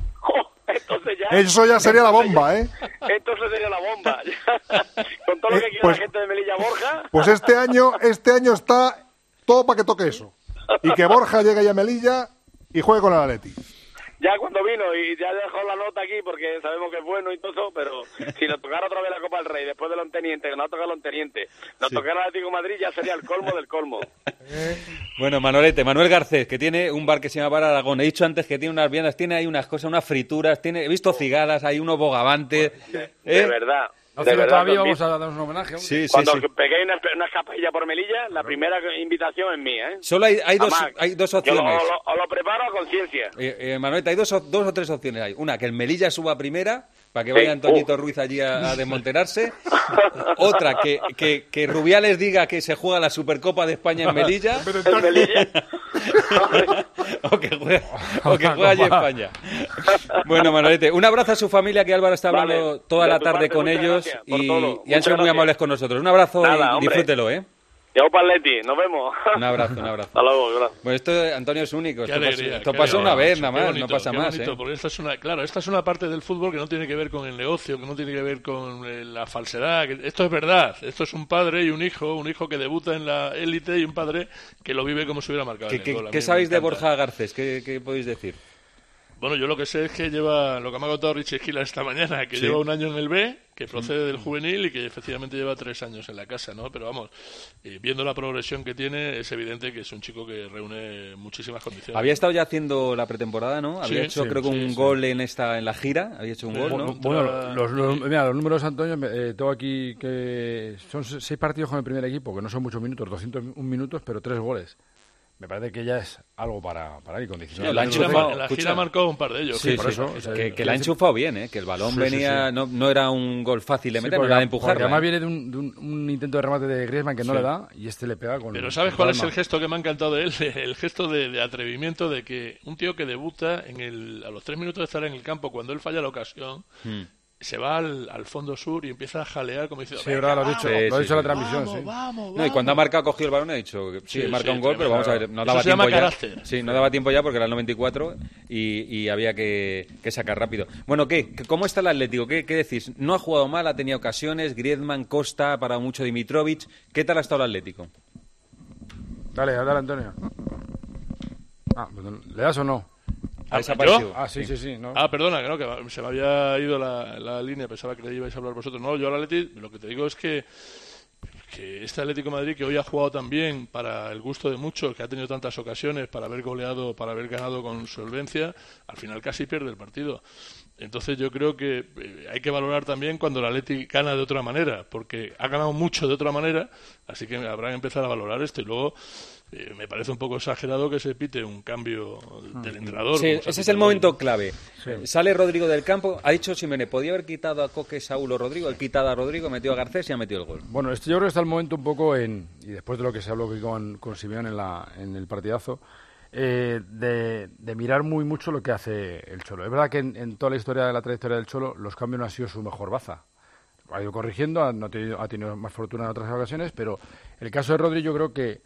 S10: Eso ya sería la bomba, ¿eh?
S16: Entonces sería la bomba. Con todo lo que quiere la gente de Melilla, Borja.
S10: Pues este año está todo para que toque eso. Y que Borja llegue ya a Melilla y juegue con el Atleti.
S16: Ya cuando vino y ya dejó la nota aquí porque sabemos que es bueno y todo eso, pero si nos tocara otra vez la Copa del Rey después de Lonteniente, que nos ha tocado Lonteniente, nos tocara el Atlético de Madrid, ya sería el colmo del colmo.
S3: Bueno, Manuel Garcés, que tiene un bar que se llama Bar Aragón. He dicho antes que tiene unas viandas, tiene ahí unas cosas, unas frituras, he visto cigalas, hay unos bogavantes.
S16: De verdad.
S6: De verdad, todavía vamos a dar un homenaje.
S16: Cuando pegué una escapadilla por Melilla, la primera invitación es mía, ¿eh?
S3: Solo hay dos opciones.
S16: Os lo preparo a conciencia.
S3: Manuel, hay dos o tres opciones. Hay una, que el Melilla suba primera, para que vaya Antoñito Ruiz allí a desmonterarse. Otra, que Rubiales diga que se juega la Supercopa de España en Melilla. o que juega allí en España. Bueno, Manolete, un abrazo a su familia, que Álvaro está hablando toda la tarde con ellos y han sido muy amables con nosotros. Un abrazo y disfrútelo, ¿eh?
S16: Chao, Paletti, nos vemos.
S3: Un abrazo.
S16: Hasta luego, gracias.
S3: Bueno, esto, Antonio, es único. Esto
S15: pasa
S3: una vez, nada más, bonito, no pasa más.
S15: Bonito, porque esta es una parte del fútbol que no tiene que ver con el negocio, que no tiene que ver con la falsedad. Esto es verdad. Esto es un padre y un hijo que debuta en la élite y un padre que lo vive como si hubiera marcado el gol.
S3: ¿Qué sabéis de Borja Garcés? ¿Qué podéis decir?
S15: Bueno, yo lo que sé es que lleva, lo que me ha contado Richie Esquila esta mañana, que lleva 1 año en el B, que procede del juvenil y que efectivamente lleva 3 años en la casa, ¿no? Pero vamos, viendo la progresión que tiene, es evidente que es un chico que reúne muchísimas condiciones.
S3: Había estado ya haciendo la pretemporada, ¿no? Había hecho, creo que un gol en la gira, había hecho un gol, ¿no?
S6: Bueno, los números, Antonio, tengo aquí que son 6 partidos con el primer equipo, que no son muchos minutos, 201 minutos, pero 3 goles. Me parece que ya es algo para ir con 16.
S15: La gira marcó un par de ellos.
S6: Sí, por eso.
S3: Que la ha enchufado bien, que el balón venía, no era un gol fácil de meter, no era de empujarlo.
S6: Además viene de un intento de remate de Griezmann que no le da y le pega con...
S15: Pero ¿sabes cuál es el gesto que me ha encantado de él? El gesto de atrevimiento de que un tío que debuta a los 3 minutos de estar en el campo, cuando él falla la ocasión... se va al fondo sur y empieza a jalear como diciendo...
S6: Sí, verdad, lo ha dicho en la transmisión,
S15: vamos.
S3: No, y cuando ha marcado, cogido el balón, ha dicho que sí, marca un gol, pero vamos a ver, no daba tiempo ya. Sí, no daba tiempo ya porque era el 94 y había que sacar rápido. Bueno, ¿cómo está el Atlético? ¿Qué decís? No ha jugado mal, ha tenido ocasiones, Griezmann, Costa, ha parado mucho Dimitrovic. ¿Qué tal ha estado el Atlético?
S6: Dale, Antonio. ¿Le das o no?
S15: ¿Yo?
S6: Sí. No.
S15: Perdona, que se me había ido la línea, pensaba que le ibais a hablar vosotros. No, yo al Atleti, lo que te digo es que este Atlético de Madrid, que hoy ha jugado tan bien para el gusto de muchos, que ha tenido tantas ocasiones para haber goleado, para haber ganado con solvencia, al final casi pierde el partido. Entonces yo creo que hay que valorar también cuando el Atleti gana de otra manera, porque ha ganado mucho de otra manera, así que habrá que empezar a valorar esto. Y luego me parece un poco exagerado que se pite un cambio del entrenador.
S3: Sí, ese es el momento clave. Sí. Sale Rodrigo del campo, ha dicho Simeone, podía haber quitado a Coque, Saúl o Rodrigo, ha quitado a Rodrigo, metió a Garcés y ha metido el gol.
S6: Bueno, yo creo que está el momento un poco y después de lo que se habló con Simeone en el partidazo, de mirar muy mucho lo que hace el Cholo. Es verdad que en toda la historia de la trayectoria del Cholo, los cambios no han sido su mejor baza. Ha ido corrigiendo, ha tenido más fortuna en otras ocasiones, pero el caso de Rodri yo creo que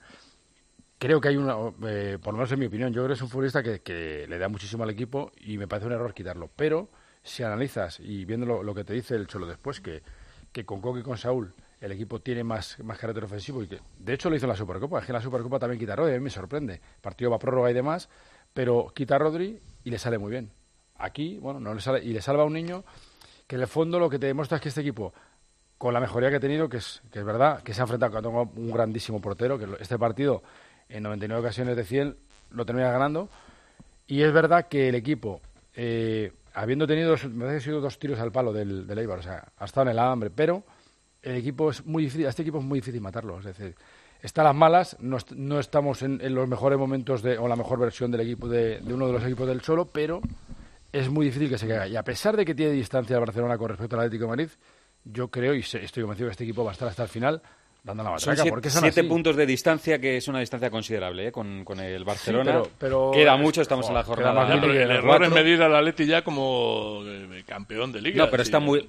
S6: hay una, por lo menos en mi opinión, yo creo que es un futbolista que le da muchísimo al equipo y me parece un error quitarlo. Pero si analizas y viendo lo que te dice el Cholo después, que con Coque y con Saúl el equipo tiene más carácter ofensivo y que de hecho lo hizo en la Supercopa. Es que en la Supercopa también quita a Rodri, a mí me sorprende. El partido va a prórroga y demás, pero quita a Rodri y le sale muy bien. Aquí, bueno, no le sale y le salva a un niño que en el fondo lo que te demuestra es que este equipo, con la mejoría que ha tenido, que es verdad, que se ha enfrentado con un grandísimo portero, que este partido en 99 ocasiones de 100 lo termina ganando, y es verdad que el equipo, habiendo tenido me parece que sido 2 tiros al palo del Eibar, o sea, ha estado en el alambre, pero el equipo es muy difícil, a este equipo es muy difícil matarlo, es decir, está a las malas, no estamos en los mejores momentos o la mejor versión del equipo de uno de los equipos del Cholo, pero es muy difícil que se caiga, y a pesar de que tiene distancia el Barcelona con respecto al Atlético de Madrid, yo creo y estoy convencido que este equipo va a estar hasta el final dando la matraca.
S3: Son 7 puntos de distancia, que es una distancia considerable, con el Barcelona. Sí, pero queda mucho, estamos en la jornada.
S15: El error es medir al Atleti ya como campeón de Liga.
S3: No, pero está muy...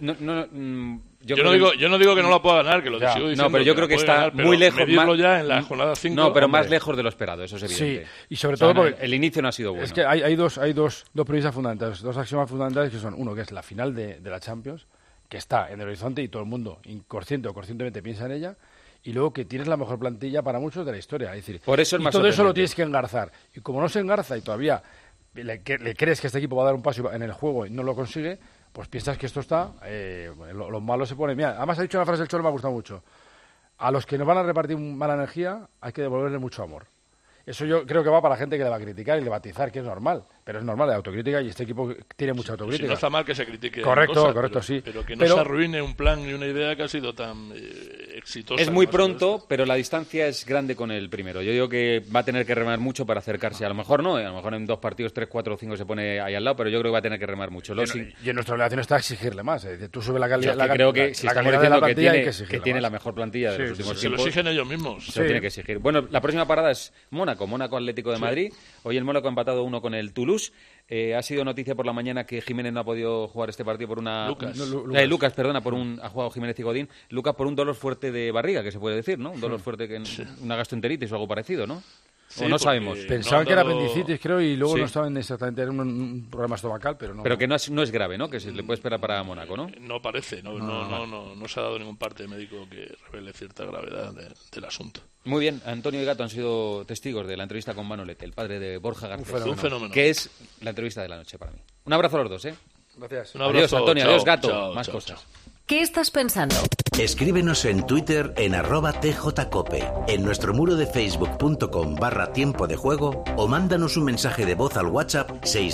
S15: Yo no digo que no la pueda ganar, que lo sigo diciendo.
S3: No, pero yo creo que está muy lejos.
S15: Medirlo ya en la jornada 5.
S3: No, pero más lejos de lo esperado, eso es evidente.
S6: Sí, y sobre todo porque
S3: el inicio no ha sido bueno.
S6: Es que hay dos premisas fundamentales, 2 axiomas fundamentales que son, uno, que es la final de la Champions, que está en el horizonte y todo el mundo, inconsciente o conscientemente, piensa en ella, y luego que tienes la mejor plantilla para muchos de la historia. Es decir,
S3: por eso es más
S6: todo eso lo tienes que engarzar. Y como no se engarza y todavía le crees que este equipo va a dar un paso en el juego y no lo consigue, pues piensas que esto está... los malos se ponen... Mira, además ha dicho una frase del Cholo que me ha gustado mucho. A los que nos van a repartir mala energía hay que devolverle mucho amor. Eso yo creo que va para la gente que le va a criticar y le va a atizar, que es normal. Pero es normal, la autocrítica, y este equipo tiene mucha autocrítica.
S15: Si no está mal que se critique.
S6: Correcto, sí.
S15: Pero que no se arruine un plan y una idea que ha sido tan exitosa.
S3: Es muy pronto, pero la distancia es grande con el primero. Yo digo que va a tener que remar mucho para acercarse. A lo mejor no, a lo mejor en 2 partidos, 3, 4 o 5 se pone ahí al lado, pero yo creo que va a tener que remar mucho.
S6: Y en nuestra obligación está exigirle más. Es decir, tú subes la calidad.
S3: Creo que si estamos diciendo que tiene la mejor plantilla de los últimos tiempos.
S15: Se lo exigen ellos mismos.
S3: Se lo tiene que exigir. Bueno, la próxima parada es Mónaco Atlético de Madrid. Hoy el Mónaco ha empatado 1 con el Toulouse. Ha sido noticia por la mañana que Jiménez no ha podido jugar este partido por una... Lucas, perdona, ha jugado Jiménez y Godín. Lucas por un dolor fuerte de barriga, que se puede decir, ¿no? Un dolor fuerte, una gastroenteritis o algo parecido, ¿no? Sí, o no sabemos.
S6: Pensaban que era apendicitis, creo, y luego no saben exactamente, era un problema estomacal, pero no.
S3: Pero que no es grave, ¿no? Que se le puede esperar para Mónaco, ¿no?
S15: No parece, no se ha dado ningún parte médico que revele cierta gravedad del asunto.
S3: Muy bien, Antonio y Gato han sido testigos de la entrevista con Manolete, el padre de Borja Garcés.
S15: Un fenómeno.
S3: Que es la entrevista de la noche para mí. Un abrazo a los dos, ¿eh?
S6: Gracias.
S15: Un abrazo,
S3: adiós, Antonio,
S15: chao,
S3: adiós, Gato.
S15: chao,
S3: más
S15: chao,
S3: cosas.
S15: Chao.
S17: ¿Qué estás pensando?
S29: Escríbenos en Twitter en @tjcope, en nuestro muro de facebook.com/tiempo de juego, o mándanos un mensaje de voz al WhatsApp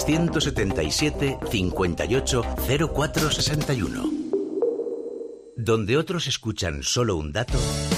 S29: 677 58 0461. Donde otros escuchan solo un dato,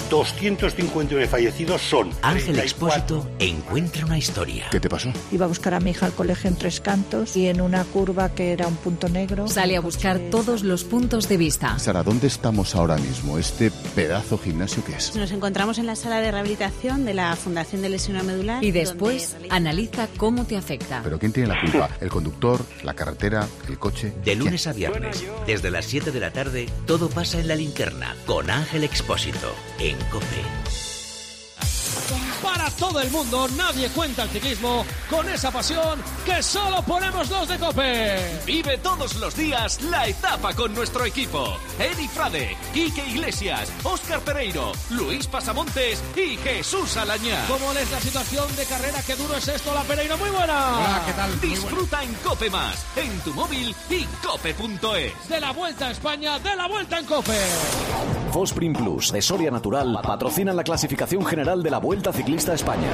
S8: 259 fallecidos son.
S29: Ángel Expósito encuentra una historia.
S8: ¿Qué te pasó?
S18: Iba a buscar a mi hija al colegio en Tres Cantos y en una curva que era un punto negro.
S17: Sale a buscar todos los puntos de vista.
S8: Sara, ¿dónde estamos ahora mismo? ¿Este pedazo gimnasio qué es?
S19: Nos encontramos en la sala de rehabilitación de la Fundación de Lesión Medular.
S17: Y después analiza cómo te afecta.
S8: ¿Pero quién tiene la culpa? ¿El conductor? ¿La carretera? ¿El coche?
S29: De lunes a viernes, desde las 7 de la tarde, todo pasa en La Linterna, con Ángel Expósito, en COPE.
S20: para todo el mundo. Nadie cuenta el ciclismo con esa pasión que solo ponemos los de COPE.
S21: Vive todos los días la etapa con nuestro equipo. Edi Frade, Quique Iglesias, Óscar Pereiro, Luis Pasamontes y Jesús Alañá.
S20: ¿Cómo es la situación de carrera? ¡Qué duro es esto, la Pereiro! ¡Muy buena!
S21: Hola, ¿qué tal? Disfruta en COPE+, en tu móvil y cope.es.
S20: De la Vuelta a España, de la Vuelta en COPE.
S22: Fosprin Plus de Soria Natural patrocinan la clasificación general de la Vuelta Ciclista a España.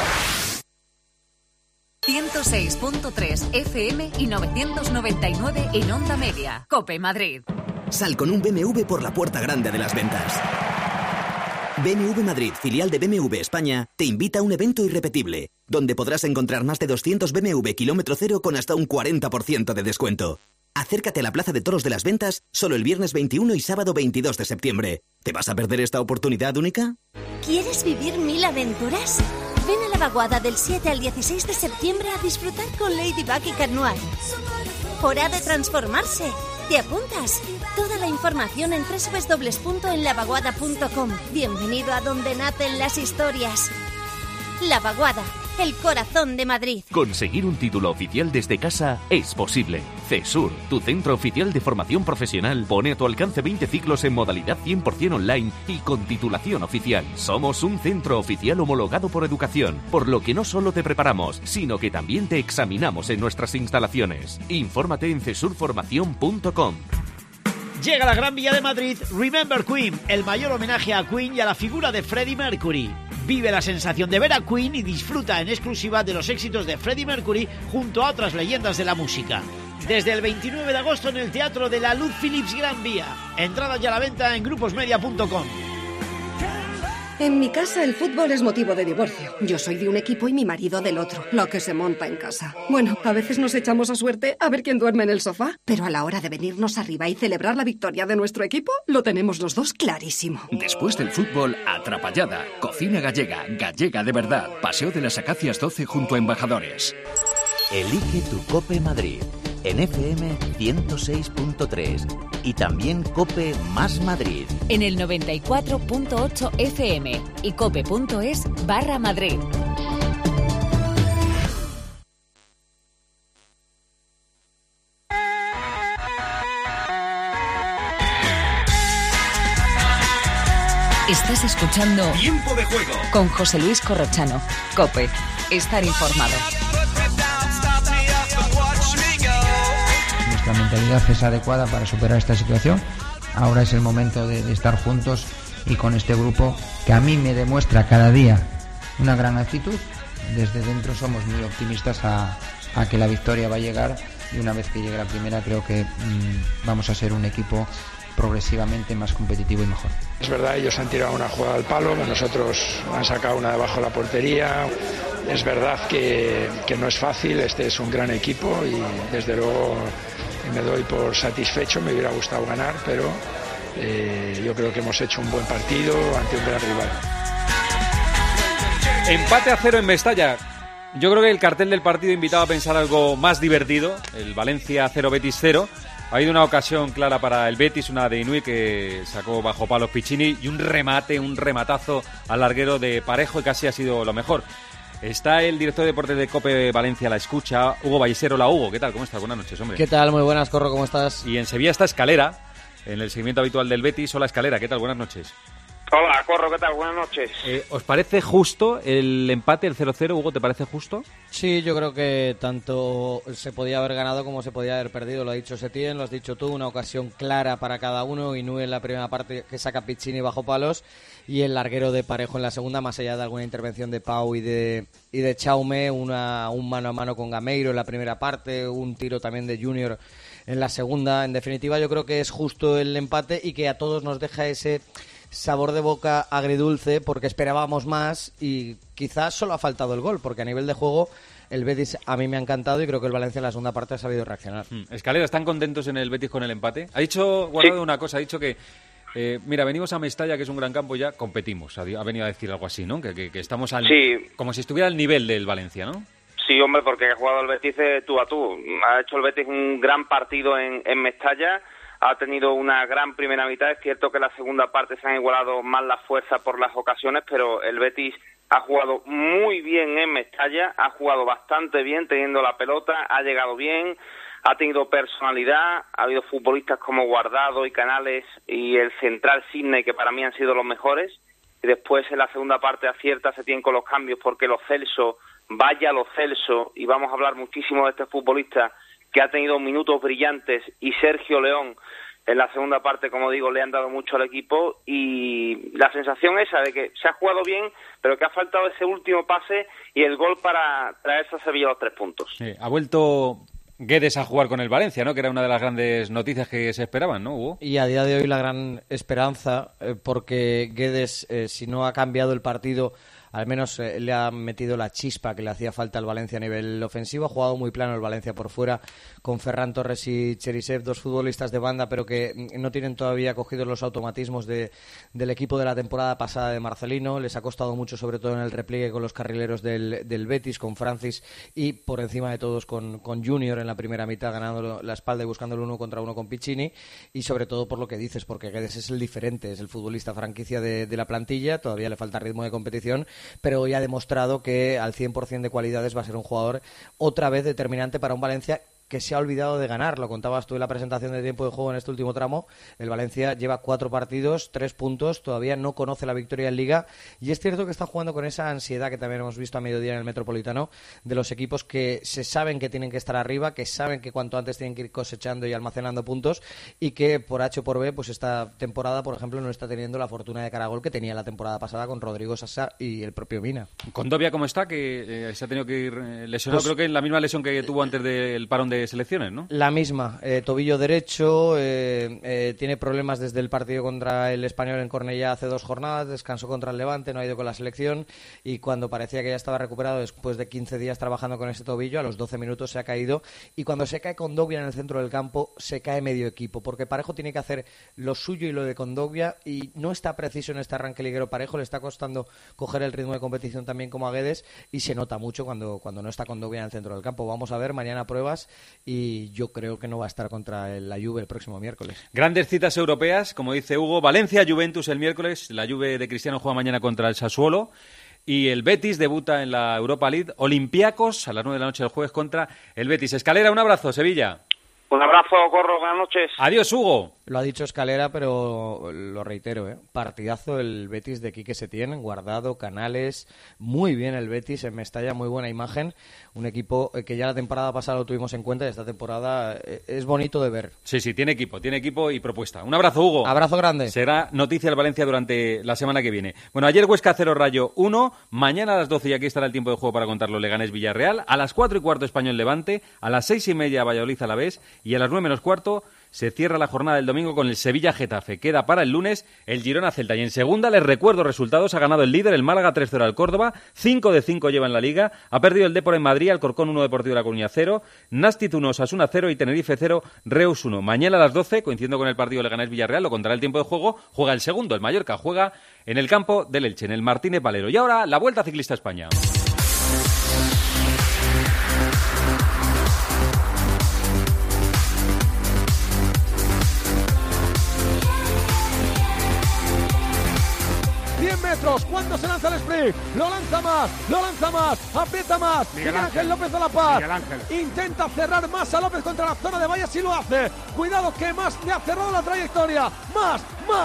S17: 106.3 FM y 999 en Onda Media. COPE Madrid.
S29: Sal con un BMW por la puerta grande de las ventas. BMW Madrid, filial de BMW España, te invita a un evento irrepetible, donde podrás encontrar más de 200 BMW kilómetro cero con hasta un 40% de descuento. Acércate a la Plaza de Toros de las Ventas solo el viernes 21 y sábado 22 de septiembre. ¿Te vas a perder esta oportunidad única?
S23: ¿Quieres vivir 1000 aventuras? Ven a la vaguada del 7 al 16 de septiembre a disfrutar con Ladybug y Cat Noir. Hora de transformarse. ¿Te apuntas? Toda la información en www.enlavaguada.com. Bienvenido a donde nacen las historias. La Vaguada, el corazón de Madrid.
S24: Conseguir un título oficial desde casa es posible. CESUR, tu centro oficial de formación profesional, pone a tu alcance 20 ciclos en modalidad 100% online y con titulación oficial. Somos un centro oficial homologado por educación, por lo que no solo te preparamos, sino que también te examinamos en nuestras instalaciones. Infórmate en cesurformacion.com.
S25: Llega a la Gran Vía de Madrid Remember Queen, el mayor homenaje a Queen y a la figura de Freddie Mercury. Vive la sensación de ver a Queen y disfruta en exclusiva de los éxitos de Freddie Mercury junto a otras leyendas de la música. Desde el 29 de agosto en el Teatro de la Luz Philips Gran Vía. Entradas ya a la venta en gruposmedia.com.
S26: En mi casa el fútbol es motivo de divorcio. Yo soy de un equipo y mi marido del otro. Lo que se monta en casa. Bueno, a veces nos echamos a suerte a ver quién duerme en el sofá. Pero a la hora de venirnos arriba y celebrar la victoria de nuestro equipo, lo tenemos los dos clarísimo.
S24: Después del fútbol, Atrapallada. Cocina gallega, gallega de verdad. Paseo de las Acacias 12 junto a Embajadores.
S27: Elige tu COPE Madrid. En FM 106.3 y también COPE más Madrid.
S17: En el 94.8 FM y cope.es/Madrid. Estás escuchando
S21: Tiempo de Juego
S17: con José Luis Corrochano. COPE. Estar informado.
S28: Nuestra mentalidad es adecuada para superar esta situación. Ahora es el momento de estar juntos y con este grupo que a mí me demuestra cada día una gran actitud. Desde dentro somos muy optimistas a que la victoria va a llegar y una vez que llegue la primera creo que vamos a ser un equipo progresivamente más competitivo y mejor.
S30: Es verdad, ellos han tirado una jugada al palo, nosotros han sacado una debajo de la portería. Es verdad que no es fácil, este es un gran equipo y desde luego me doy por satisfecho, me hubiera gustado ganar, pero yo creo que hemos hecho un buen partido ante un gran rival.
S3: Empate a 0 en Mestalla. Yo creo que el cartel del partido invitaba a pensar algo más divertido. El Valencia 0, Betis 0. Ha habido una ocasión clara para el Betis, una de Inui que sacó bajo palos Piccini y un rematazo al larguero de Parejo y casi ha sido lo mejor. Está el director de deportes de COPE Valencia a la escucha, Hugo Vallisero. Hola Hugo, ¿qué tal? ¿Cómo estás? Buenas noches, hombre.
S31: ¿Qué tal? Muy buenas, Corro, ¿cómo estás?
S3: Y en Sevilla está Escalera, en el seguimiento habitual del Betis. Hola Escalera, ¿qué tal? Buenas noches.
S16: Hola, Corro, ¿qué tal? Buenas noches.
S3: ¿Os parece justo el empate, el 0-0? Hugo, ¿te parece justo?
S31: Sí, yo creo que tanto se podía haber ganado como se podía haber perdido. Lo ha dicho Setién, lo has dicho tú, una ocasión clara para cada uno. Inui en la primera parte que saca Piccini bajo palos y el larguero de Parejo en la segunda, más allá de alguna intervención de Pau y de Chaume, un mano a mano con Gameiro en la primera parte, un tiro también de Junior en la segunda. En definitiva, yo creo que es justo el empate y que a todos nos deja ese sabor de boca agridulce porque esperábamos más y quizás solo ha faltado el gol, porque a nivel de juego el Betis a mí me ha encantado y creo que el Valencia en la segunda parte ha sabido reaccionar.
S3: Escalera, ¿están contentos en el Betis con el empate? Ha dicho Guardado una cosa, ha dicho que mira, venimos a Mestalla, que es un gran campo, ya competimos. Ha venido a decir algo así, ¿no? Que estamos como si estuviera al nivel del Valencia, ¿no?
S16: Sí, hombre, porque ha jugado el Betis tú a tú. Ha hecho el Betis un gran partido en Mestalla. Ha tenido una gran primera mitad. Es cierto que en la segunda parte se han igualado más las fuerzas por las ocasiones, pero el Betis ha jugado muy bien en Mestalla, ha jugado bastante bien teniendo la pelota, ha llegado bien, ha tenido personalidad, ha habido futbolistas como Guardado y Canales y el central Sidney, que para mí han sido los mejores, y después en la segunda parte acierta Setién con los cambios, porque Lo Celso, vaya Lo Celso, y vamos a hablar muchísimo de este futbolista que ha tenido minutos brillantes, y Sergio León en la segunda parte, como digo, le han dado mucho al equipo, y la sensación esa de que se ha jugado bien, pero que ha faltado ese último pase y el gol para traerse a Sevilla los 3 puntos.
S3: Sí, ha vuelto Guedes a jugar con el Valencia, ¿no? Que era una de las grandes noticias que se esperaban, ¿no, Hugo?
S31: Y a día de hoy la gran esperanza, porque Guedes, si no ha cambiado el partido, al menos le ha metido la chispa que le hacía falta al Valencia a nivel ofensivo. Ha jugado muy plano el Valencia por fuera, con Ferran Torres y Cherisev, 2 futbolistas de banda, pero que no tienen todavía cogidos los automatismos del equipo de la temporada pasada de Marcelino. Les ha costado mucho, sobre todo en el repliegue con los carrileros del Betis, con Francis y por encima de todos con Junior en la primera mitad, ganando la espalda y buscando el 1 contra 1 con Piccini. Y sobre todo por lo que dices, porque Guedes es el diferente, es el futbolista franquicia de la plantilla. Todavía le falta ritmo de competición, pero hoy ha demostrado que al 100% de cualidades va a ser un jugador otra vez determinante para un Valencia que se ha olvidado de ganar. Lo contabas tú en la presentación de tiempo de juego en este último tramo. El Valencia lleva 4 partidos, 3 puntos, todavía no conoce la victoria en Liga, y es cierto que está jugando con esa ansiedad que también hemos visto a mediodía en el Metropolitano, de los equipos que se saben que tienen que estar arriba, que saben que cuanto antes tienen que ir cosechando y almacenando puntos, y que por H o por B, pues esta temporada, por ejemplo, no está teniendo la fortuna de Caragol que tenía la temporada pasada con Rodrigo Sasa y el propio Mina.
S3: Condovia, ¿cómo está? Que se ha tenido que ir lesionado, pues, creo que en la misma lesión que tuvo antes del parón de selecciones, ¿no?
S31: La misma, tobillo derecho, tiene problemas desde el partido contra el Español en Cornellá hace 2 jornadas, descansó contra el Levante, no ha ido con la selección, y cuando parecía que ya estaba recuperado después de 15 días trabajando con ese tobillo, a los 12 minutos se ha caído, y cuando se cae Condovia en el centro del campo, se cae medio equipo, porque Parejo tiene que hacer lo suyo y lo de Condovia, y no está preciso en este arranque liguero Parejo, le está costando coger el ritmo de competición también como a Guedes, y se nota mucho cuando no está Condovia en el centro del campo. Vamos a ver mañana pruebas, y yo creo que no va a estar contra la Juve el próximo miércoles.
S3: Grandes citas europeas, como dice Hugo. Valencia-Juventus el miércoles. La Juve de Cristiano juega mañana contra el Sassuolo. Y el Betis debuta en la Europa League. Olympiacos a las 9 de la noche del jueves contra el Betis. Escalera, un abrazo, Sevilla.
S16: Un abrazo, Corro, buenas noches.
S3: Adiós, Hugo.
S31: Lo ha dicho Escalera, pero lo reitero, partidazo el Betis de Quique Setién, Guardado, Canales, muy bien el Betis, en Mestalla, muy buena imagen, un equipo que ya la temporada pasada lo tuvimos en cuenta y esta temporada es bonito de ver.
S3: Sí, tiene equipo y propuesta. Un abrazo, Hugo.
S31: Abrazo grande.
S3: Será noticia el Valencia durante la semana que viene. Bueno, ayer Huesca 0 Rayo 1, mañana a las 12 y aquí estará el tiempo de juego para contarlo, Leganés Villarreal, a las 4:15 Español Levante, a las 6:30 Valladolid Alavés y a las 9:15 se cierra la jornada del domingo con el Sevilla-Getafe. Queda para el lunes el Girona-Celta. Y en segunda, les recuerdo resultados. Ha ganado el líder, el Málaga, 3-0 al Córdoba. 5 de 5 lleva en la Liga. Ha perdido el Depor en Madrid, Alcorcón 1, Deportivo de La Coruña 0. Nàstic 1, Osasuna 0 y Tenerife 0, Reus 1. Mañana a las 12, coincidiendo con el partido Leganés-Villarreal, lo contará el tiempo de juego, juega el segundo, el Mallorca. Juega en el campo del Elche, en el Martínez Valero. Y ahora, la Vuelta Ciclista a España.
S20: Cuando se lanza el sprint, lo lanza más, aprieta más. Miguel Ángel López de la Paz intenta cerrar más a López contra la zona de vallas y lo hace. Cuidado que más le ha cerrado la trayectoria. Más.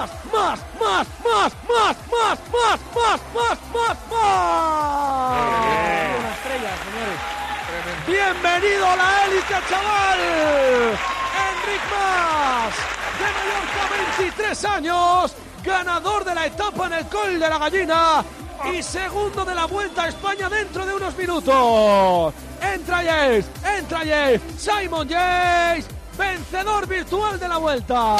S20: Una estrella, señores. Bienvenido a la élite, chaval. Enric Mas, de Mallorca, 23 años. Ganador de la etapa en el Col de la Gallina y segundo de la Vuelta a España dentro de unos minutos. Entra Yates, Simon Yates, vencedor virtual de la Vuelta.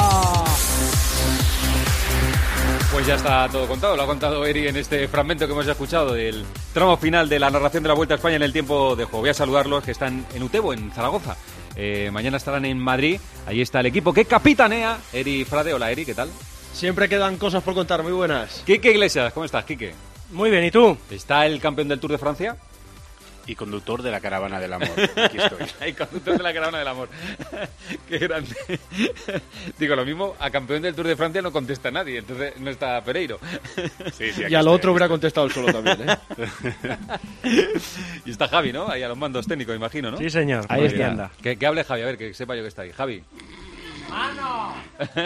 S3: Pues ya está todo contado, lo ha contado Eri en este fragmento que hemos escuchado del tramo final de la narración de la Vuelta a España en el tiempo de juego. Voy a saludarlos que están en Utebo, en Zaragoza. Mañana estarán en Madrid, ahí está el equipo que capitanea Eri Frade. Hola Eri, ¿qué tal?
S1: Siempre quedan cosas por contar, muy buenas.
S3: Quique Iglesias, ¿cómo estás, Quique?
S1: Muy bien, ¿y tú?
S3: ¿Está el campeón del Tour de Francia?
S2: Y conductor de la caravana del amor. Aquí estoy.
S3: Y conductor de la caravana del amor. Qué grande. Digo, lo mismo, a campeón del Tour de Francia no contesta nadie, entonces no está Pereiro.
S2: Sí,
S1: y al otro hubiera contestado él solo también, ¿eh?
S3: Y está Javi, ¿no? Ahí a los mandos técnicos, imagino, ¿no?
S4: Sí, señor.
S3: Ahí está. Anda. Que hable Javi, a ver, que sepa yo que está ahí. Javi.
S4: ¡Mano!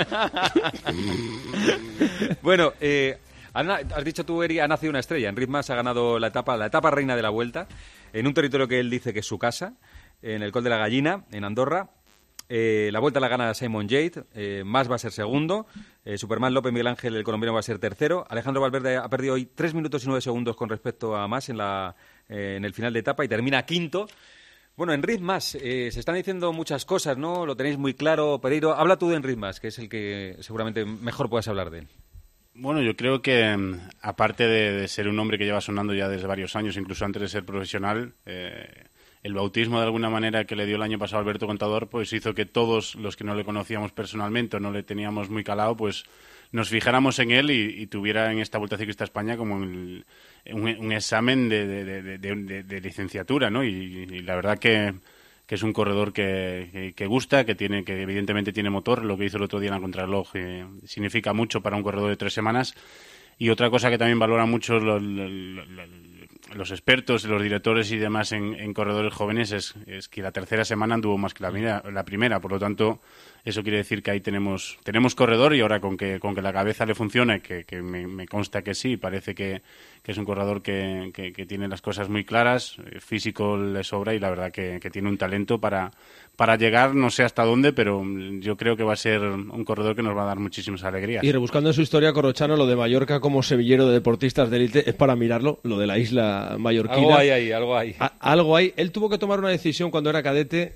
S3: Bueno, has dicho tú, Eri, ha nacido una estrella. Enric Mas ha ganado la etapa reina de la Vuelta, en un territorio que él dice que es su casa, en el Col de la Gallina, en Andorra. La Vuelta la gana Simon Yates, Mas va a ser segundo, Superman López Miguel Ángel, el colombiano, va a ser tercero. Alejandro Valverde ha perdido hoy 3 minutos y 9 segundos con respecto a Mas en el final de etapa y termina quinto. Bueno, Enric Mas, se están diciendo muchas cosas, ¿no? Lo tenéis muy claro, Pereiro. Habla tú de Enric Mas, que es el que seguramente mejor puedas hablar de él.
S2: Bueno, yo creo que aparte de ser un hombre que lleva sonando ya desde varios años, incluso antes de ser profesional, el bautismo de alguna manera que le dio el año pasado Alberto Contador, pues hizo que todos los que no le conocíamos personalmente o no le teníamos muy calado, pues nos fijáramos en él y tuviera en esta Vuelta Ciclista a España como un examen de licenciatura, ¿no? Y la verdad que es un corredor que gusta, que evidentemente tiene motor. Lo que hizo el otro día en la contrarreloj significa mucho para un corredor de 3 semanas. Y otra cosa que también valoran mucho los expertos, los directores y demás en corredores jóvenes es que la tercera semana anduvo más que la primera. Por lo tanto, eso quiere decir que ahí tenemos corredor, y ahora con que la cabeza le funcione, que me consta que sí, parece que es un corredor que tiene las cosas muy claras, físico le sobra, y la verdad que tiene un talento para llegar, no sé hasta dónde, pero yo creo que va a ser un corredor que nos va a dar muchísimas alegrías.
S1: Y rebuscando en su historia, Corrochano, lo de Mallorca como semillero de deportistas de élite es para mirarlo, lo de la isla mallorquina.
S3: Algo hay.
S1: Algo hay. Él tuvo que tomar una decisión cuando era cadete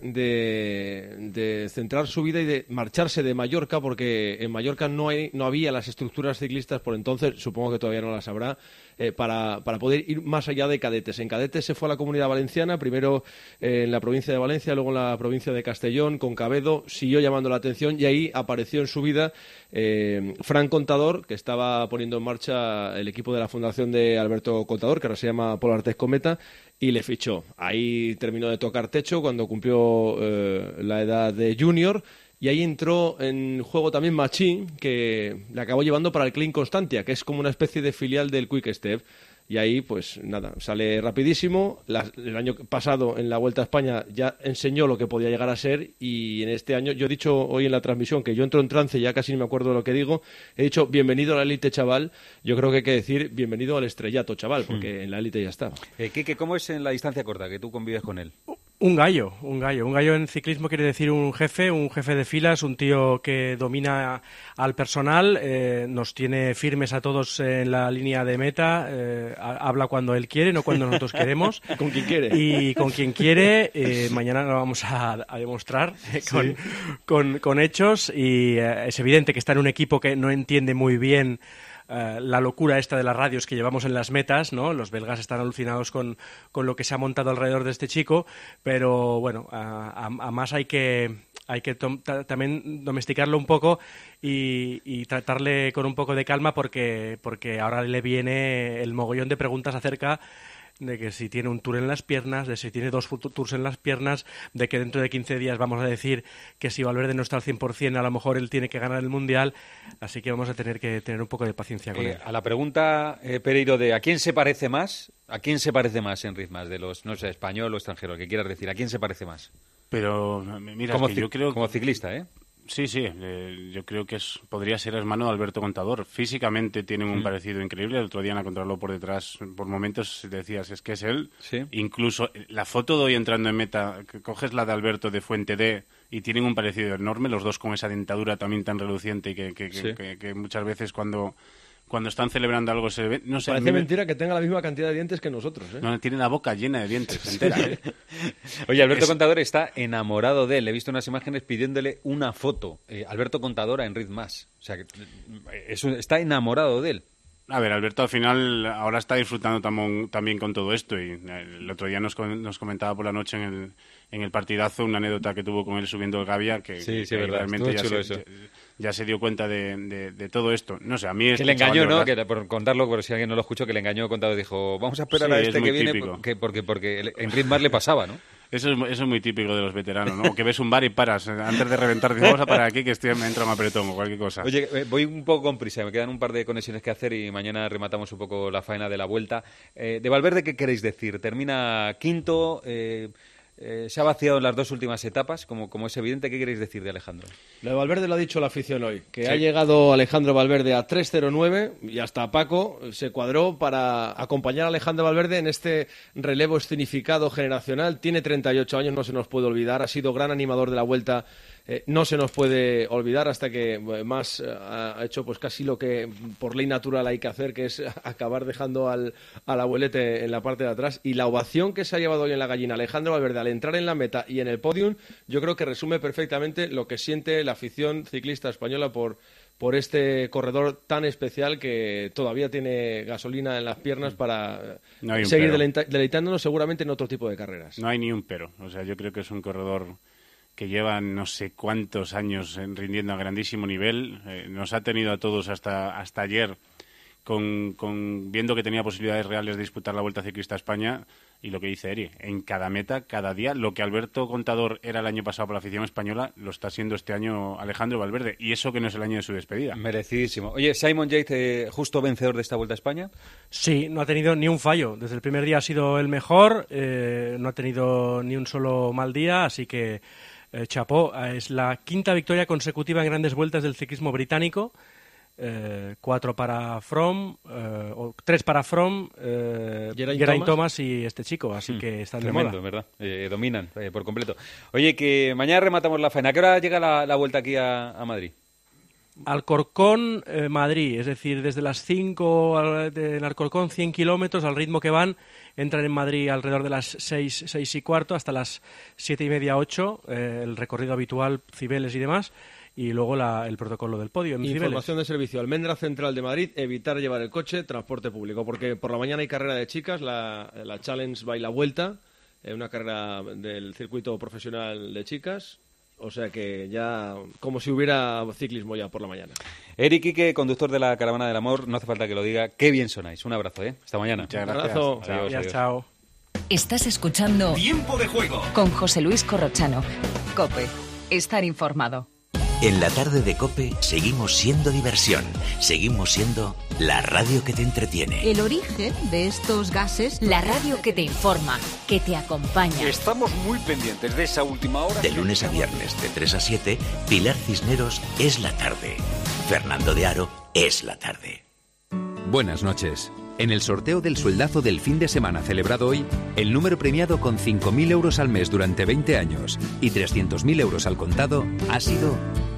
S1: de centrar su vida y de marcharse de Mallorca, porque en Mallorca no había las estructuras ciclistas por entonces, supongo que todavía no las habrá, para poder ir más allá de cadetes. En cadetes se fue a la Comunidad Valenciana, primero en la provincia de Valencia, luego en la provincia de Castellón, con Cabedo, siguió llamando la atención y ahí apareció en su vida Fran Contador, que estaba poniendo en marcha el equipo de la fundación de Alberto Contador, que ahora se llama Polo Artés Cometa, y le fichó. Ahí terminó de tocar techo cuando cumplió la edad de junior. Y ahí entró en juego también Machín, que le acabó llevando para el Clean Constantia, que es como una especie de filial del Quick Step. Y ahí, pues nada, sale rapidísimo. El año pasado, en la Vuelta a España, ya enseñó lo que podía llegar a ser. Y en este año, yo he dicho hoy en la transmisión que yo entro en trance, ya casi no me acuerdo de lo que digo. He dicho, bienvenido a la élite, chaval. Yo creo que hay que decir, bienvenido al estrellato, chaval, porque en la élite ya estaba.
S3: Quique, ¿cómo es en la distancia corta, que tú convives con él?
S4: Un gallo. Un gallo en ciclismo quiere decir un jefe de filas, un tío que domina al personal, nos tiene firmes a todos en la línea de meta, habla cuando él quiere, no cuando nosotros queremos.
S1: Con quien quiere.
S4: Y con quien quiere, mañana lo vamos a demostrar con hechos, y es evidente que está en un equipo que no entiende muy bien la locura esta de las radios que llevamos en las metas, ¿no? Los belgas están alucinados con lo que se ha montado alrededor de este chico, pero bueno, a más hay que también domesticarlo un poco y tratarle con un poco de calma, porque ahora le viene el mogollón de preguntas acerca de que si tiene un tour en las piernas, de si tiene 2 tours en las piernas, de que dentro de 15 días vamos a decir que si Valverde no está al 100%, a lo mejor él tiene que ganar el Mundial, así que vamos a tener que tener un poco de paciencia con él.
S3: A la pregunta, Pereiro, de ¿a quién se parece más Enric Mas? De los, no sé, español o extranjero, que quieras decir, ¿a quién se parece más?
S2: Pero mira, es que yo creo...
S3: Como ciclista, ¿eh?
S2: Sí, yo creo que podría ser hermano de Alberto Contador. Físicamente tienen un parecido increíble. El otro día en la contrarreloj por detrás, por momentos decías, es que es él. Sí. Incluso la foto de hoy entrando en meta, que coges la de Alberto de Fuente D y tienen un parecido enorme, los dos con esa dentadura también tan reluciente y que muchas veces cuando están celebrando algo se ve... No sé,
S1: parece mentira que tenga la misma cantidad de dientes que nosotros, ¿eh?
S2: No, tiene la boca llena de dientes, entera, ¿eh?
S3: Oye, Alberto Contador está enamorado de él. He visto unas imágenes pidiéndole una foto. Alberto Contador a Enric Mas. O sea, está enamorado de él.
S2: A ver, Alberto al final ahora está disfrutando también con todo esto y el otro día nos comentaba por la noche en el partidazo una anécdota que tuvo con él subiendo el Gavia que
S3: verdad.
S2: Realmente ya se dio cuenta de todo esto. No sé, a mí
S3: que le engañó, ¿no? Que, por contarlo, por si alguien no lo escuchó, que le engañó contado, dijo, vamos a esperar a este que viene porque en Ritmar le pasaba, ¿no?
S2: Eso es muy típico de los veteranos, ¿no? Que ves un bar y paras antes de reventar, dices, vamos a parar aquí que me entra un apretón o cualquier cosa.
S3: Oye, voy un poco con prisa, me quedan un par de conexiones que hacer y mañana rematamos un poco la faena de la vuelta. De Valverde, ¿qué queréis decir? Termina quinto, se ha vaciado en las dos últimas etapas, como es evidente. ¿Qué queréis decir de Alejandro?
S1: Lo de Valverde lo ha dicho la afición hoy, que ha llegado Alejandro Valverde a 3.09 y hasta Paco se cuadró para acompañar a Alejandro Valverde en este relevo escenificado generacional. Tiene 38 años, no se nos puede olvidar, ha sido gran animador de la Vuelta. No se nos puede olvidar hasta que más ha hecho pues casi lo que por ley natural hay que hacer, que es acabar dejando al abuelete en la parte de atrás. Y la ovación que se ha llevado hoy en la Gallina Alejandro Valverde al entrar en la meta y en el podium, yo creo que resume perfectamente lo que siente la afición ciclista española por este corredor tan especial que todavía tiene gasolina en las piernas para seguir deleitándonos seguramente en otro tipo de carreras.
S2: No hay ni un pero. O sea, yo creo que es un corredor que lleva no sé cuántos años rindiendo a grandísimo nivel. Nos ha tenido a todos hasta ayer viendo que tenía posibilidades reales de disputar la Vuelta Ciclista a España. Y lo que dice Eri, en cada meta, cada día, lo que Alberto Contador era el año pasado por la afición española, lo está siendo este año Alejandro Valverde. Y eso que no es el año de su despedida.
S3: Merecidísimo. Oye, Simon Yates, justo vencedor de esta Vuelta a España.
S4: Sí, no ha tenido ni un fallo. Desde el primer día ha sido el mejor, no ha tenido ni un solo mal día, así que chapó. Es la quinta victoria consecutiva en grandes vueltas del ciclismo británico. 4 para Froome, 3 para Froome, Geraint Thomas y este chico, así que están
S3: tremendo,
S4: de moda.
S3: ¿Verdad? Dominan por completo. Oye, que mañana rematamos la faena. ¿A qué hora llega la vuelta aquí a Madrid?
S4: Alcorcón, Madrid, es decir, desde las 5 del Alcorcón, 100 kilómetros al ritmo que van, entran en Madrid alrededor de las 6 y cuarto hasta las 7 y media, 8, el recorrido habitual, Cibeles y demás. Y luego el protocolo del podio.
S1: Información de servicio. Almendra Central de Madrid, evitar llevar el coche, transporte público, porque por la mañana hay carrera de chicas, la Challenge by la Vuelta, una carrera del circuito profesional de chicas, o sea que ya como si hubiera ciclismo ya por la mañana.
S3: Eric Quique, conductor de la Caravana del Amor, no hace falta que lo diga, qué bien sonáis. Un abrazo, Hasta mañana.
S2: Muchas gracias.
S1: Un abrazo.
S3: Adiós.
S4: Chao.
S17: Estás escuchando
S21: Tiempo de Juego
S17: con José Luis Corrochano. COPE. Estar informado.
S27: En la tarde de COPE seguimos siendo diversión, seguimos siendo la radio que te entretiene.
S5: El origen de estos gases.
S17: La radio que te informa, que te acompaña.
S3: Estamos muy pendientes de esa última hora.
S27: De lunes a viernes, de 3 a 7, Pilar Cisneros es la tarde. Fernando de Aro es la tarde.
S6: Buenas noches. En el sorteo del sueldazo del fin de semana celebrado hoy, el número premiado con 5.000 euros al mes durante 20 años y 300.000 euros al contado ha sido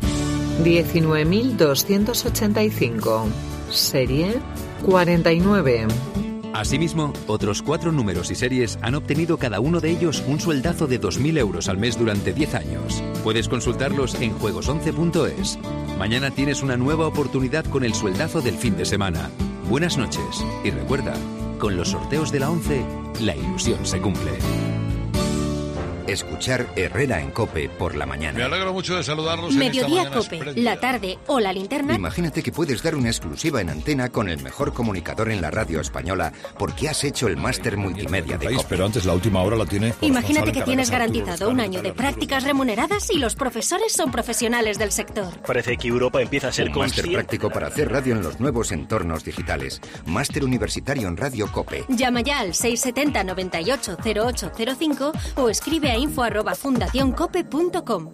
S7: 19.285. Serie 49.
S6: Asimismo, otros 4 números y series han obtenido cada uno de ellos un sueldazo de 2.000 euros al mes durante 10 años. Puedes consultarlos en juegos11.es. Mañana tienes una nueva oportunidad con el sueldazo del fin de semana. Buenas noches y recuerda, con los sorteos de la 11, la ilusión se cumple.
S27: Escuchar Herrera en COPE por la mañana.
S20: Me alegro mucho de saludarlos.
S23: Mediodía COPE, la tarde o la linterna.
S27: Imagínate que puedes dar una exclusiva en antena con el mejor comunicador en la radio española porque has hecho el máster multimedia de COPE.
S20: Pero antes la última hora la tiene.
S23: Imagínate que tienes garantizado un año de prácticas remuneradas y los profesores son profesionales del sector.
S9: Parece que Europa empieza a ser
S27: un máster práctico para hacer radio en los nuevos entornos digitales. Máster universitario en Radio COPE.
S23: Llama ya al 670 98 0805 o escribe a info@fundacioncope.com.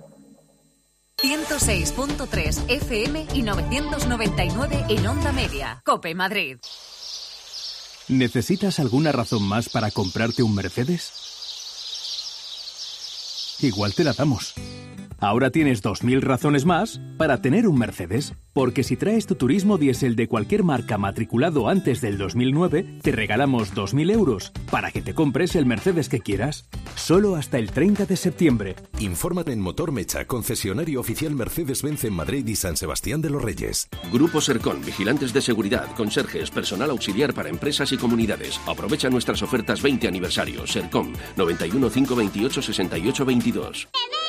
S17: 106.3 FM y 999 en Onda Media. COPE Madrid.
S10: ¿Necesitas alguna razón más para comprarte un Mercedes? Igual te la damos.
S8: Ahora tienes 2.000 razones más para tener un Mercedes. Porque si traes tu turismo diésel de cualquier marca matriculado antes del 2009, te regalamos 2.000 euros para que te compres el Mercedes que quieras. Solo hasta el 30 de septiembre.
S9: Infórmate en Motor Mecha, concesionario oficial Mercedes-Benz en Madrid y San Sebastián de los Reyes.
S10: Grupo Sercon, vigilantes de seguridad, conserjes, personal auxiliar para empresas y comunidades. Aprovecha nuestras ofertas 20 aniversario. Sercon, 91 528 68 22.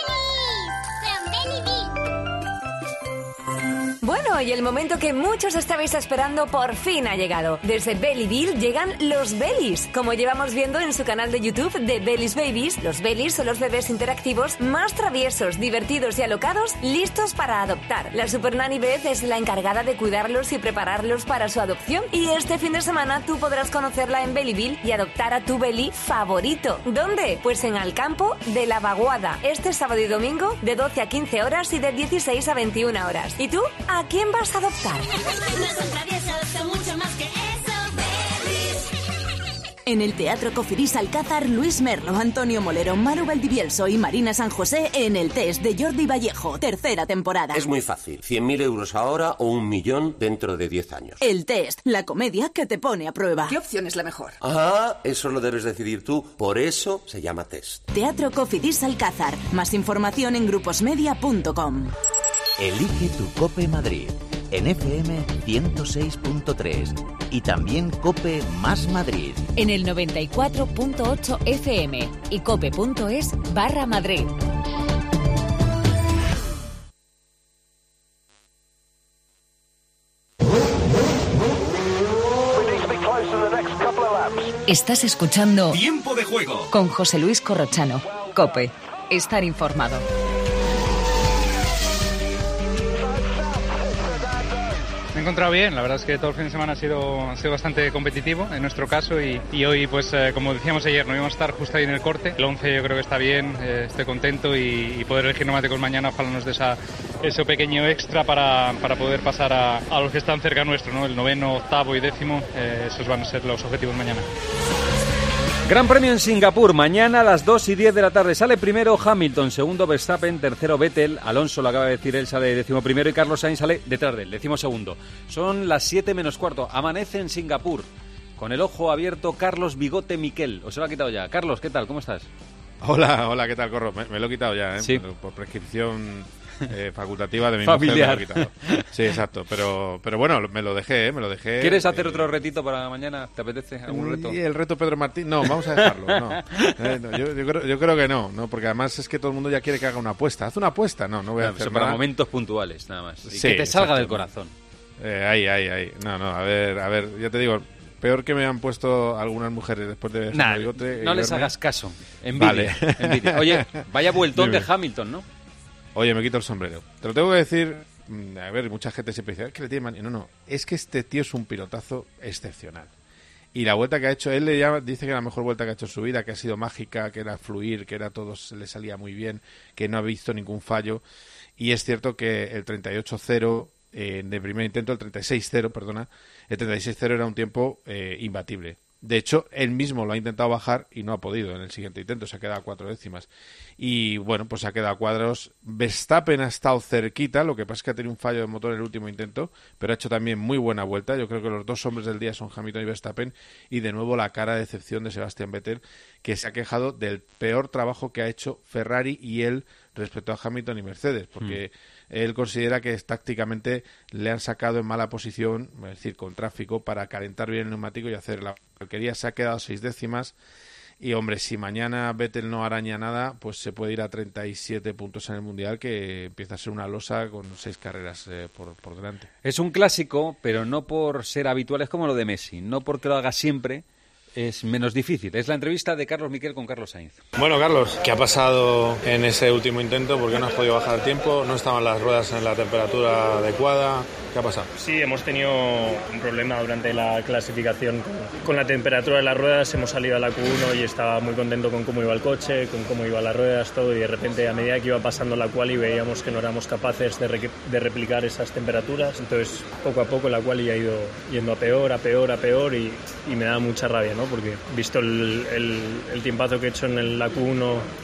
S11: Bueno, y el momento que muchos estabais esperando por fin ha llegado. Desde Bellyville llegan los Bellys. Como llevamos viendo en su canal de YouTube de Belly's Babies, los Bellys son los bebés interactivos más traviesos, divertidos y alocados, listos para adoptar. La Super Nanny Beth es la encargada de cuidarlos y prepararlos para su adopción. Y este fin de semana tú podrás conocerla en Bellyville y adoptar a tu Belly favorito. ¿Dónde? Pues en Alcampo de la Vaguada. Este sábado y domingo de 12 a 15 horas y de 16 a 21 horas. ¿Y tú? ¿A quién vas a adoptar?
S12: En el Teatro Cofidis Alcázar, Luis Merlo, Antonio Molero, Maru Valdivielso y Marina San José en El Test de Jordi Vallejo, tercera temporada.
S13: Es muy fácil, 100.000 euros ahora o 1 millón dentro de 10 años.
S12: El Test, la comedia que te pone a prueba.
S14: ¿Qué opción es la mejor?
S13: Ah, eso lo debes decidir tú, por eso se llama Test.
S12: Teatro Cofidis Alcázar, más información en gruposmedia.com.
S27: Elige tu Cope Madrid en FM 106.3 y también Cope más Madrid
S17: en el 94.8 FM y cope.es/Madrid. Estás escuchando
S21: Tiempo de Juego
S17: con José Luis Corrochano. Cope, estar informado.
S15: Me he encontrado bien, la verdad es que todo el fin de semana ha sido bastante competitivo en nuestro caso y hoy, pues como decíamos ayer, no íbamos a estar justo ahí en el corte. El 11 yo creo que está bien, estoy contento y poder elegir neumáticos mañana, ojalá nos dé ese pequeño extra para poder pasar a los que están cerca nuestro, ¿no? El 9º, 8º y 10º, esos van a ser los objetivos mañana.
S3: Gran Premio en Singapur, mañana a las 2:10 de la tarde. Sale primero Hamilton, segundo Verstappen, tercero Vettel, Alonso, lo acaba de decir él, sale 11º y Carlos Sainz sale detrás de él, 12º. Son las 7:15, amanece en Singapur. Con el ojo abierto Carlos Bigote Miquel, os lo ha quitado ya. Carlos, ¿qué tal? ¿Cómo estás?
S18: Hola, ¿qué tal, Corro? Me lo he quitado ya, ¿eh?
S3: Sí.
S18: Por prescripción facultativa de mi
S3: familiar.
S18: Mujer me lo he quitado. Sí, exacto, pero bueno, me lo dejé.
S3: ¿Quieres hacer otro retito para mañana? ¿Te apetece algún reto?
S18: ¿Y el reto Pedro Martín? No, vamos a dejarlo, no. Yo creo que no, porque además es que todo el mundo ya quiere que haga una apuesta. Haz una apuesta, no voy a hacer
S3: son
S18: nada.
S3: Para momentos puntuales, nada más. Y
S18: sí,
S3: que te salga
S18: exacto.
S3: del corazón.
S18: Ahí. No, a ver, ya te digo, peor que me han puesto algunas mujeres después de
S3: Nah,
S18: bigote.
S3: no les hagas caso. Envidia. Oye, vaya vueltón de Hamilton, ¿no?
S18: Oye, me quito el sombrero. Te lo tengo que decir. A ver, mucha gente siempre dice, es que le tiene manía. No, es que este tío es un pilotazo excepcional. Y la vuelta que ha hecho, él dice que la mejor vuelta que ha hecho en su vida, que ha sido mágica, que era fluir, que era todo, se le salía muy bien, que no ha visto ningún fallo. Y es cierto que el 38-0 de primer intento, el 36-0, perdona, el 36-0 era un tiempo imbatible. De hecho, él mismo lo ha intentado bajar y no ha podido en el siguiente intento, se ha quedado a 4 décimas. Y bueno, pues se ha quedado a cuadros. Verstappen ha estado cerquita, lo que pasa es que ha tenido un fallo de motor en el último intento, pero ha hecho también muy buena vuelta. Yo creo que los dos hombres del día son Hamilton y Verstappen, y de nuevo la cara de decepción de Sebastian Vettel, que se ha quejado del peor trabajo que ha hecho Ferrari y él respecto a Hamilton y Mercedes, porque él considera que tácticamente le han sacado en mala posición, es decir, con tráfico, para calentar bien el neumático y hacer la porquería. Se ha quedado 6 décimas y, hombre, si mañana Vettel no araña nada, pues se puede ir a 37 puntos en el Mundial, que empieza a ser una losa con 6 carreras por delante.
S3: Es un clásico, pero no por ser habitual, es como lo de Messi, no porque lo haga siempre. Es menos difícil. Es la entrevista de Carlos Miquel con Carlos Sainz.
S18: Bueno, Carlos, ¿qué ha pasado en ese último intento? ¿Por qué no has podido bajar el tiempo? ¿No estaban las ruedas en la temperatura adecuada? ¿Qué ha pasado?
S19: Sí, hemos tenido un problema durante la clasificación con la temperatura de las ruedas. Hemos salido a la Q1 y estaba muy contento con cómo iba el coche, con cómo iban las ruedas, todo. Y de repente, a medida que iba pasando la quali, veíamos que no éramos capaces de replicar esas temperaturas. Entonces, poco a poco la quali ha ido yendo a peor y me da mucha rabia, ¿no? Porque visto el tiempazo que he hecho en la Q1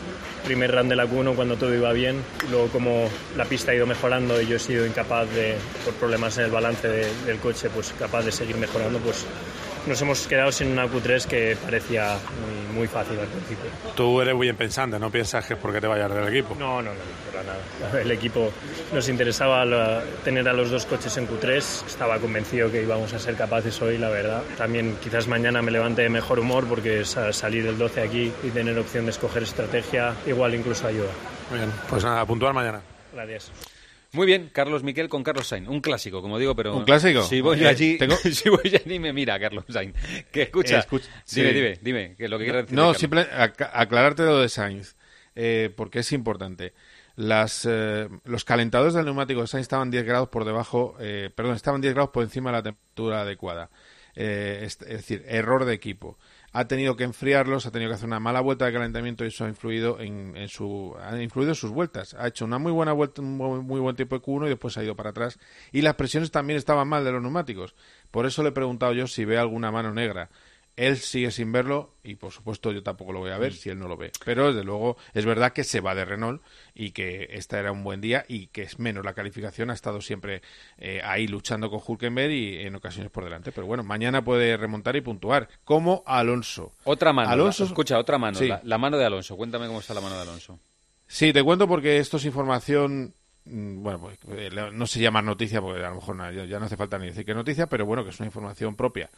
S19: primer round de la Q1 cuando todo iba bien, luego como la pista ha ido mejorando y yo he sido incapaz por problemas en el balance del coche, pues capaz de seguir mejorando, pues nos hemos quedado sin una Q3 que parecía muy fácil al principio.
S18: Tú eres muy pensante, no piensas que es porque te vayas del equipo.
S19: No, para nada. El equipo nos interesaba tener a los dos coches en Q3, estaba convencido que íbamos a ser capaces hoy, la verdad. También quizás mañana me levante de mejor humor porque salir del 12 aquí y tener opción de escoger estrategia igual incluso ayuda.
S18: Muy bien, pues nada, a puntuar mañana.
S19: Gracias.
S3: Muy bien, Carlos Miquel con Carlos Sainz. Un clásico, como digo, pero...
S18: ¿Un clásico?
S3: Si voy allí, si voy allí me mira Carlos Sainz. Que escucha, dime, que lo que quieras decir.
S18: No, simplemente aclararte lo de Sainz, porque es importante. Los calentadores del neumático de Sainz estaban 10 grados por debajo, estaban 10 grados por encima de la temperatura adecuada. Es decir, error de equipo. Ha tenido que enfriarlos, ha tenido que hacer una mala vuelta de calentamiento y eso ha influido en sus vueltas. Ha hecho una muy buena vuelta, un muy buen tiempo de Q1 y después ha ido para atrás. Y las presiones también estaban mal de los neumáticos. Por eso le he preguntado yo si ve alguna mano negra. Él sigue sin verlo y, por supuesto, yo tampoco lo voy a ver si él no lo ve. Pero, desde luego, es verdad que se va de Renault y que esta era un buen día y que es menos la calificación. Ha estado siempre ahí luchando con Hülkenberg y en ocasiones por delante. Pero bueno, mañana puede remontar y puntuar, como Alonso.
S3: Otra mano, otra mano,
S18: sí.
S3: la mano de Alonso. Cuéntame cómo está la mano de Alonso.
S18: Sí, te cuento porque esto es información... Bueno, pues no se llama noticia porque a lo mejor ya no hace falta ni decir que es noticia, pero bueno, que es una información propia.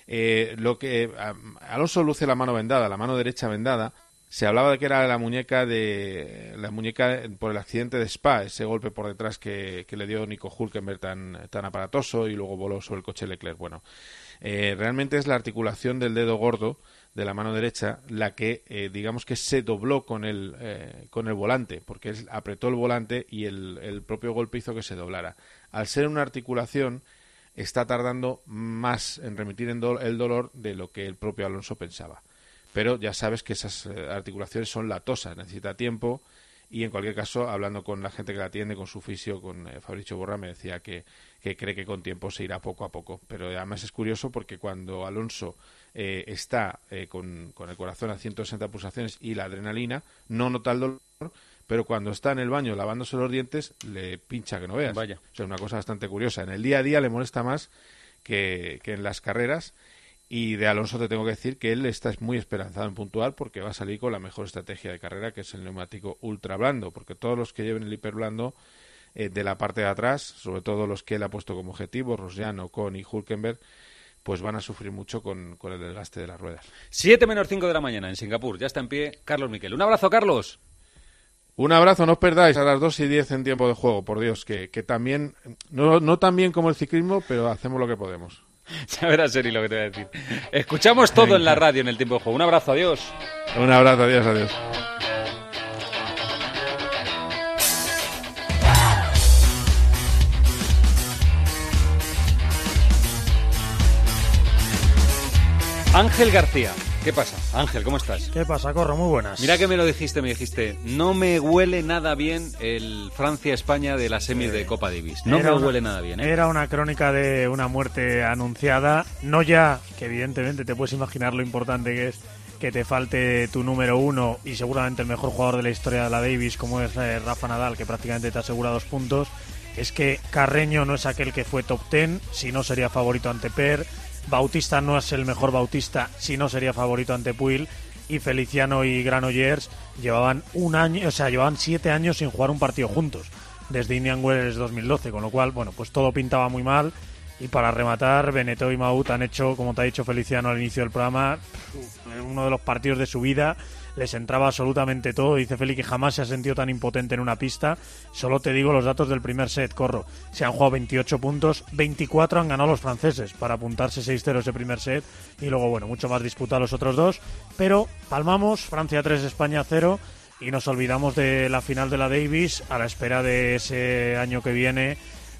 S18: Alonso luce la mano vendada, la mano derecha vendada. Se hablaba de que era la muñeca por el accidente de Spa, ese golpe por detrás que le dio Nico Hülkenberg tan aparatoso y luego voló sobre el coche Leclerc. Bueno, realmente es la articulación del dedo gordo de la mano derecha la que digamos que se dobló con el volante, porque él apretó el volante y el propio golpe hizo que se doblara. Al ser una articulación está tardando más en remitir el dolor de lo que el propio Alonso pensaba. Pero ya sabes que esas articulaciones son latosas, necesita tiempo y en cualquier caso, hablando con la gente que la atiende, con su fisio, con Fabricio Borra, me decía que cree que con tiempo se irá poco a poco. Pero además es curioso porque cuando Alonso está con el corazón a 160 pulsaciones y la adrenalina, no nota el dolor, pero cuando está en el baño lavándose los dientes, le pincha que no veas.
S3: Vaya.
S18: O sea, una cosa bastante curiosa. En el día a día le molesta más que en las carreras. Y de Alonso te tengo que decir que él está muy esperanzado en puntuar porque va a salir con la mejor estrategia de carrera, que es el neumático ultra blando, porque todos los que lleven el hiper blando de la parte de atrás, sobre todo los que él ha puesto como objetivo, Grosjean, Ocon y Hülkenberg, pues van a sufrir mucho con el desgaste de las ruedas.
S3: 7:05 de la mañana en Singapur. Ya está en pie Carlos Miquel. Un abrazo, Carlos.
S18: Un abrazo, no os perdáis a las 2:10 en tiempo de juego, por Dios, que también, no tan bien como el ciclismo, pero hacemos lo que podemos.
S3: Ya verás, Eri, lo que te voy a decir. Escuchamos todo en la radio en el tiempo de juego. Un abrazo, adiós.
S18: Un abrazo, adiós.
S3: Ángel García. ¿Qué pasa? Ángel, ¿cómo estás?
S2: ¿Qué pasa, Corro? Muy buenas.
S3: Mira que me dijiste, no me huele nada bien el Francia-España de la semis de Copa Davis. No me huele nada bien, ¿eh?
S2: Era una crónica de una muerte anunciada, no ya, que evidentemente te puedes imaginar lo importante que es que te falte tu número uno y seguramente el mejor jugador de la historia de la Davis, como es Rafa Nadal, que prácticamente te asegura 2 puntos. Es que Carreño no es aquel que fue top 10, si no sería favorito ante Per. Bautista no es el mejor Bautista, si no sería favorito ante Puig, y Feliciano y Granollers llevaban 7 años sin jugar un partido juntos, desde Indian Wells 2012, con lo cual, bueno, pues todo pintaba muy mal. Y para rematar, Benetton y Maut han hecho, como te ha dicho Feliciano al inicio del programa, uno de los partidos de su vida. Les entraba absolutamente todo. Dice Feli que jamás se ha sentido tan impotente en una pista. Solo te digo los datos del primer set, Corro. Se han jugado 28 puntos, 24 han ganado los franceses para apuntarse 6-0 ese primer set. Y luego, bueno, mucho más disputado los otros dos. Pero palmamos, Francia 3, España 0. Y nos olvidamos de la final de la Davis a la espera de ese año que viene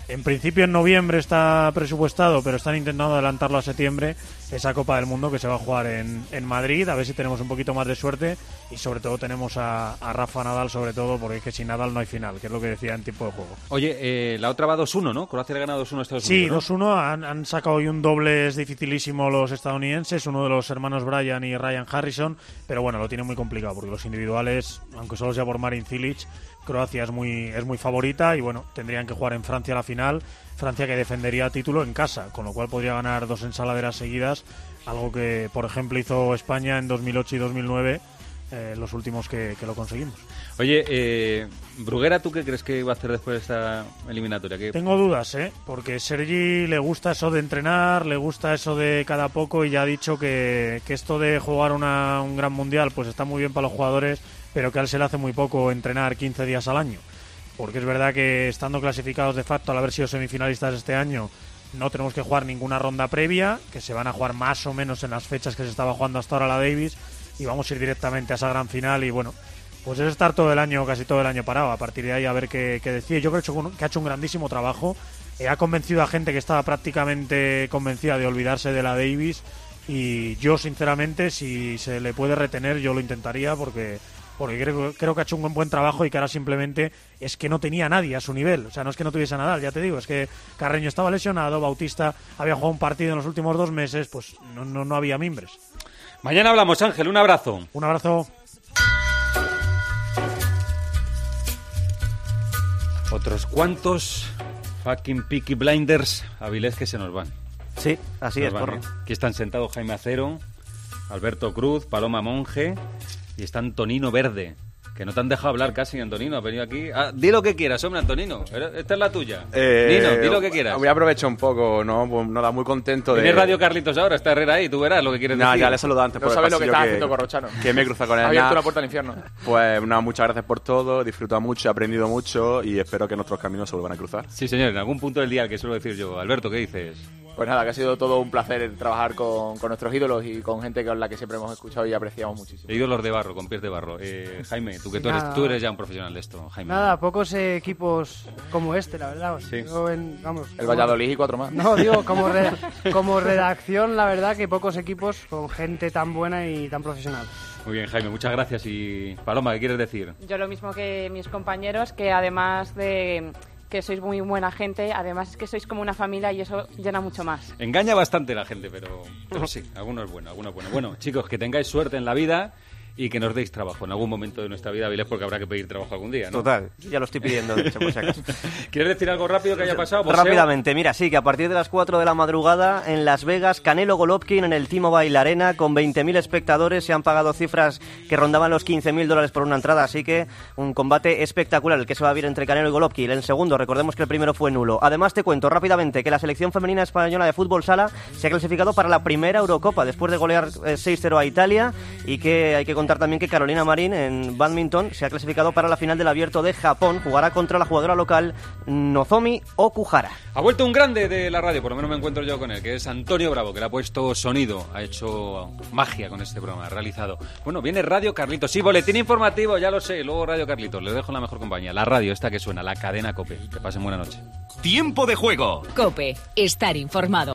S2: En principio en noviembre está presupuestado, pero están intentando adelantarlo a septiembre, esa Copa del Mundo que se va a jugar en Madrid, a ver si tenemos un poquito más de suerte y sobre todo tenemos a Rafa Nadal, sobre todo, porque es que sin Nadal no hay final, que es lo que decía en tiempo de juego.
S3: Oye, la otra va 2-1, ¿no? Croacia le gana 2-1 a Estados Unidos.
S2: Sí, 2-1, han sacado hoy un doble, es dificilísimo los estadounidenses, uno de los hermanos Bryan y Ryan Harrison, pero bueno, lo tiene muy complicado, porque los individuales, aunque solo sea por Marin Cilic, Croacia es muy favorita y bueno, tendrían que jugar en Francia la final, Francia que defendería título en casa, con lo cual podría ganar 2 ensaladeras seguidas, algo que por ejemplo hizo España en 2008 y 2009, los últimos que lo conseguimos.
S3: Oye, Bruguera, ¿tú qué crees que va a hacer después de esta eliminatoria?
S2: Tengo dudas, porque Sergi le gusta eso de entrenar, le gusta eso de cada poco y ya ha dicho que esto de jugar un gran mundial pues está muy bien para los jugadores, pero que a él se le hace muy poco entrenar 15 días al año. Porque es verdad que estando clasificados de facto al haber sido semifinalistas este año, no tenemos que jugar ninguna ronda previa, que se van a jugar más o menos en las fechas que se estaba jugando hasta ahora la Davis, y vamos a ir directamente a esa gran final y bueno, pues es estar todo el año, casi todo el año parado, a partir de ahí a ver qué decide. Yo creo que ha hecho un grandísimo trabajo, ha convencido a gente que estaba prácticamente convencida de olvidarse de la Davis y yo sinceramente si se le puede retener yo lo intentaría porque creo que ha hecho un buen trabajo y que ahora simplemente es que no tenía nadie a su nivel. O sea, no es que no tuviese a Nadal, ya te digo, es que Carreño estaba lesionado, Bautista había jugado un partido en los últimos 2 meses, pues no había mimbres.
S3: Mañana hablamos, Ángel, un abrazo.
S2: Un abrazo.
S3: Otros cuantos fucking Peaky Blinders Avilés que se nos van.
S1: Sí, así es, porro.
S3: Aquí están sentados Jaime Acero, Alberto Cruz, Paloma Monge y está Antonino Verde, que no te han dejado hablar casi, Antonino. Ha venido aquí. Di lo que quieras, hombre, Antonino. Esta es la tuya. Nino, di lo que quieras.
S14: Voy a aprovechar un poco, ¿no? Pues nada, muy contento de...
S3: Viene Radio Carlitos ahora, está Herrera ahí, tú verás lo que quieres decir.
S14: Ya le he saludado antes
S16: no
S14: por
S16: sabes
S14: el
S16: lo que
S14: pasillo
S16: estás haciendo, Corrochano.
S14: Que me he cruzado con él.
S16: Ha abierto la puerta al infierno.
S14: Pues nada, muchas gracias por todo, he disfrutado mucho, he aprendido mucho y espero que nuestros caminos se vuelvan a cruzar.
S3: Sí, señor, en algún punto del día, que suelo decir yo. Alberto, ¿qué dices?
S16: Pues nada, que ha sido todo un placer trabajar con nuestros ídolos y con gente con la que siempre hemos escuchado y apreciamos muchísimo.
S3: Ídolos de barro, con pies de barro. Jaime, tú eres ya un profesional de esto, Jaime.
S22: Nada, pocos equipos como este, la verdad.
S3: Sí.
S16: El Valladolid y 4 más.
S22: No, digo, como redacción, la verdad que pocos equipos con gente tan buena y tan profesional.
S3: Muy bien, Jaime, muchas gracias. Y Paloma, ¿qué quieres decir?
S24: Yo lo mismo que mis compañeros, que además de que sois muy buena gente, además es que sois como una familia y eso llena mucho más.
S3: Engaña bastante la gente, pero sí, alguno es bueno, alguno es bueno. Bueno, chicos, que tengáis suerte en la vida y que nos deis trabajo en algún momento de nuestra vida, Avilés, porque habrá que pedir trabajo algún día, ¿no?
S1: Total, ya lo estoy pidiendo, de hecho, por si acaso.
S3: ¿Quieres decir algo rápido que haya pasado?
S1: Rápidamente, mira, sí, que a partir de las 4 de la madrugada en Las Vegas, Canelo Golovkin en el T-Mobile Arena con 20.000 espectadores, se han pagado cifras que rondaban los $15.000 por una entrada, así que un combate espectacular el que se va a ver entre Canelo y Golovkin. El segundo, recordemos que el primero fue nulo. Además, te cuento rápidamente que la selección femenina española de fútbol sala se ha clasificado para la primera Eurocopa después de golear 6-0 a Italia y que hay que contar también que Carolina Marín en bádminton se ha clasificado para la final del Abierto de Japón. Jugará contra la jugadora local Nozomi Okuhara.
S3: Ha vuelto un grande de la radio, por lo menos me encuentro yo con él, que es Antonio Bravo, que le ha puesto sonido, ha hecho magia con este programa, ha realizado. Bueno, viene Radio Carlitos, sí, boletín informativo, ya lo sé, luego Radio Carlitos, les dejo en la mejor compañía, la radio esta que suena, la cadena COPE. Que pasen buena noche.
S21: Tiempo de juego.
S17: COPE, estar informado.